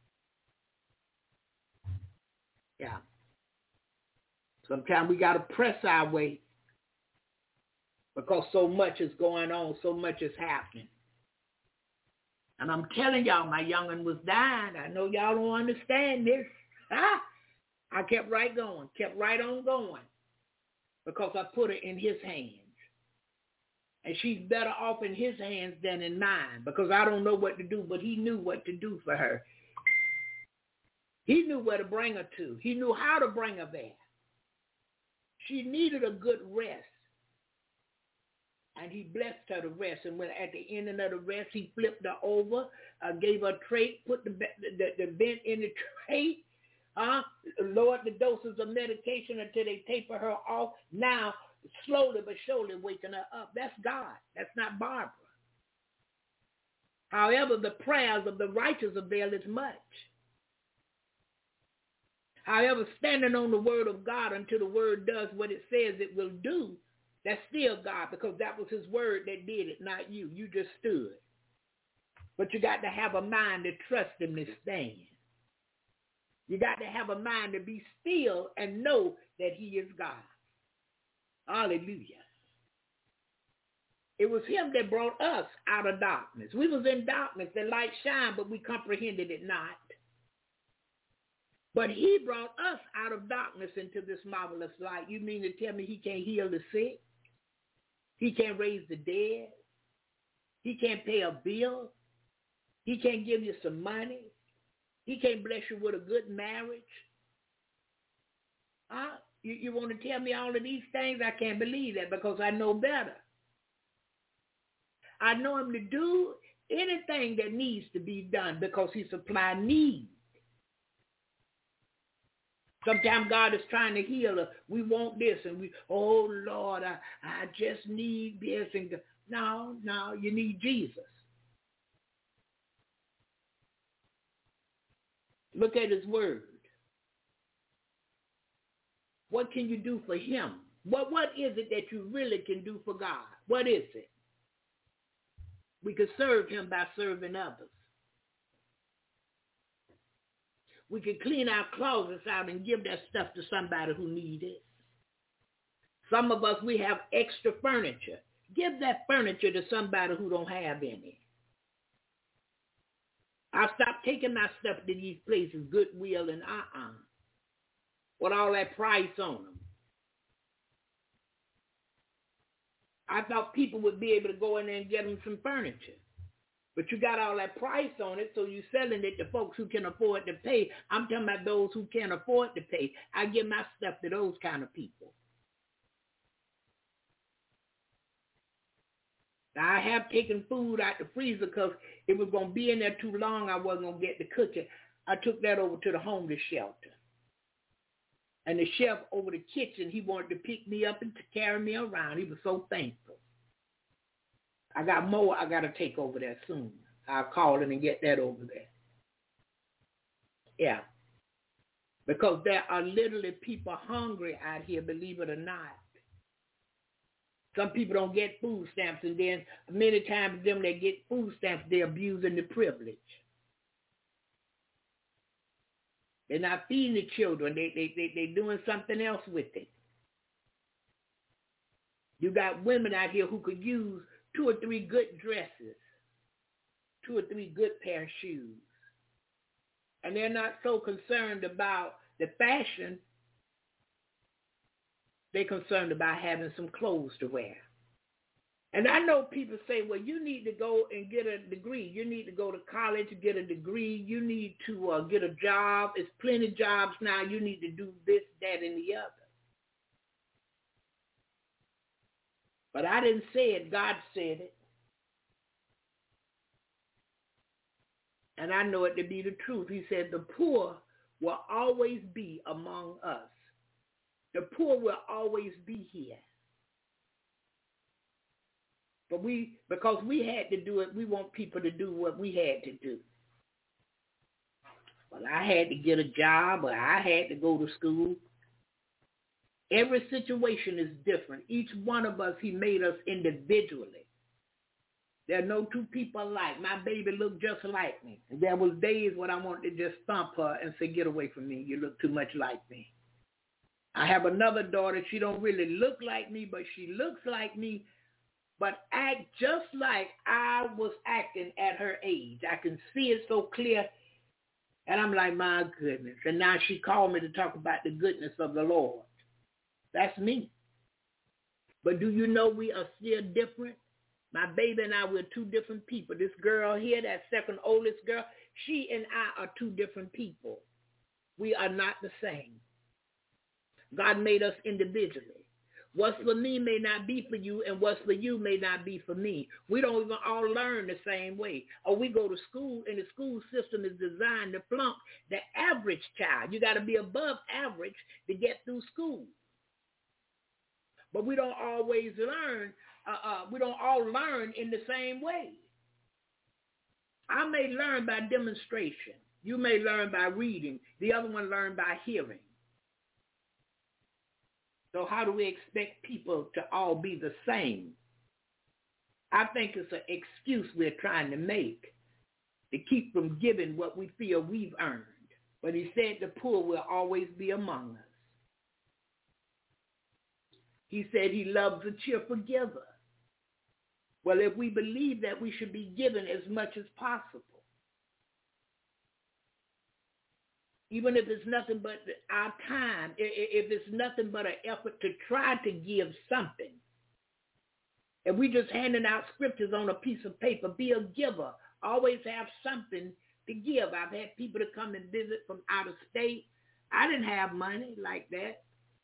Yeah. Sometimes we got to press our way because so much is going on, so much is happening. And I'm telling y'all, my young'un was dying. I know y'all don't understand this. Ah, I kept right going, kept right on going because I put her in his hands. And she's better off in his hands than in mine because I don't know what to do, but he knew what to do for her. He knew where to bring her to. He knew how to bring her there. She needed a good rest. And he blessed her to rest. And when at the end of the rest, he flipped her over, uh, gave her a tray, put the, the, the vent in the tray, uh, lowered the doses of medication until they taper her off. Now, slowly but surely waking her up. That's God. That's not Barbara. However, the prayers of the righteous availeth much. However, standing on the word of God until the word does what it says it will do, that's still God because that was his word that did it, not you. You just stood. But you got to have a mind to trust him to stand. You got to have a mind to be still and know that he is God. Hallelujah. It was him that brought us out of darkness. We was in darkness. The light shined, but we comprehended it not. But he brought us out of darkness into this marvelous light. You mean to tell me he can't heal the sick? He can't raise the dead? He can't pay a bill? He can't give you some money? He can't bless you with a good marriage? Huh? You, you want to tell me all of these things? I can't believe that because I know better. I know him to do anything that needs to be done because he supplies needs. Sometimes God is trying to heal us. We want this and we, oh, Lord, I, I just need this. And no, no, you need Jesus. Look at his word. What can you do for him? What, what is it that you really can do for God? What is it? We can serve him by serving others. We can clean our closets out and give that stuff to somebody who needs it. Some of us, we have extra furniture. Give that furniture to somebody who don't have any. I stopped taking my stuff to these places, Goodwill and uh-uh, with all that price on them. I thought people would be able to go in there and get them some furniture. But you got all that price on it, so you're selling it to folks who can afford to pay. I'm talking about those who can't afford to pay. I give my stuff to those kind of people. Now, I have taken food out the freezer because it was going to be in there too long. I wasn't going to get to cook it. I took that over to the homeless shelter. And the chef over the kitchen, he wanted to pick me up and to carry me around. He was so thankful. I got more I got to take over there soon. I'll call him and get that over there. Yeah. Because there are literally people hungry out here, believe it or not. Some people don't get food stamps, and then many times them that get food stamps, they're abusing the privilege. They're not feeding the children. They, they, they, they're doing something else with it. You got women out here who could use two or three good dresses, two or three good pair of shoes. And they're not so concerned about the fashion. They're concerned about having some clothes to wear. And I know people say, well, you need to go and get a degree. You need to go to college to get a degree. You need to uh, get a job. There's plenty of jobs now. You need to do this, that, and the other. But I didn't say it. God said it. And I know it to be the truth. He said the poor will always be among us. The poor will always be here. But we, because we had to do it, we want people to do what we had to do. Well, I had to get a job, or I had to go to school. Every situation is different. Each one of us, he made us individually. There are no two people alike. My baby looked just like me. And there was days when I wanted to just thump her and say, get away from me. You look too much like me. I have another daughter. She don't really look like me, but she looks like me, but act just like I was acting at her age. I can see it so clear. And I'm like, my goodness. And now she called me to talk about the goodness of the Lord. That's me. But do you know we are still different? My baby and I, we're two different people. This girl here, that second oldest girl, she and I are two different people. We are not the same. God made us individually. What's for me may not be for you, and what's for you may not be for me. We don't even all learn the same way. Or we go to school, and the school system is designed to flunk the average child. You got to be above average to get through school. But we don't always learn. Uh, uh, we don't all learn in the same way. I may learn by demonstration. You may learn by reading. The other one learn by hearing. So how do we expect people to all be the same? I think it's an excuse we're trying to make to keep from giving what we feel we've earned. But he said the poor will always be among us. He said he loves a cheerful giver. Well, if we believe that, we should be given as much as possible. Even if it's nothing but our time, if it's nothing but an effort to try to give something. If we just handing out scriptures on a piece of paper, be a giver. Always have something to give. I've had people to come and visit from out of state. I didn't have money like that.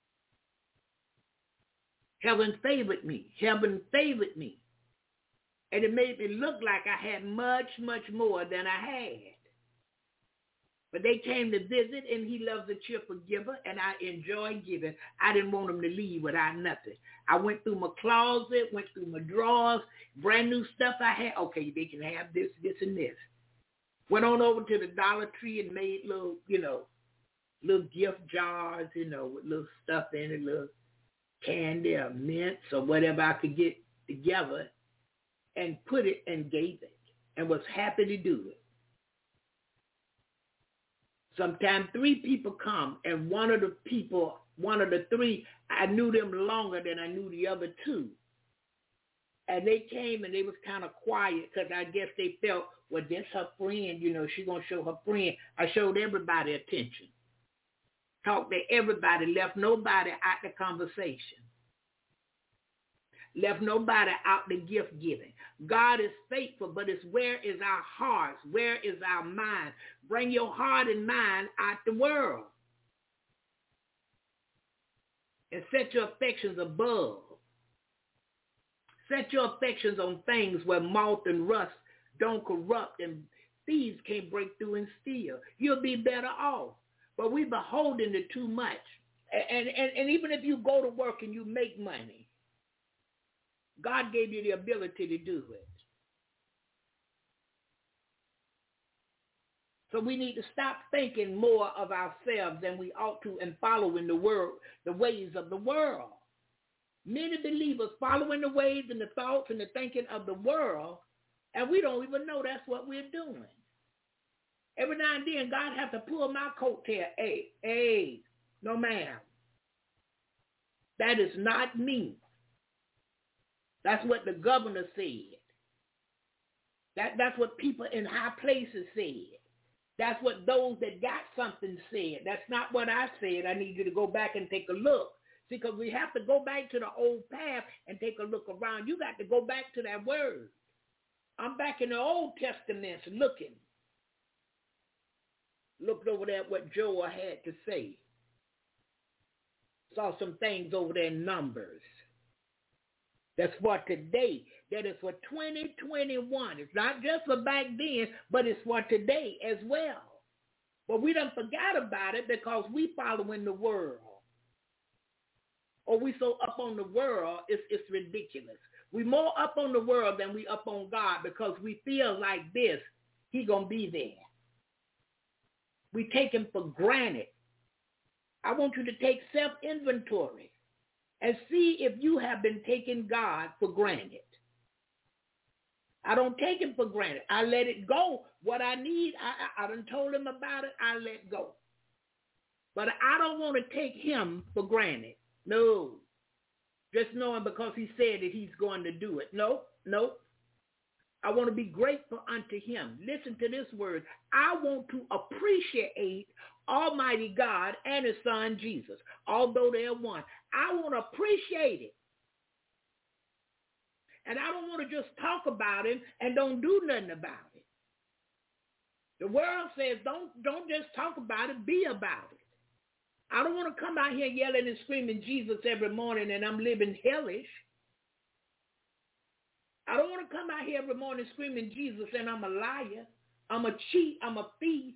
Heaven favored me. Heaven favored me. And it made me look like I had much, much more than I had. But they came to visit, and he loves a cheerful giver, and I enjoy giving. I didn't want them to leave without nothing. I went through my closet, went through my drawers, brand new stuff I had. Okay, they can have this, this, and this. Went on over to the Dollar Tree and made little, you know, little gift jars, you know, with little stuff in it, little candy or mints or whatever I could get together, and put it and gave it, and was happy to do it. Sometimes three people come, and one of the people, one of the three, I knew them longer than I knew the other two. And they came, and they was kind of quiet because I guess they felt, well, that's her friend, you know, she's going to show her friend. I showed everybody attention. Talked to everybody, left nobody out the conversation. Left nobody out the gift giving. God is faithful, but it's where is our hearts? Where is our mind? Bring your heart and mind out the world. And set your affections above. Set your affections on things where moth and rust don't corrupt and thieves can't break through and steal. You'll be better off. But we're beholden to too much. And, and, and even if you go to work and you make money, God gave you the ability to do it. So we need to stop thinking more of ourselves than we ought to and following the world, the ways of the world. Many believers following the ways and the thoughts and the thinking of the world, and we don't even know that's what we're doing. Every now and then, God has to pull my coattail. Hey, hey, no ma'am. That is not me. That's what the governor said. That, that's what people in high places said. That's what those that got something said. That's not what I said. I need you to go back and take a look. See, because we have to go back to the old path and take a look around. You got to go back to that word. I'm back in the Old Testament looking. Looked over there at what Joel had to say. Saw some things over there in Numbers. That's for today. That is for twenty twenty-one. It's not just for back then, but it's for today as well. But we done forgot about it because we following the world. Or we so up on the world, it's, it's ridiculous. We more up on the world than we up on God because we feel like this, he going to be there. We take him for granted. I want you to take self-inventory and see if you have been taking God for granted. I don't take him for granted. I let it go. What I need, I, I, I done told him about it, I let go. But I don't want to take him for granted. No. Just knowing because he said that he's going to do it. No, no. I want to be grateful unto him. Listen to this word. I want to appreciate Almighty God and his son Jesus, although they're one. I want to appreciate it. And I don't want to just talk about him and don't do nothing about it. The world says don't, don't just talk about it, be about it. I don't want to come out here yelling and screaming Jesus every morning and I'm living hellish. I don't want to come out here every morning screaming Jesus and I'm a liar. I'm a cheat. I'm a thief.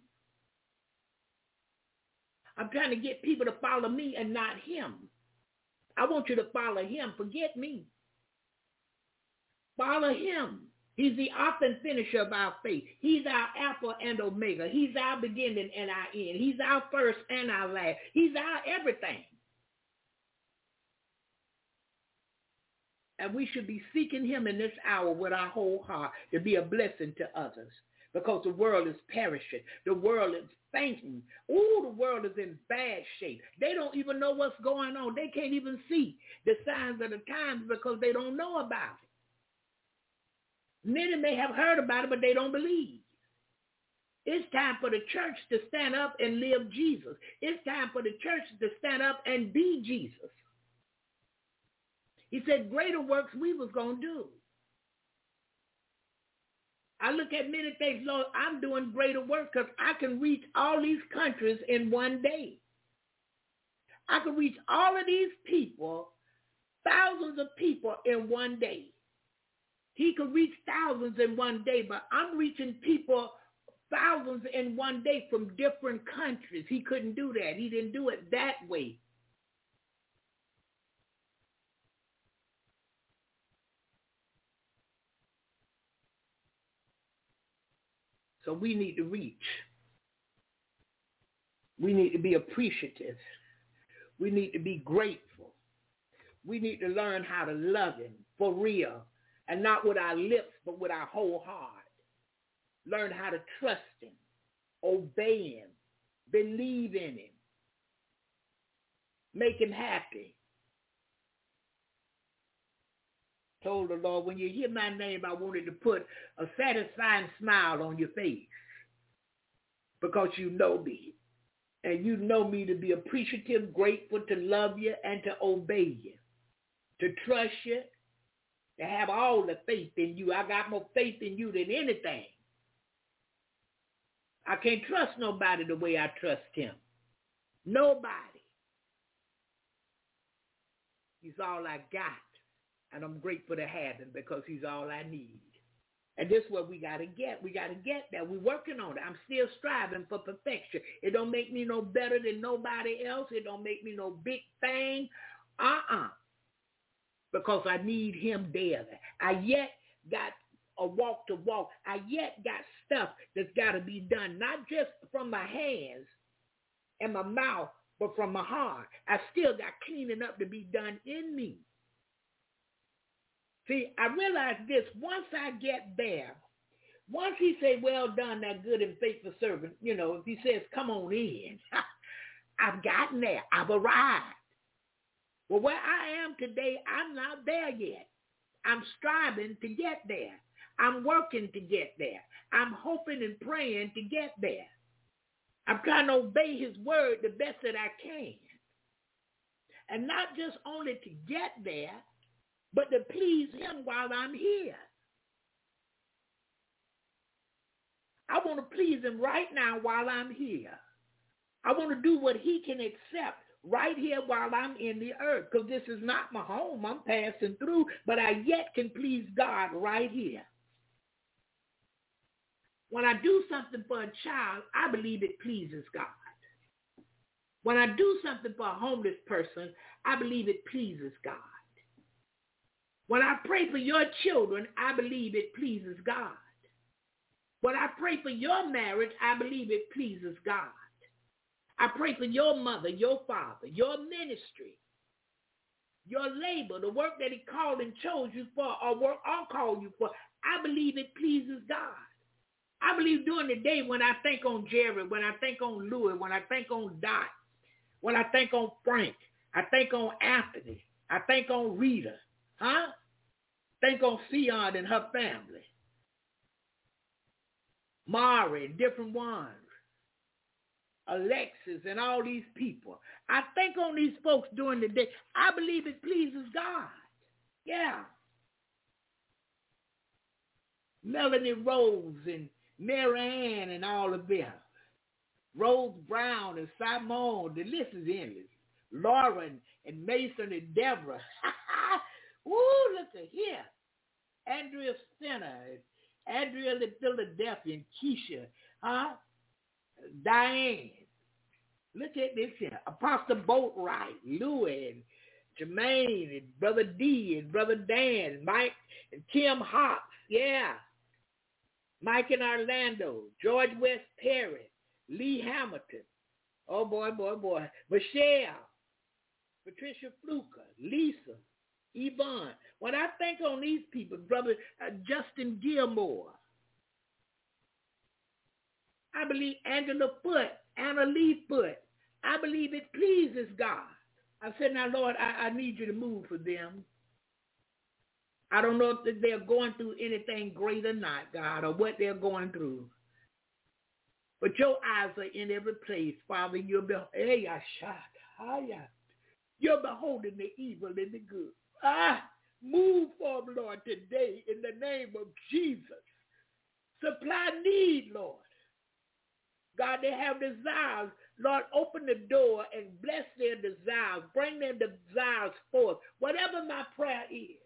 I'm trying to get people to follow me and not him. I want you to follow him. Forget me. Follow him. He's the author and finisher of our faith. He's our Alpha and Omega. He's our beginning and our end. He's our first and our last. He's our everything. And we should be seeking him in this hour with our whole heart to be a blessing to others because the world is perishing. The world is fainting. Ooh, the world is in bad shape. They don't even know what's going on. They can't even see the signs of the times because they don't know about it. Many may have heard about it, but they don't believe. It's time for the church to stand up and live Jesus. It's time for the church to stand up and be Jesus. He said, greater works we was going to do. I look at many things, Lord, I'm doing greater work because I can reach all these countries in one day. I can reach all of these people, thousands of people in one day. He could reach thousands in one day, but I'm reaching people thousands in one day from different countries. He couldn't do that. He didn't do it that way. So we need to reach. We need to be appreciative. We need to be grateful. We need to learn how to love him for real. And not with our lips, but with our whole heart. Learn how to trust him, obey him, believe in him, make him happy. Told the Lord, when you hear my name, I wanted to put a satisfying smile on your face because you know me. And you know me to be appreciative, grateful, to love you, and to obey you, to trust you, to have all the faith in you. I got more faith in you than anything. I can't trust nobody the way I trust him. Nobody. He's all I got. And I'm grateful to have him because he's all I need. And this is what we got to get. We got to get that. We're working on it. I'm still striving for perfection. It don't make me no better than nobody else. It don't make me no big thing. Uh-uh. Because I need him daily. I yet got a walk to walk. I yet got stuff that's got to be done, not just from my hands and my mouth, but from my heart. I still got cleaning up to be done in me. See, I realize this. Once I get there, Once he say, well done, that good and faithful servant, you know, if he says, come on in, I've gotten there. I've arrived. Well, where I am today, I'm not there yet. I'm striving to get there. I'm working to get there. I'm hoping and praying to get there. I'm trying to obey his word the best that I can. And not just only to get there, but to please him while I'm here. I want to please him right now while I'm here. I want to do what he can accept right here while I'm in the earth, because this is not my home. I'm passing through, but I yet can please God right here. When I do something for a child, I believe it pleases God. When I do something for a homeless person, I believe it pleases God. When I pray for your children, I believe it pleases God. When I pray for your marriage, I believe it pleases God. I pray for your mother, your father, your ministry, your labor, the work that he called and chose you for, or work I'll call you for. I believe it pleases God. I believe during the day when I think on Jerry, when I think on Louis, when I think on Dot, when I think on Frank, I think on Anthony, I think on Rita, huh? Think on Sion and her family. Mari and different ones. Alexis and all these people. I think on these folks during the day. I believe it pleases God. Yeah. Melanie Rose and Mary Ann and all of them. Rose Brown and Simone. The list is endless. Lauren and Mason and Deborah. Woo, look at here. Andrea Center, Andrea in Philadelphia, and Keisha, huh? Diane. Look at this here. Apostle Boatwright, Louis, and Jermaine, and Brother D, and Brother Dan, Mike, and Kim Hawks, yeah. Mike in Orlando, George West Perry, Lee Hamilton. Oh, boy, boy, boy. Michelle, Patricia Fluker, Lisa, Yvonne. When I think on these people, Brother uh, Justin Gilmore, I believe Angela Foote, Anna Lee Foote. I believe it pleases God. I said, now, Lord, I, I need you to move for them. I don't know if they're going through anything great or not, God, or what they're going through. But your eyes are in every place, Father. You're, be- hey, you're beholding the evil and the good. Ah, move for them, Lord, today in the name of Jesus. Supply need, Lord. God, they have desires. Lord, open the door and bless their desires. Bring their desires forth. Whatever my prayer is,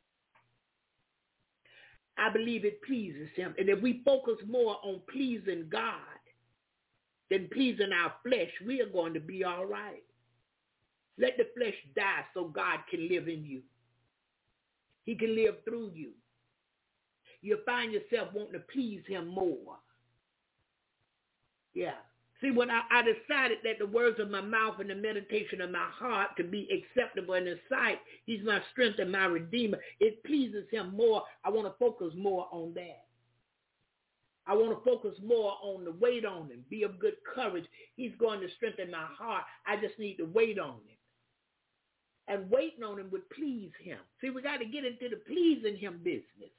I believe it pleases him. And if we focus more on pleasing God than pleasing our flesh, we are going to be all right. Let the flesh die so God can live in you. He can live through you. You'll find yourself wanting to please him more. Yeah. See, when I, I decided that the words of my mouth and the meditation of my heart to be acceptable in his sight, he's my strength and my redeemer, it pleases him more. I want to focus more on that. I want to focus more on the wait on him, be of good courage. He's going to strengthen my heart. I just need to wait on him. And waiting on him would please him. See, we got to get into the pleasing him business.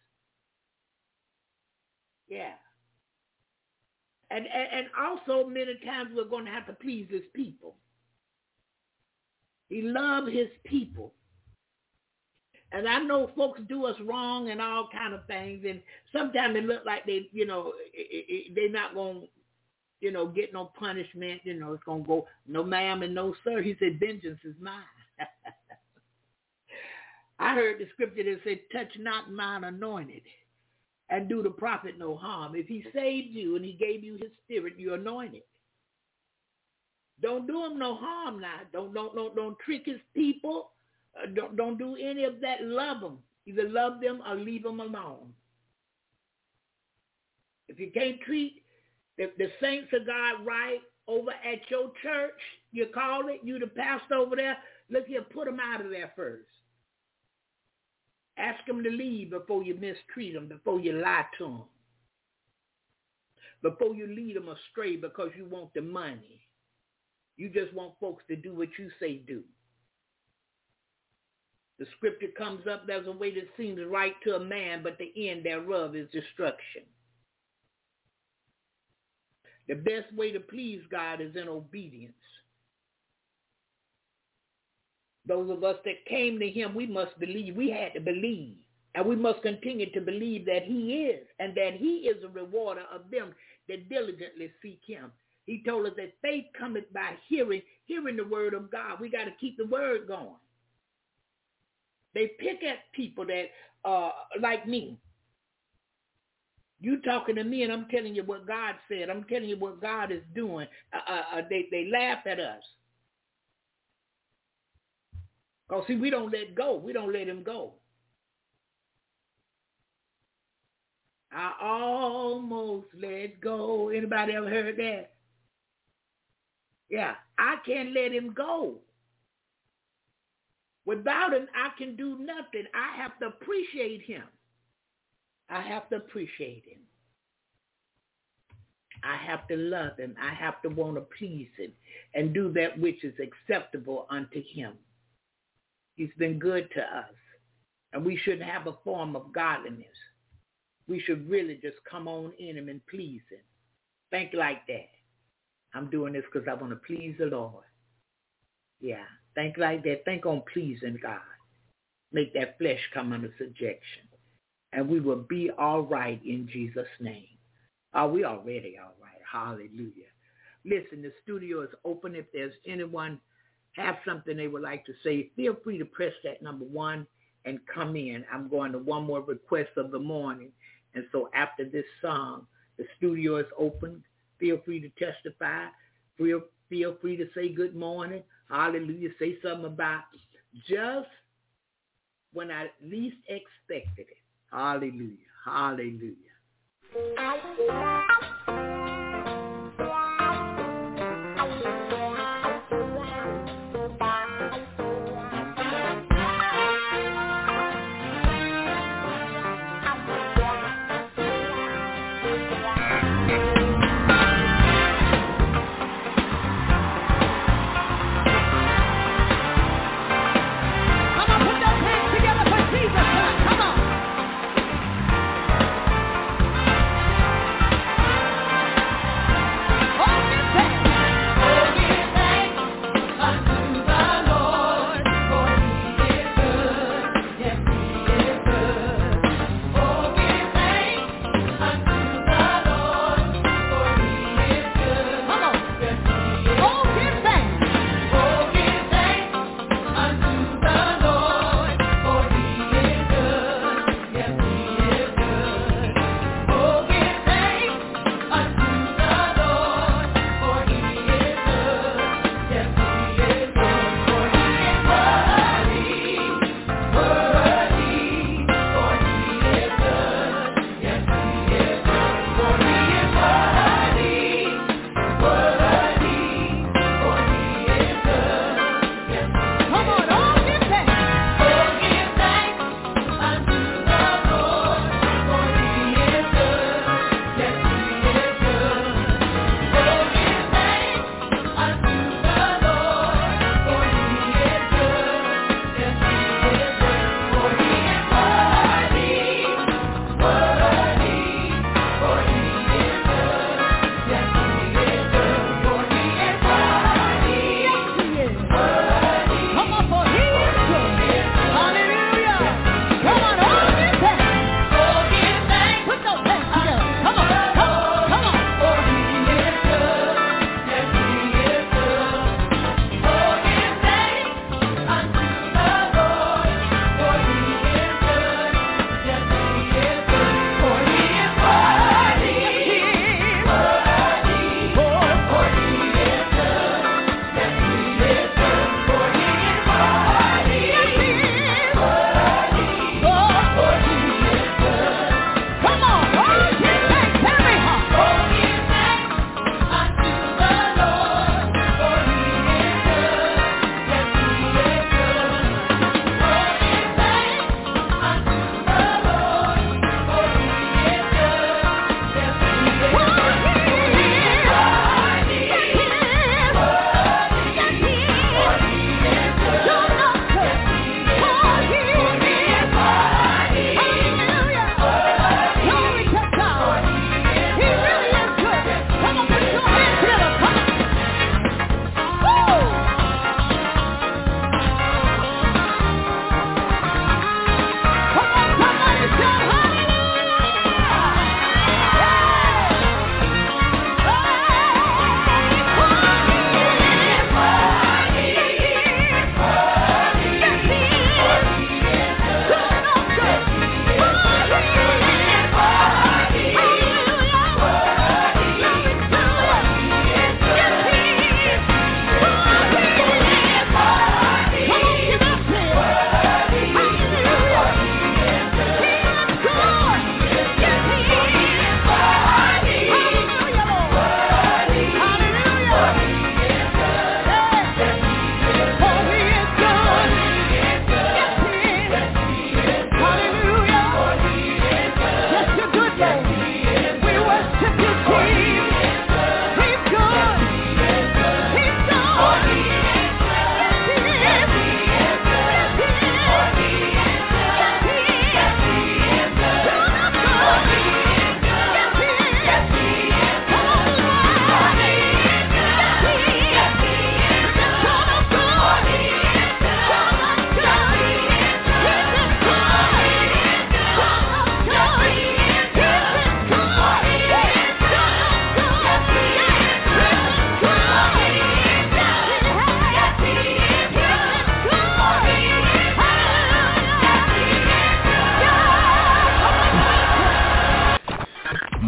Yeah. And, and, and also many times we're going to have to please his people. He loves his people. And I know folks do us wrong and all kind of things. And sometimes it look like they, you know, it, it, they're not going to, you know, get no punishment. You know, it's going to go, no ma'am and no sir. He said, vengeance is mine. I heard the scripture that said, touch not mine anointed and do the prophet no harm. If he saved you and he gave you his spirit, you're anointed. Don't do him no harm now. Don't, don't, don't, don't trick his people. Uh, don't, don't do any of that. Love them. Either love them or leave them alone. If you can't treat the, the saints of God right over at your church, you call it, you the pastor over there, look here, put them out of there first. Ask them to leave before you mistreat them, before you lie to them. before you lead them astray because you want the money. You just want folks to do what you say do. The scripture comes up, there's a way that seems right to a man, but the end thereof is destruction. The best way to please God is in obedience. Those of us that came to him, we must believe. We had to believe. And we must continue to believe that he is, and that he is a rewarder of them that diligently seek him. He told us that faith cometh by hearing, hearing the word of God. We got to keep the word going. They pick at people that, uh, like me. You talking to me, and I'm telling you what God said. I'm telling you what God is doing. Uh, uh, they, they laugh at us. Because, see, we don't let go. We don't let him go. I almost let go. Anybody ever heard that? Yeah, I can't let him go. Without him, I can do nothing. I have to appreciate him. I have to appreciate him. I have to love him. I have to want to please him and do that which is acceptable unto him. He's been good to us, and we shouldn't have a form of godliness. We should really just come on in him and please him. Think like that. I'm doing this because I want to please the Lord. Yeah, think like that. Think on pleasing God. Make that flesh come under subjection. And we will be all right in Jesus' name. Are we already all right? Hallelujah. Listen, the studio is open. If there's anyone have something they would like to say, feel free to press that number one and come in. I'm going to one more request of the morning. And so after this song, the studio is open. Feel free to testify. Feel, feel free to say good morning. Hallelujah. Say something about just when I least expected it. Hallelujah. Hallelujah. Come on.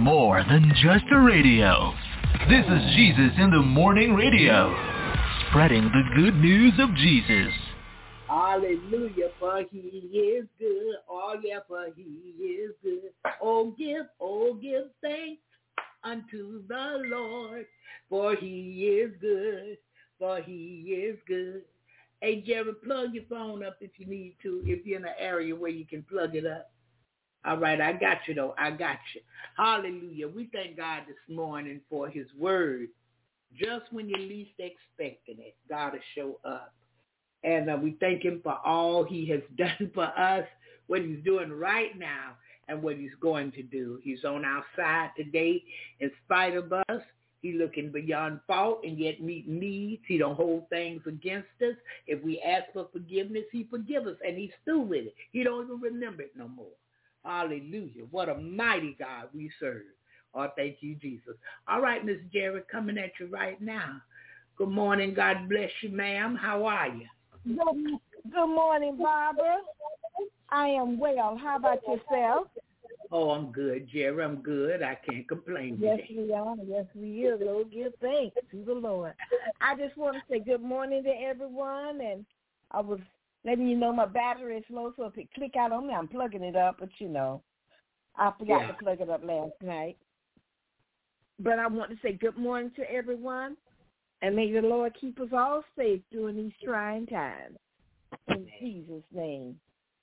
more than just a radio. This is Jesus in the Morning Radio, spreading the good news of Jesus. Hallelujah, for he is good. Oh, yeah, for he is good. Oh, give, oh, give thanks unto the Lord, for he is good, for he is good. Hey, Jerry, plug your phone up if you need to, if you're in an area where you can plug it up. All right, I got you, though. I got you. Hallelujah. We thank God this morning for his word. Just when you're least expecting it, God will show up. And uh, we thank him for all he has done for us, what he's doing right now, and what he's going to do. He's on our side today in spite of us. He's looking beyond fault and yet meeting needs. He don't hold things against us. If we ask for forgiveness, he forgives us, and he's through with it. He don't even remember it no more. Hallelujah. What a mighty God we serve. Oh, thank you, Jesus. All right, Miss Jerry, coming at you right now. Good morning. God bless you, ma'am. How are you? Good, good morning, Barbara. I am well. How about yourself? Oh, I'm good, Jerry. I'm good. I can't complain Yes, today. we are. Yes, we are. Lord, give thanks to the Lord. I just want to say good morning to everyone, and I was letting you know my battery is low, so if it click out on me, I'm plugging it up, but, you know, I forgot Yeah. to plug it up last night. But I want to say good morning to everyone, and may the Lord keep us all safe during these trying times. In Jesus' name.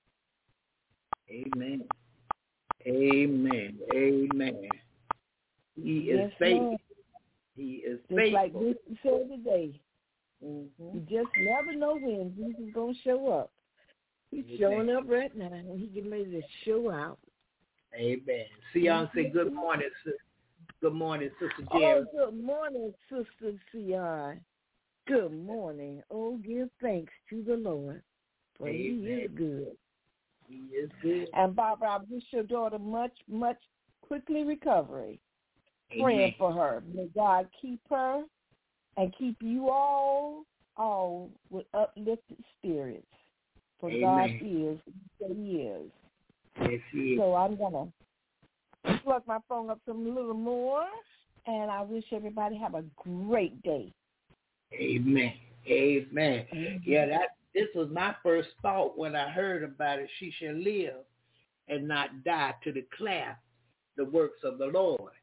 Amen. Amen. Amen. He is Yes, faithful. Lord. He is Just faithful. like we said today. Mm-hmm. You just never know when Jesus is going to show up. He's Amen. showing up right now, and he getting ready to show out. Amen. Sion say good morning, sister. Good morning, Sister Jerry. Oh, good morning, Sister Sion. Good morning. Oh, give thanks to the Lord, for Amen. he is good. He is good. And Barbara, I wish your daughter much, much quickly recovery. Amen. Praying for her. May God keep her and keep you all, all with uplifted spirits. For Amen. God is who he is. Yes, he is. So I'm going to plug my phone up some a little more, and I wish everybody have a great day. Amen. Amen. Mm-hmm. Yeah, that this was my first thought when I heard about it. She shall live and not die to declare the works of the Lord.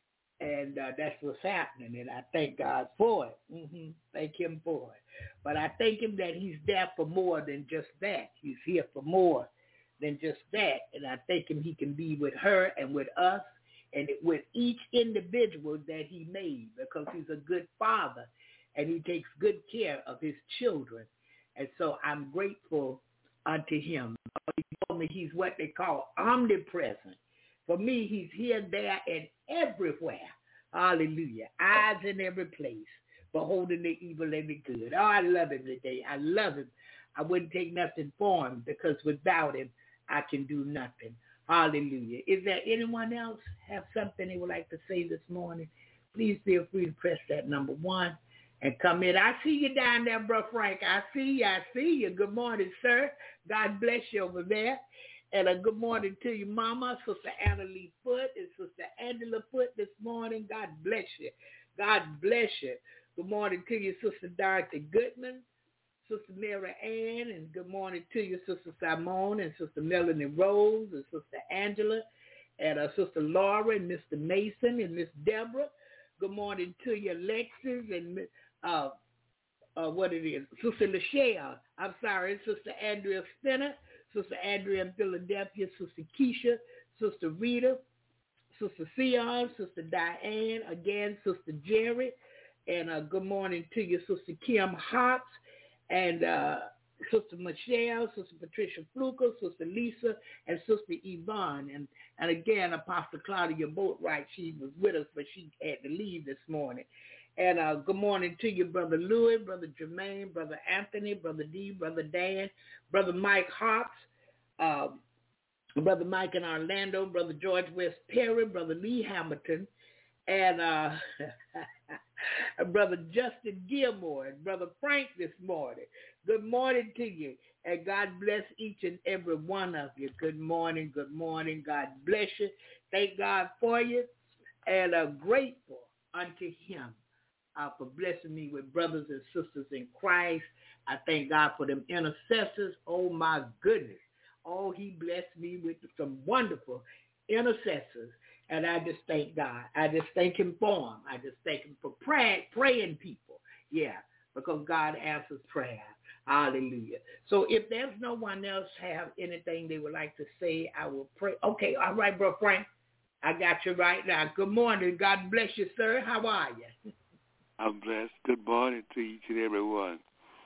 And uh, that's what's happening, and I thank God for it. Mm-hmm. Thank him for it. But I thank him that he's there for more than just that. He's here for more than just that. And I thank him he can be with her and with us and with each individual that he made, because he's a good father and he takes good care of his children. And so I'm grateful unto him. He told me he's what they call omnipresent. For me, he's here, there, and everywhere. Hallelujah. Eyes in every place, beholding the evil and the good. Oh, I love him today. I love him. I wouldn't take nothing for him, because without him, I can do nothing. Hallelujah. Is there anyone else have something they would like to say this morning? Please feel free to press that number one and come in. I see you down there, Bro Frank. I see you. I see you. Good morning, sir. God bless you over there. And a good morning to you, Mama, Sister Anna Lee Foote and Sister Angela Foote this morning. God bless you. God bless you. Good morning to you, Sister Dorothy Goodman, Sister Mary Ann, and good morning to you, Sister Simone and Sister Melanie Rose and Sister Angela and uh, Sister Laura and Mister Mason and Miss Deborah. Good morning to you, Alexis and uh, uh, what it is, Sister Lachelle. I'm sorry, Sister Andrea Spinner, Sister Andrea in Philadelphia, Sister Keisha, Sister Rita, Sister Sion, Sister Diane, again, Sister Jerry, and uh, good morning to you, Sister Kim Hopps, and uh, Sister Michelle, Sister Patricia Fluker, Sister Lisa, and Sister Yvonne. And, and again, Apostle Claudia Boatwright, she was with us, but she had to leave this morning. And uh, good morning to you, Brother Louis, Brother Jermaine, Brother Anthony, Brother D, Brother Dan, Brother Mike Hopps, uh, Brother Mike in Orlando, Brother George West Perry, Brother Lee Hamilton, and uh, Brother Justin Gilmore, and Brother Frank this morning. Good morning to you, and God bless each and every one of you. Good morning, good morning. God bless you. Thank God for you. and uh, grateful unto him uh, for blessing me with brothers and sisters in Christ. I thank God for them intercessors. Oh, my goodness. Oh, he blessed me with some wonderful intercessors. And I just thank God. I just thank him for them. I just thank him for pray, praying people. Yeah, because God answers prayer. Hallelujah. So if there's no one else have anything they would like to say, I will pray. Okay, all right, Bro Frank. I got you right now. Good morning. God bless you, sir. How are you? I'm blessed. Good morning to each and every one.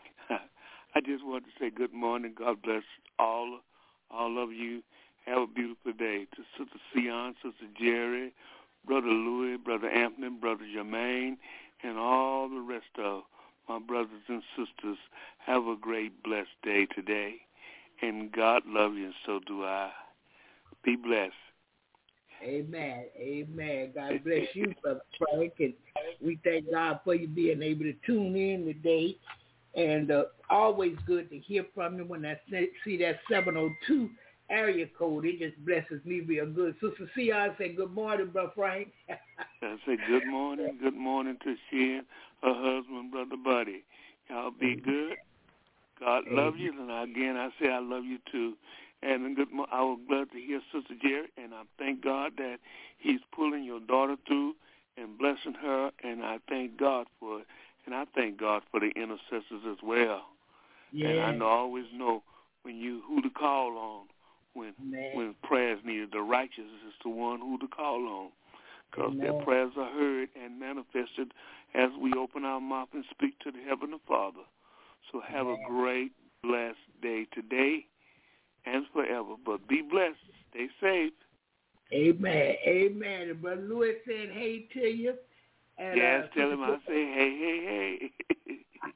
I just want to say good morning. God bless all, all of you. Have a beautiful day. To Sister Sion, Sister Jerry, Brother Louis, Brother Anthony, Brother Jermaine, and all the rest of my brothers and sisters. Have a great, blessed day today. And God love you, and so do I. Be blessed. Amen. Amen. God bless you, Brother Frank. And we thank God for you being able to tune in today. And uh, always good to hear from you when I see that seven oh two area code. It just blesses me real good. Sister Sion say good morning, Brother Frank. I say good morning. Good morning to she and her husband, Brother Buddy. Y'all be good. God love you. And again, I say I love you too. And good, I was glad to hear Sister Jerry, and I thank God that he's pulling your daughter through and blessing her, and I thank God for it. And I thank God for the intercessors as well. Yeah. And I know, I always know when you who to call on when Man. when prayers needed. The righteous is the one who to call on, because their prayers are heard and manifested as we open our mouth and speak to the Heavenly Father. So have Man. a great, blessed day today and forever. But be blessed. Stay safe. Amen. Amen. And Brother Louis said hey to you. And, yes, uh, tell him I say hey, hey, hey.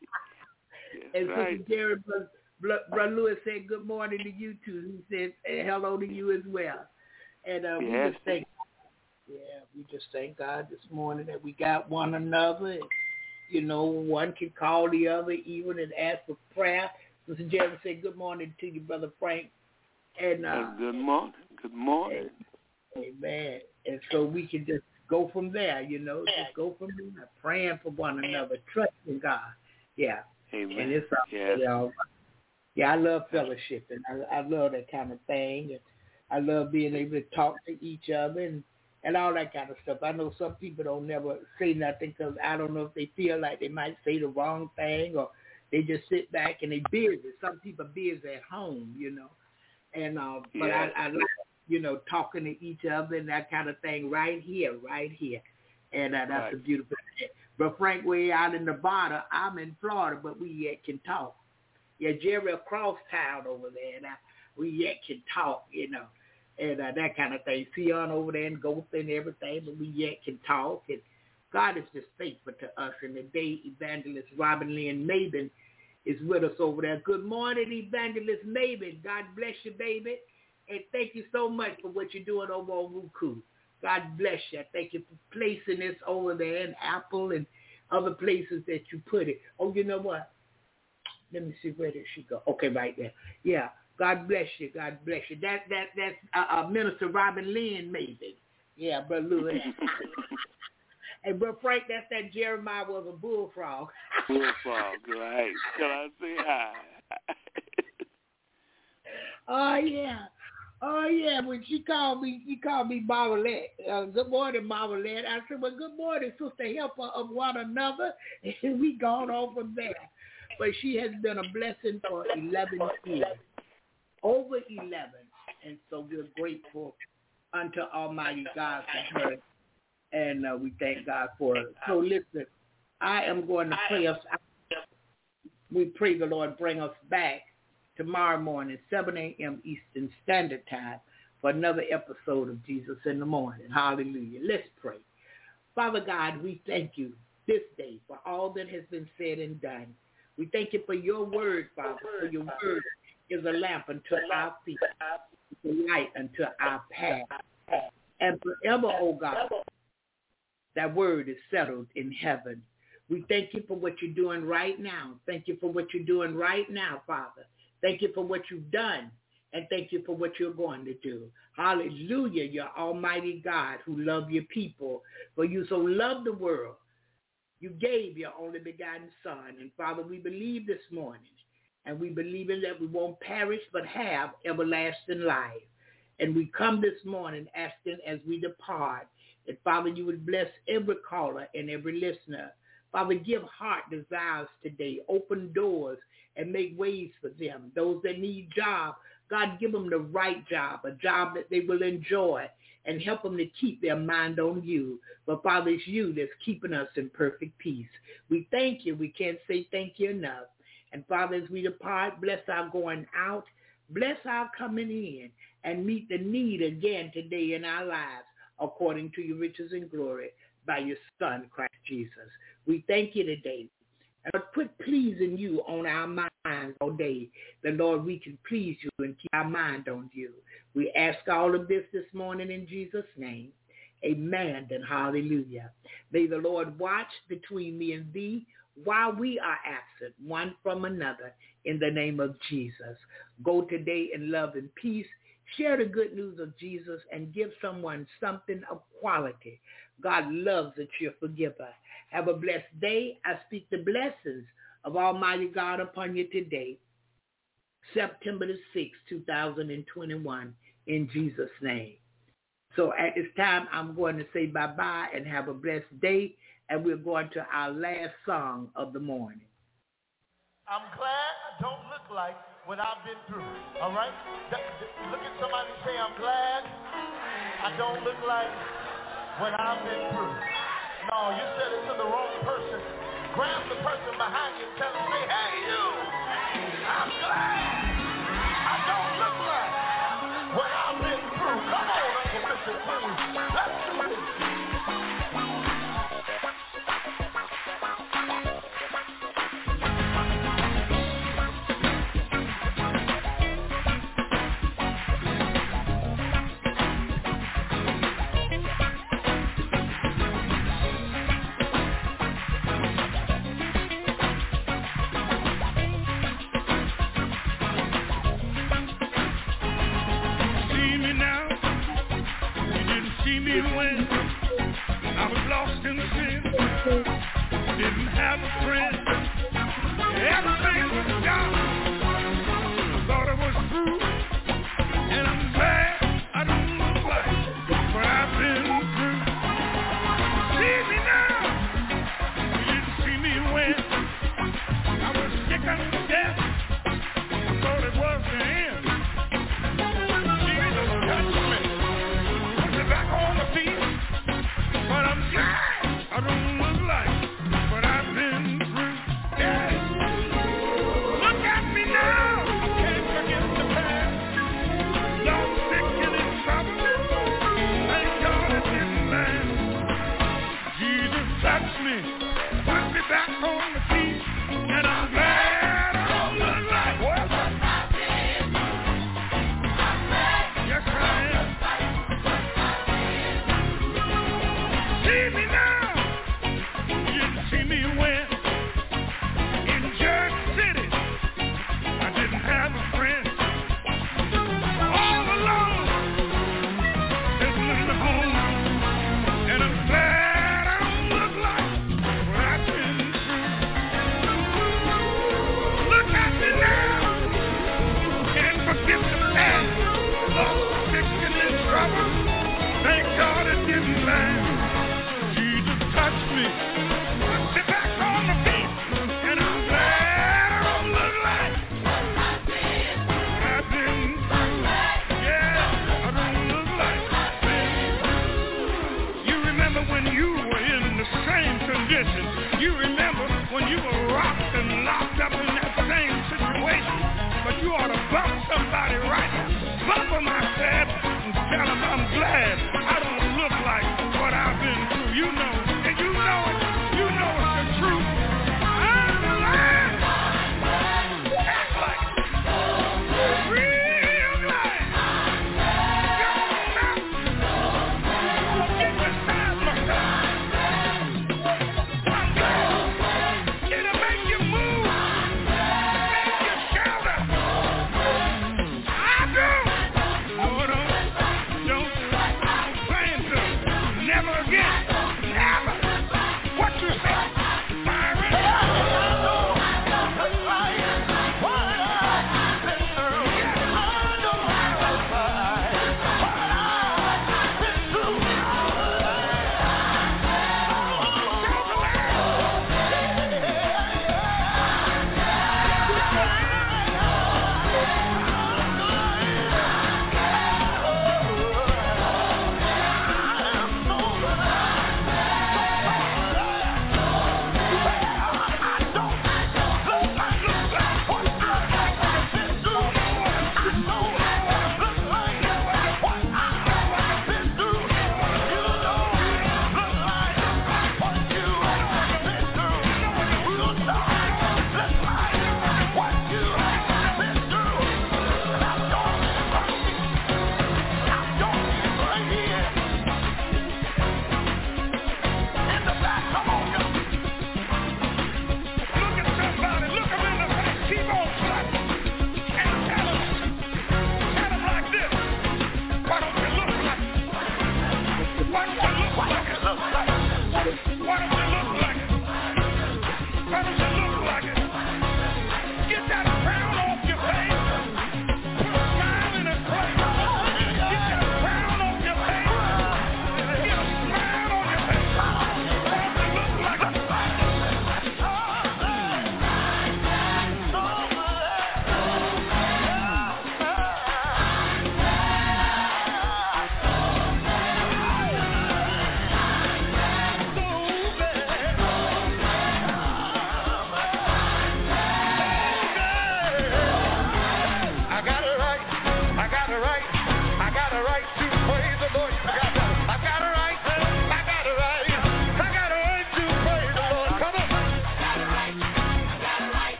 Yes, and right. Sister Jerry, Brother, Brother Louis said good morning to you too. He said hello to you as well. And uh, we yes. just thank Yeah, we just thank God this morning that we got one another. And, you know, one can call the other even and ask for prayer. Sister Jerry said good morning to you, Brother Frank. And uh, good morning. Good morning. Amen. And so we can just go from there, you know, just go from there, praying for one another, trusting God. Yeah. Amen. And it's, yes. you know, yeah, I love fellowship, and I, I love that kind of thing. And I love being able to talk to each other and, and all that kind of stuff. I know some people don't never say nothing because I don't know if they feel like they might say the wrong thing or they just sit back and they busy. Some people are busy at home, you know. And uh, but yeah. I, I like, you know, talking to each other and that kind of thing right here, right here. And uh, that's right. a beautiful thing. But Frank, way out in Nevada, I'm in Florida, but we yet can talk. Yeah, Jerry across town over there, and I, we yet can talk, you know, and uh, that kind of thing. Sion over there in Gotha and everything, but we yet can talk. And God is just faithful to us. And today, Evangelist Robin Lynn Maben is with us over there. Good morning, Evangelist Maben. God bless you, baby. And thank you so much for what you're doing over on Roku. God bless you. Thank you for placing this over there in Apple and other places that you put it. Oh, you know what? Let me see, where did she go? Okay, right there. Yeah. God bless you. God bless you. That that that's uh, uh, Minister Robin Lynn Maben. Yeah, Brother Louis. And Brother Frank, that's that Jeremiah was a bullfrog. Bullfrog, right? Shall I say hi? Oh yeah. Oh, yeah, when she called me, she called me Marvelette. Uh, good morning, Marvelette. I said, well, good morning, sister, helper of one another. And we gone on from there. But she has been a blessing for eleven years, over eleven. And so we're grateful unto Almighty God for her. And uh, we thank God for her. So listen, I am going to pray us out. We pray the Lord bring us back tomorrow morning, seven a.m. Eastern Standard Time, for another episode of Jesus in the Morning. Hallelujah. Let's pray. Father God, we thank you this day for all that has been said and done. We thank you for your word, Father, for your word is a lamp unto our feet, a light unto our path. And forever, oh God, that word is settled in heaven. We thank you for what you're doing right now. Thank you for what you're doing right now, Father. Thank you for what you've done and thank you for what you're going to do. Hallelujah, your almighty God who loved your people. For you so loved the world, you gave your only begotten Son. And Father, we believe this morning, and we believe in that we won't perish but have everlasting life. And we come this morning asking as we depart that, Father, you would bless every caller and every listener. Father, give heart desires today, open doors and make ways for them. Those that need jobs, God, give them the right job, a job that they will enjoy, and help them to keep their mind on you. But Father, it's you that's keeping us in perfect peace. We thank you. We can't say thank you enough. And Father, as we depart, bless our going out, bless our coming in, and meet the need again today in our lives according to your riches and glory by your Son, Christ Jesus. We thank you today. And put pleasing you on our minds all day. The Lord, we can please you and keep our mind on you. We ask all of this this morning in Jesus' name. Amen and hallelujah. May the Lord watch between me and thee while we are absent one from another in the name of Jesus. Go today in love and peace. Share the good news of Jesus and give someone something of quality. God loves a cheerful giver. Have a blessed day. I speak the blessings of Almighty God upon you today, September the sixth, two thousand twenty-one, in Jesus' name. So at this time, I'm going to say bye-bye and have a blessed day, and we're going to our last song of the morning. I'm glad I don't look like what I've been through, all right? Look at somebody and say, I'm glad I don't look like what I've been through. No, you said it to the wrong person. Grab the person behind you and tell them, say, hey, you, I'm glad I don't look like what I've been through. Come on, Uncle Bishop, please. Let's do this. Bump them, I said, and tell them I'm glad I don't look like what I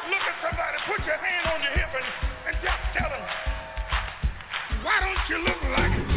look at somebody, put your hand on your hip and, and just tell them, why don't you look like it?